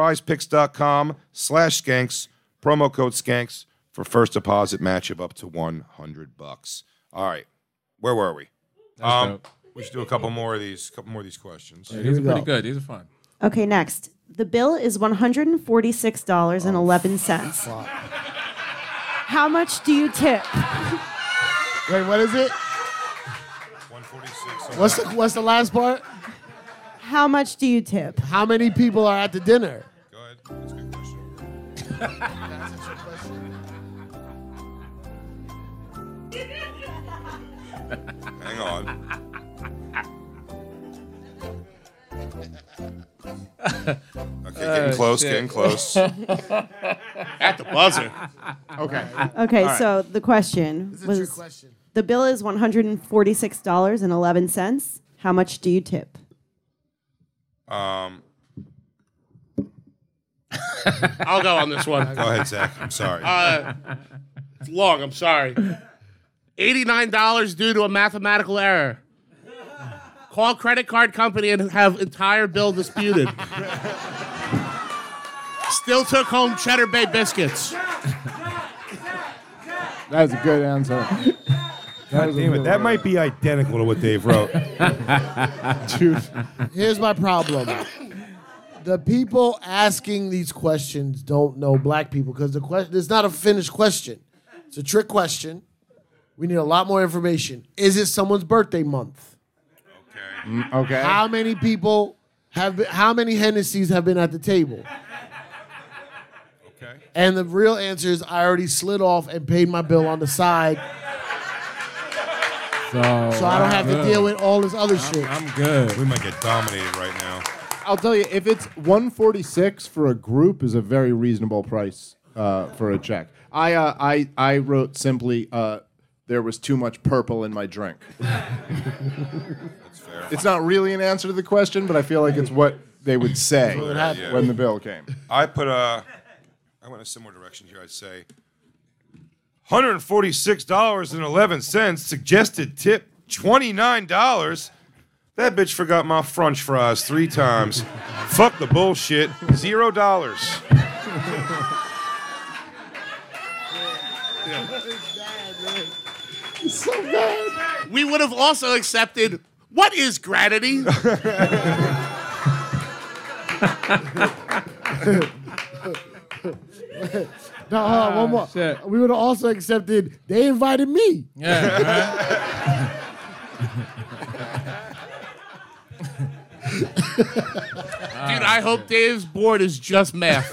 Speaker 7: Prizepicks.com/skanks. Promo code SKANKS for first deposit match of up to $100. All right. Where were we? We should do a couple more of these questions.
Speaker 10: Yeah, these are pretty good. These are fun.
Speaker 13: Okay, next. The bill is $146.11. How much do you tip?
Speaker 9: Wait, what is it?
Speaker 7: 146.
Speaker 9: What's the last part?
Speaker 13: How much do you tip?
Speaker 9: How many people are at the dinner?
Speaker 7: Go ahead. That's a good question. Hang on. Okay, getting close,
Speaker 10: shit.
Speaker 7: getting close.
Speaker 11: At the buzzer.
Speaker 8: Okay.
Speaker 13: Okay, so the question
Speaker 9: This is a
Speaker 13: was
Speaker 9: trick question.
Speaker 13: the bill is $146.11. How much do you tip?
Speaker 11: I'll go on this one.
Speaker 7: Go ahead, Zach. I'm sorry.
Speaker 11: It's long. I'm sorry. $89 due to a mathematical error. Call credit card company and have entire bill disputed. Still took home Cheddar Bay biscuits.
Speaker 8: That's a good answer.
Speaker 7: God damn it. That might be identical to what Dave wrote.
Speaker 8: Dude.
Speaker 9: Here's my problem. The people asking these questions don't know black people because the question it's not a finished question. It's a trick question. We need a lot more information. Is it someone's birthday month?
Speaker 8: Okay.
Speaker 9: How many people have been, how many Hennessy's have been at the table?
Speaker 7: Okay.
Speaker 9: And the real answer is I already slid off and paid my bill on the side,
Speaker 10: So
Speaker 9: I don't have to deal with all this other shit.
Speaker 10: I'm good.
Speaker 7: We might get dominated right now.
Speaker 8: I'll tell you, if it's $146 for a group is a very reasonable price for a check. I wrote simply, there was too much purple in my drink.
Speaker 7: That's fair.
Speaker 8: It's not really an answer to the question, but I feel like it's what they would say
Speaker 7: Yeah.
Speaker 8: when the bill came.
Speaker 7: I went a similar direction here. I'd say $146.11. Suggested tip $29. That bitch forgot my French fries 3 times. Fuck the bullshit. $0.
Speaker 11: So bad. We would have also accepted, what is gratitude?
Speaker 9: No, hold on, one more.
Speaker 10: Shit.
Speaker 9: We would have also accepted. They invited me.
Speaker 10: Yeah,
Speaker 11: Dude, I hope Dave's board is just math.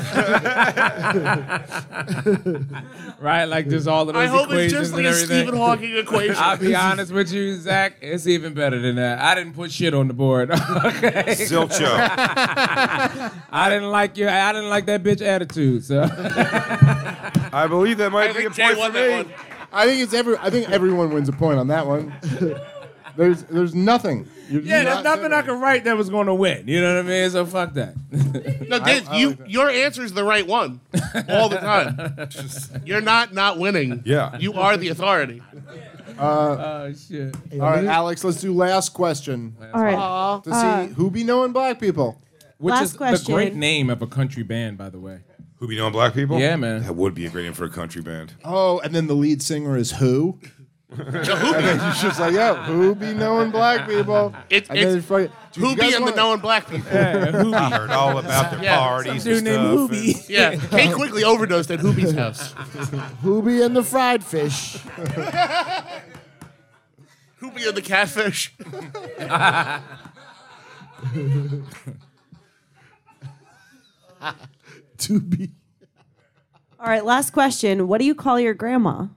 Speaker 10: right? Like just all of those
Speaker 11: I hope
Speaker 10: equations
Speaker 11: it's just like
Speaker 10: and
Speaker 11: a
Speaker 10: everything.
Speaker 11: Stephen Hawking equation.
Speaker 10: I'll be honest with you, Zach. It's even better than that. I didn't put shit on the board. Okay.
Speaker 7: Zilcho.
Speaker 10: I didn't like that bitch attitude. So
Speaker 7: I believe that might
Speaker 11: I
Speaker 7: be a
Speaker 11: think Jay
Speaker 7: point
Speaker 11: won
Speaker 7: for
Speaker 11: that
Speaker 7: me.
Speaker 11: one.
Speaker 8: I think everyone wins a point on that one. There's nothing.
Speaker 10: yeah, there's nothing I could write that was going to win. You know what I mean? So fuck that.
Speaker 11: No, Dave, your answer is the right one all the time. You're not winning.
Speaker 7: Yeah.
Speaker 11: You are the authority.
Speaker 10: Oh shit.
Speaker 8: All right, Alex, let's do last question.
Speaker 13: All right.
Speaker 8: To see who be knowing black people.
Speaker 10: Which
Speaker 13: Last
Speaker 10: is the
Speaker 13: question.
Speaker 10: great name of a country band, by the way.
Speaker 7: Who be knowing black people?
Speaker 10: Yeah, man.
Speaker 7: That would be a great name for a country band.
Speaker 8: Oh, and then the lead singer is who? And then he's just like, yo, who be knowing black people?
Speaker 11: It's
Speaker 8: And then fucking- Dude, you
Speaker 11: Hoobie
Speaker 8: guys
Speaker 11: and the
Speaker 8: wanna-
Speaker 11: knowing black people.
Speaker 7: I heard all about the
Speaker 11: Yeah.
Speaker 7: parties
Speaker 10: Some dude
Speaker 7: and
Speaker 10: named
Speaker 7: stuff.
Speaker 10: Hoobie.
Speaker 11: Yeah, Kate quickly overdosed at Hoobie's house.
Speaker 9: Hoobie and the fried fish.
Speaker 11: Hoobie and the catfish.
Speaker 9: To be.
Speaker 13: All right, last question. What do you call your grandma?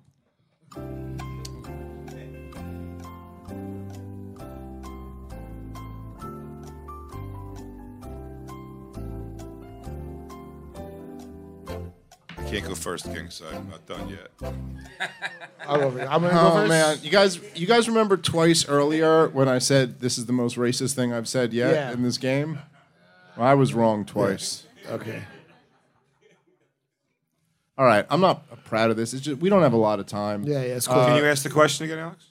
Speaker 7: I can't go first, King, so I'm not done yet.
Speaker 9: I'm gonna go
Speaker 8: Oh
Speaker 9: first.
Speaker 8: man, you guys remember twice earlier when I said this is the most racist thing I've said yet
Speaker 9: Yeah.
Speaker 8: in this game? Well, I was wrong twice.
Speaker 9: Okay.
Speaker 8: All right, I'm not proud of this. It's just we don't have a lot of time.
Speaker 9: Yeah, it's cool.
Speaker 7: Can you ask the question again, Alex?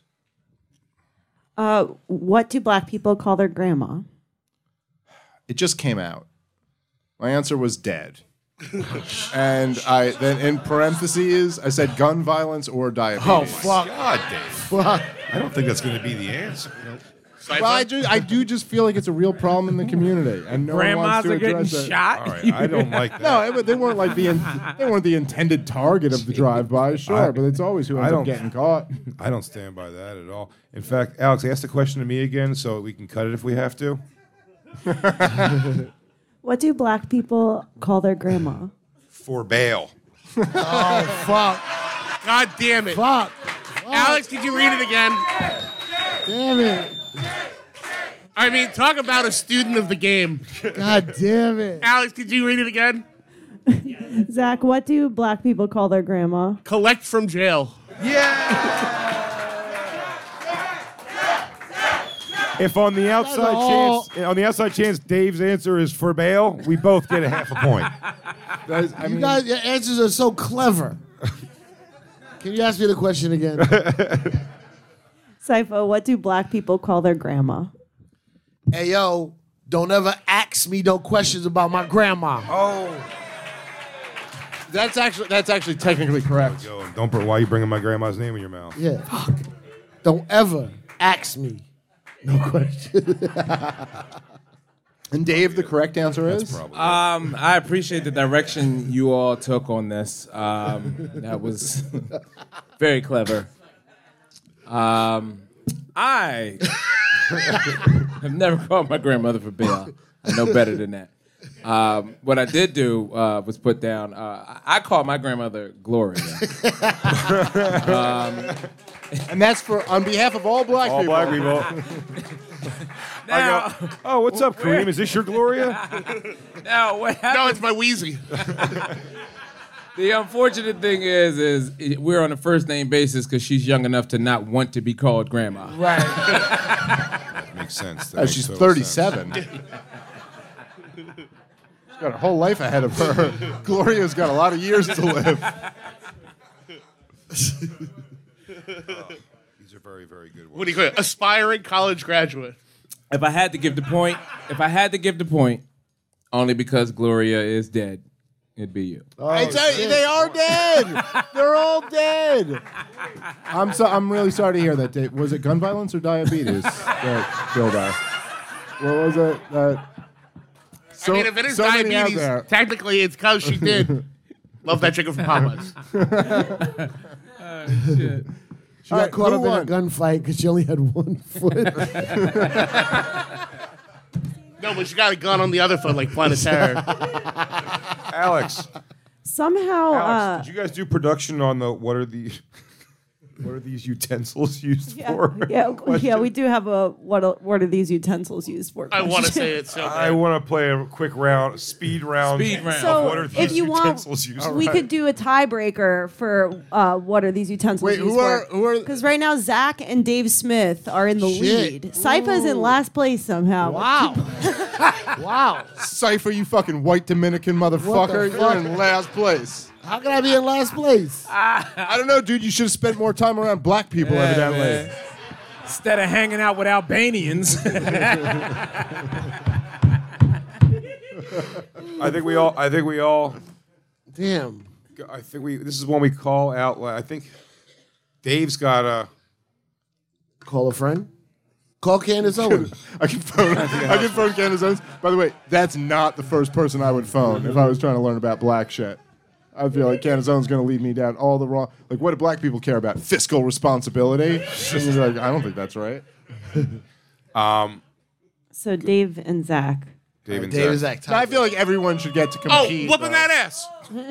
Speaker 13: What do black people call their grandma?
Speaker 8: It just came out. My answer was dead. And I then in parentheses I said gun violence or diabetes.
Speaker 9: Oh fuck!
Speaker 7: God, Dave.
Speaker 9: Fuck!
Speaker 7: I don't think that's going to be the answer.
Speaker 8: Well, I do just feel like it's a real problem in the community, and no one
Speaker 10: Grandmas
Speaker 8: wants to
Speaker 10: are getting
Speaker 8: address it.
Speaker 10: shot.
Speaker 7: All right, I don't like that.
Speaker 8: No, they weren't like they weren't the intended target of the drive-by, sure, but it's always who ends up getting caught.
Speaker 7: I don't stand by that at all. In fact, Alex, ask the question to me again so we can cut it if we have to.
Speaker 13: What do black people call their grandma?
Speaker 7: For bail.
Speaker 9: Oh fuck!
Speaker 11: God damn it.
Speaker 9: Fuck!
Speaker 11: Alex, did you read it again?
Speaker 9: Damn it!
Speaker 11: I mean, talk about a student of the game.
Speaker 9: God damn it!
Speaker 11: Alex, did you read it again?
Speaker 13: Zach, what do black people call their grandma?
Speaker 11: Collect from jail.
Speaker 7: If on the outside chance Dave's answer is for bail, we both get a half a point.
Speaker 9: You guys, your answers are so clever. Can you ask me the question again?
Speaker 13: Sypho, what do black people call their grandma?
Speaker 9: Hey yo, don't ever ask me no questions about my grandma.
Speaker 7: Oh.
Speaker 8: That's actually technically correct.
Speaker 7: Yo, why are you bringing my grandma's name in your mouth?
Speaker 9: Yeah. Fuck. Don't ever ask me no questions.
Speaker 8: And Dave, the correct answer is?
Speaker 10: I appreciate the direction you all took on this. That was very clever. I have never called my grandmother for bail. I know better than that. What I did do was put down, I called my grandmother Gloria.
Speaker 8: And that's on behalf of all black people.
Speaker 7: All black people.
Speaker 10: Now,
Speaker 7: Oh, what's up, Kareem? Is this your Gloria?
Speaker 10: now what happened?
Speaker 11: No, it's my Wheezy.
Speaker 10: The unfortunate thing is we're on a first name basis because she's young enough to not want to be called grandma.
Speaker 9: Right.
Speaker 7: That makes sense. That makes
Speaker 8: She's
Speaker 7: total
Speaker 8: 37. She's got her whole life ahead of her. Gloria's got a lot of years to live.
Speaker 7: These are very, very good ones.
Speaker 11: What do you call it? Aspiring college graduate.
Speaker 10: If I had to give the point, only because Gloria is dead, it'd be you.
Speaker 8: I tell you, they are dead. They're all dead. I'm really sorry to hear that, Dave. Was it gun violence or diabetes that killed her? What was it?
Speaker 11: I mean, if it is diabetes, technically it's because she did love that chicken from Popeyes.
Speaker 10: Shit.
Speaker 9: She got caught up in a gunfight because she only had one foot.
Speaker 11: No, but she got a gun on the other foot like Planet Terror.
Speaker 7: Alex.
Speaker 13: Somehow,
Speaker 7: Alex, did you guys do production on the what are these utensils used for?
Speaker 13: Yeah, we do have a what are these utensils used for?
Speaker 11: I want to say it so bad.
Speaker 7: I want to play a quick speed round.
Speaker 13: So
Speaker 7: of what are these
Speaker 13: if you
Speaker 7: utensils used for?
Speaker 13: we could do a tiebreaker for what are these utensils used for? Because right now Zach and Dave Smith are in the lead. Sypha's in last place somehow.
Speaker 11: Wow.
Speaker 8: Wow. Cypher, you fucking white Dominican motherfucker. You're in last place.
Speaker 9: How can I be in last place?
Speaker 8: I don't know, dude. You should have spent more time around black people, evidently.
Speaker 10: Man. Instead of hanging out with Albanians.
Speaker 7: I think we all.
Speaker 9: Damn.
Speaker 7: I think this is one we call out. I think Dave's got a
Speaker 9: call a friend. Call Candace Owens.
Speaker 8: I can phone Candace Owens. By the way, that's not the first person I would phone if I was trying to learn about black shit. I feel like Candace Owens is going to lead me down all the wrong. Like, what do black people care about? Fiscal responsibility. And you're like, I don't think that's right.
Speaker 13: So Dave and Zach.
Speaker 7: Dave and
Speaker 8: Zach. I feel like everyone should get to compete.
Speaker 11: Whooping that ass.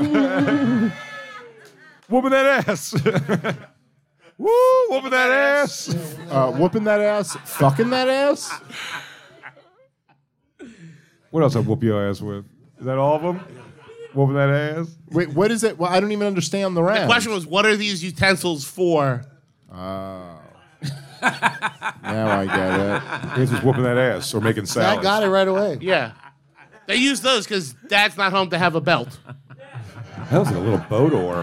Speaker 7: Whooping that ass. Woo! Whooping that ass.
Speaker 8: Whooping that ass. Fucking that ass.
Speaker 7: What else I whoop your ass with? Is that all of them? Whooping that ass.
Speaker 8: Wait, what is it? Well, I don't even understand the round.
Speaker 11: The question was, what are these utensils for?
Speaker 8: Oh. Now I get it.
Speaker 7: It's just whooping that ass or making salads.
Speaker 9: I got it right away.
Speaker 11: Yeah. They use those because Dad's not home to have a belt.
Speaker 7: That was like a little boat oar.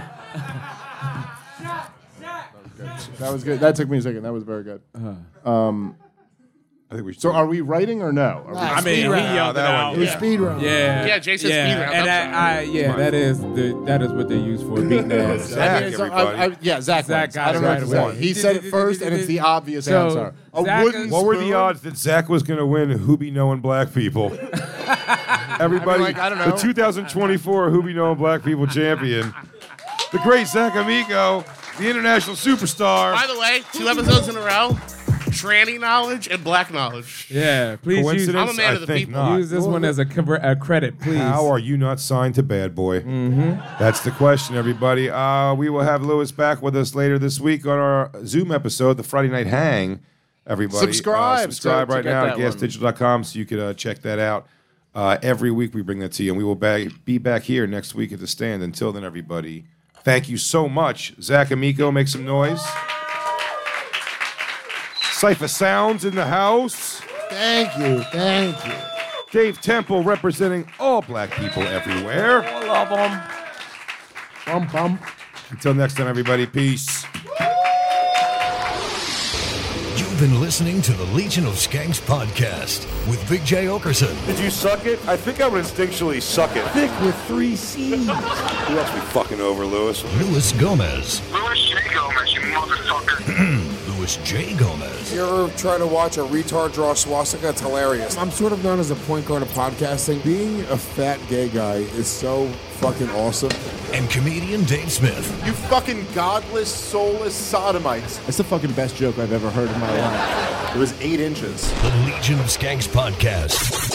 Speaker 8: That was good. That took me a second. That was very good.
Speaker 7: I think we should.
Speaker 8: So are we writing or no?
Speaker 10: I mean, he yelled it out.
Speaker 9: It was speed round.
Speaker 10: Yeah.
Speaker 11: Yeah, Jay said speed round.
Speaker 10: And that is what they use for beating ass.
Speaker 7: Zach, everybody.
Speaker 8: Zach
Speaker 10: got
Speaker 8: I don't
Speaker 10: it
Speaker 8: know
Speaker 10: right
Speaker 8: what to
Speaker 10: away.
Speaker 8: say. He said it first, and it's the obvious answer.
Speaker 7: What were the odds that Zach was going to win Who Be Knowing Black People? Everybody,
Speaker 8: I don't know.
Speaker 7: The 2024 Who Be Knowing Black People champion, the great Zach Amico, the international superstar.
Speaker 11: By the way, 2 episodes in a row, tranny knowledge and black knowledge.
Speaker 10: Yeah, please use.
Speaker 11: I'm a man of the people.
Speaker 7: Not.
Speaker 10: Use this one as a credit, please.
Speaker 7: How are you not signed to Bad Boy? Mm-hmm. That's the question, everybody. We will have Lewis back with us later this week on our Zoom episode, the Friday Night Hang. Everybody,
Speaker 8: subscribe
Speaker 7: right now at gasdigital.com so you can check that out. Every week we bring that to you, and we will be back here next week at the stand. Until then, everybody, thank you so much. Zach Amico, make some noise. Cypher Sounds in the house.
Speaker 9: Thank you.
Speaker 7: Dave Temple representing all black people everywhere.
Speaker 10: I love them.
Speaker 9: Bum.
Speaker 7: Until next time, everybody, peace.
Speaker 14: You've been listening to the Legion of Skanks podcast with Big J. Okerson.
Speaker 7: Did you suck it? I think I would instinctually suck it.
Speaker 9: Thick with 3 C's.
Speaker 7: Who else we fucking over, Lewis?
Speaker 14: Louis Gomez.
Speaker 6: Louis J. Gomez, you motherfucker.
Speaker 14: Louis J. Gomez.
Speaker 15: You ever try to watch a retard draw a swastika? It's hilarious. I'm sort of known as a point guard of podcasting. Being a fat gay guy is so fucking awesome.
Speaker 14: And comedian Dave Smith.
Speaker 8: You fucking godless, soulless sodomites. That's the fucking best joke I've ever heard in my life. It was 8 inches.
Speaker 14: The Legion of Skanks podcast.